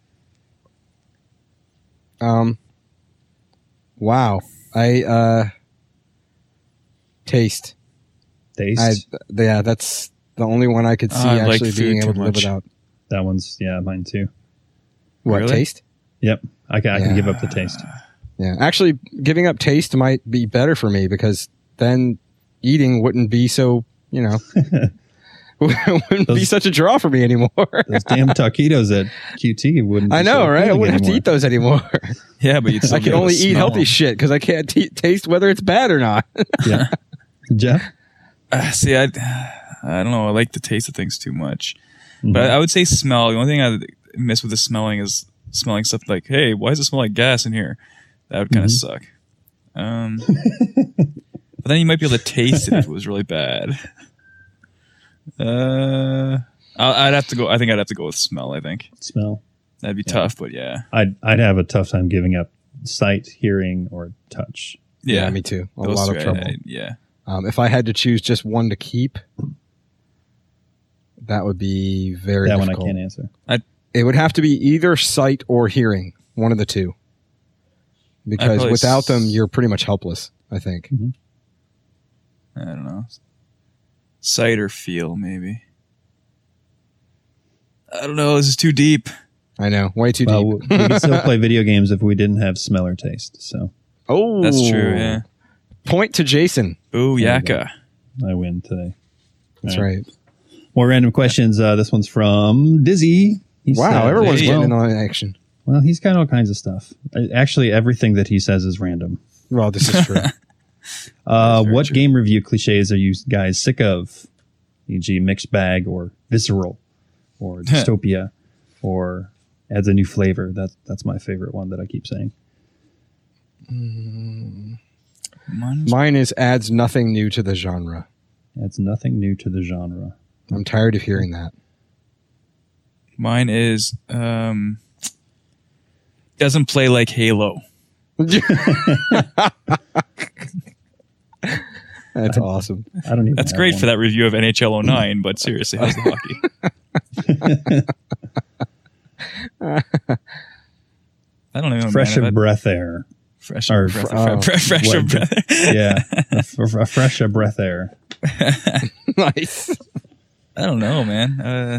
Um. Wow. I uh. Taste. Taste? I, yeah, that's the only one I could see Oh, I like actually being food able too to live much. without. That one's, yeah, mine too. What, Really? taste? Yep. I can, I can Yeah. give up the taste. Yeah. Actually, giving up taste might be better for me because then eating wouldn't be so, you know, wouldn't be Those- such a draw for me anymore. Those damn taquitos at Q T wouldn't be I know, so right? I appealing wouldn't have to anymore. eat those anymore. Yeah, but you'd still I be can able only to eat smell healthy them. shit because I can't t- taste whether it's bad or not. Yeah. Jeff? Uh, see, I, I don't know. I like the taste of things too much, Mm-hmm. but I would say smell. The only thing I miss with the smelling is smelling stuff like, "Hey, why does it smell like gas in here?" That would kind of Mm-hmm. suck. Um, but then you might be able to taste it if it was really bad. Uh, I- I'd have to go. I think I'd have to go with smell. I think Smell. that'd be tough, but yeah, I'd I'd have a tough time giving up sight, hearing, or touch. yeah, me too. A Those lot three, of trouble. I- I- yeah, Um, if I had to choose just one to keep, that would be very That difficult. one I can't answer. I, It would have to be either sight or hearing, one of the two. Because probably without them, s- you're pretty much helpless, I think. I don't know. Sight or feel, maybe. I don't know. This is too deep. I know. Way too Well, deep. we could still play video games if we didn't have smell or taste. So Oh. That's true, yeah. Point to Jason. Ooh, There you yaka. I win today. That's All right. More random questions. Uh, this one's from Dizzy. He Wow, said- everyone's Hey. getting in on action. Well, he's got all kinds of stuff. Uh, Actually, everything that he says is random. Well, this is true. Uh, very what true. game review cliches are you guys sick of? for example, mixed bag or visceral or dystopia or adds a new flavor. That's that's my favorite one that I keep saying. Mine's- Mine is adds nothing new to the genre. Adds nothing new to the genre. I'm tired of hearing that. Mine is um, doesn't play like Halo. That's awesome. I don't even. That's have great one. for that review of N H L oh nine, but seriously, how's the hockey? I don't know. Fresh man. of breath air. Fresh Or of breath. fr- oh, fresh fresh what- of breath. Yeah, a, f- a fresh of breath air. Nice. I don't know, man. Uh,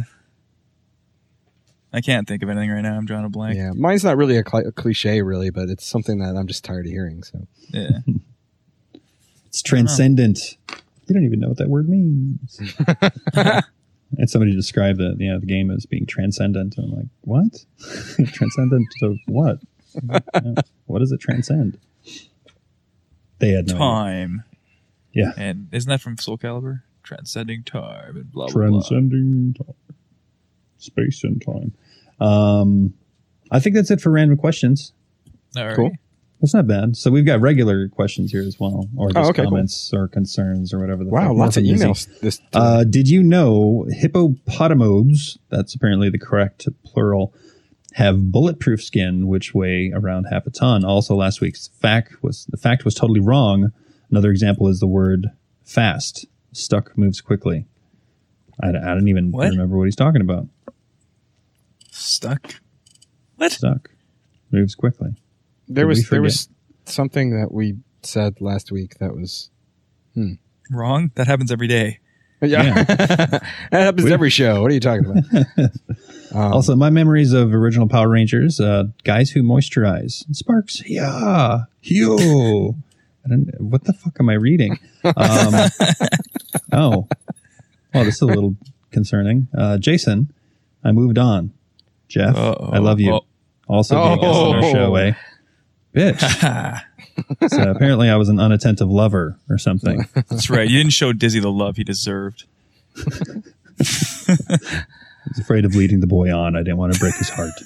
I can't think of anything right now. I'm drawing a blank. Yeah, mine's not really a, cli- a cliche, really, but it's something that I'm just tired of hearing. So Yeah. It's transcendent. You don't even know what that word means. And somebody described the you know the game as being transcendent. And I'm like, what? Transcendent to what? Yeah. What does it transcend? They had no idea. Time. Yeah. And isn't that from Soul Calibur? Transcending time and blah, blah, blah. Transcending time. Space and time. Um, I think that's it for random questions. All right. Cool. That's not bad. So we've got regular questions here as well, or just Oh, okay, cool. comments or concerns or whatever. The wow, fuck. lots of Nothing easy. emails. This Uh, did you know hippopotamodes, that's apparently the correct plural, have bulletproof skin which weigh around half a ton? Also, last week's fact was the fact was totally wrong. Another example is the word fast. Stuck moves quickly. I, I don't even What? remember what he's talking about. Stuck. What? Stuck moves quickly. there Did we was there forget? was something that we said last week that was Wrong? That happens every day. yeah, that happens every show. What are you talking about? Um, Also, my memories of original Power Rangers, uh, guys who moisturize. Sparks, yeah, yo. I don't, what the fuck am I reading? Um, oh, well, this is a little concerning. Uh, Jason, I moved on. Jeff, Uh-oh. I love you. Oh. Also being a guest on our Oh. show, eh? Bitch. So apparently I was an unattentive lover or something. That's right. You didn't show Dizzy the love he deserved. I was afraid of leading the boy on. I didn't want to break his heart.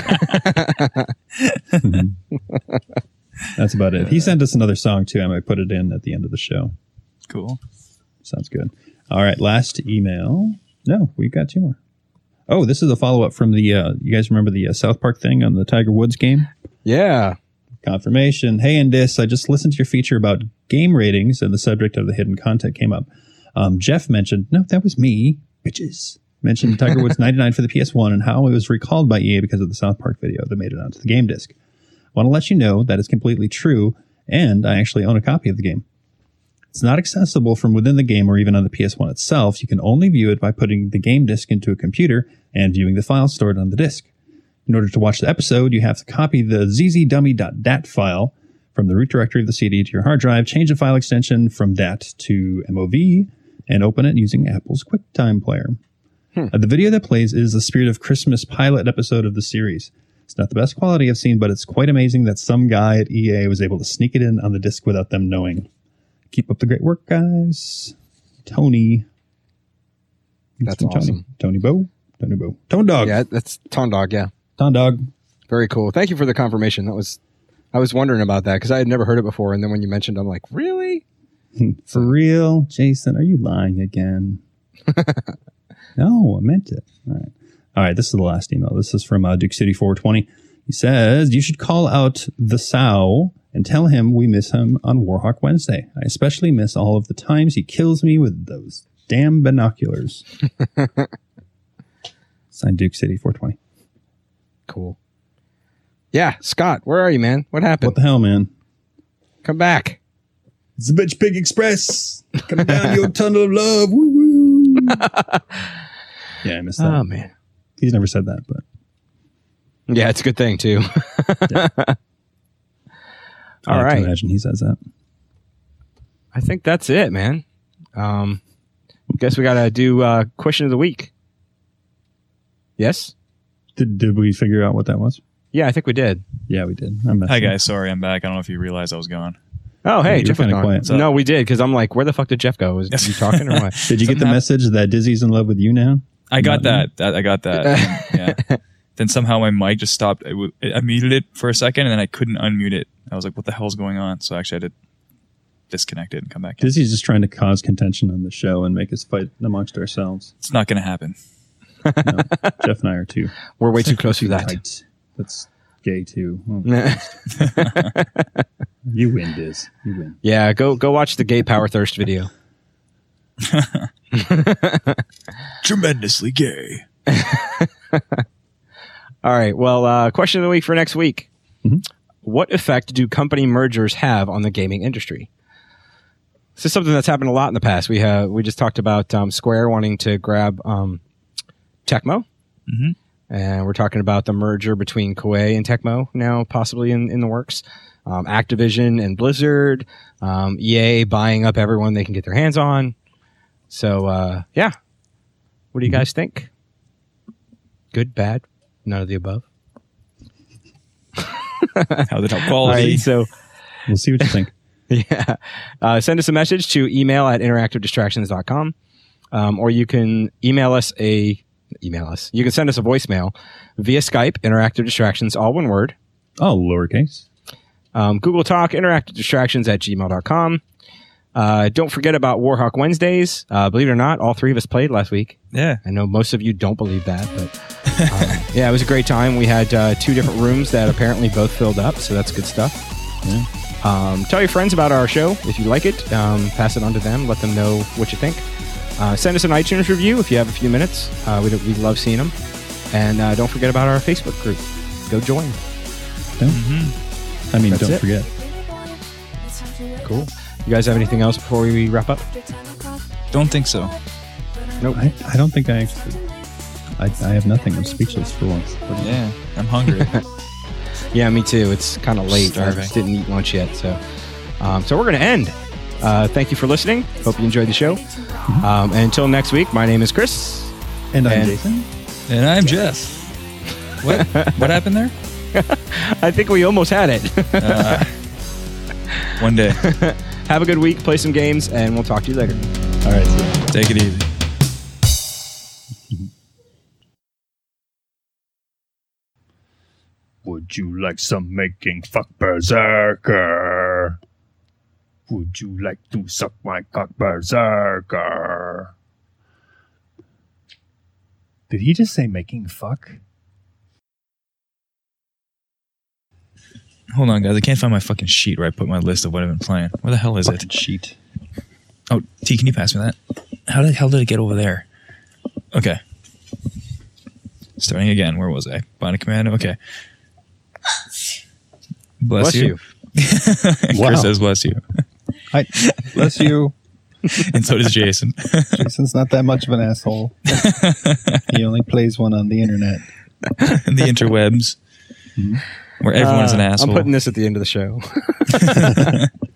That's about it. He sent us another song too. I might put it in at the end of the show. Cool. Sounds good. All right, last email. No, we've got two more. Oh, this is a follow-up from the, uh, you guys remember the uh, South Park thing on the Tiger Woods game? yeah, Confirmation. Hey, Indis, I just listened to your feature about game ratings and the subject of the hidden content came up. Um, Jeff mentioned, no, that was me, bitches. Mentioned Tiger Woods ninety-nine for the P S one and how it was recalled by E A because of the South Park video that made it onto the game disc. Want to let you know that is completely true, and I actually own a copy of the game. It's not accessible from within the game or even on the P S one itself. You can only view it by putting the game disc into a computer and viewing the file stored on the disc. In order to watch the episode, you have to copy the zzdummy.dat file from the root directory of the C D to your hard drive, change the file extension from D A T to M O V, and open it using Apple's QuickTime Player. Hmm. Uh, the video that plays is the Spirit of Christmas pilot episode of the series. It's not the best quality I've seen, but it's quite amazing that some guy at E A was able to sneak it in on the disc without them knowing. Keep up the great work, guys. Tony. That's from Tony. awesome. Tony Bo. Tony Bo. Tone Dog. yeah, that's Ton Dog. Yeah, Tone Dog. very cool. Thank you for the confirmation. That was, I was wondering about that because I had never heard it before, and then when you mentioned, I'm like, really? For real? Jason, are you lying again? No, I meant it. All right. All right, this is the last email. This is from uh, Duke City four twenty. He says, you should call out the sow and tell him we miss him on Warhawk Wednesday. I especially miss all of the times he kills me with those damn binoculars. Signed Duke City four twenty. Cool. Yeah, Scott, where are you, man? What happened? What the hell, man? Come back. It's the Bitch Pig Express. Coming down your tunnel of love. Woo woo. Yeah, I missed that. Oh, man. He's never said that, but. Yeah, it's a good thing, too. Yeah. All I right. can imagine he says that. I think that's it, man. Um, guess we got to do uh, question of the week. Yes? Did, did we figure out what that was? Yeah, I think we did. Yeah, we did. I'm Hi, guys. Sorry, I'm back. I don't know if you realized I was gone. Oh, hey, Yeah, Jeff you're was kinda gone. quiet. No, we did, because I'm like, where the fuck did Jeff go? Was you talking or what? Did you get the Somehow- message that Dizzy's in love with you now? I got Not that. that. I got that. Yeah. Then somehow my mic just stopped. I, w- I muted it for a second, and then I couldn't unmute it. I was like, what the hell's going on? So actually, I had to disconnect it and come back in. Dizzy's just trying to cause contention on the show and make us fight amongst ourselves. It's not going to happen. No, Jeff and I are too. We're way too close for that. Tight. That's gay too. Oh, you win, Diz. You win. Yeah, go go watch the gay power thirst video. Tremendously gay. All right. Well, uh, question of the week for next week. Mm-hmm. What effect do company mergers have on the gaming industry? This is something that's happened a lot in the past. We have we just talked about um, Square wanting to grab um, Tecmo. Mm-hmm. And we're talking about the merger between Koei and Tecmo now possibly in, in the works. Um, Activision and Blizzard. Um, E A buying up everyone they can get their hands on. So, uh, yeah. What do you guys think? Good, bad, none of the above? How the top All quality. right, so We'll see what you think. yeah. Uh, send us a message to email at interactive distractions dot com. Um, or you can email us a email us. You can send us a voicemail via Skype, Interactive Distractions, all one word. Oh, lowercase. Um, Google Talk, interactive distractions at gmail dot com. Uh, don't forget about Warhawk Wednesdays. Uh, believe it or not, all three of us played last week. Yeah. I know most of you don't believe that, but um, yeah, it was a great time. We had uh, two different rooms that apparently both filled up, so that's good stuff. Yeah. Um, tell your friends about our show if you like it. Um, pass it on to them. Let them know what you think. Uh, send us an iTunes review if you have a few minutes. Uh, we'd, we'd love seeing them. And uh, don't forget about our Facebook group. Go join. Don't. I mean, That's don't it. forget. Cool. You guys have anything else before we wrap up? Don't think so. Nope. I, I don't think I actually. I, I have nothing. I'm speechless for once. Yeah. I'm hungry. Yeah, me too. It's kind of late. I Starving. just didn't eat lunch yet. So, um, so we're going to end. Uh, thank you for listening. Hope you enjoyed the show. Um, and until next week, my name is Chris. And I'm And- Jason. And I'm Jeff. What? What happened there? I think we almost had it. Uh, one day. Have a good week. Play some games, and we'll talk to you later. All right. So. Take it easy. Would you like some making fuck berserker? Would you like to suck my cock berserker? Did he just say making fuck? Hold on, guys. I can't find my fucking sheet where I put my list of what I've been playing. Where the hell is Fucking it? sheet. Oh, T, can you pass me that? How the hell did it get over there? Okay. Starting again. Where was I? Bionic Commando? Okay. Bless, Bless you. you. Chris Wow. says bless you. Hi. Bless you. And so does Jason. Jason's not that much of an asshole. He only plays one on the internet. And the interwebs. Where everyone's Uh, an asshole. I'm putting this at the end of the show.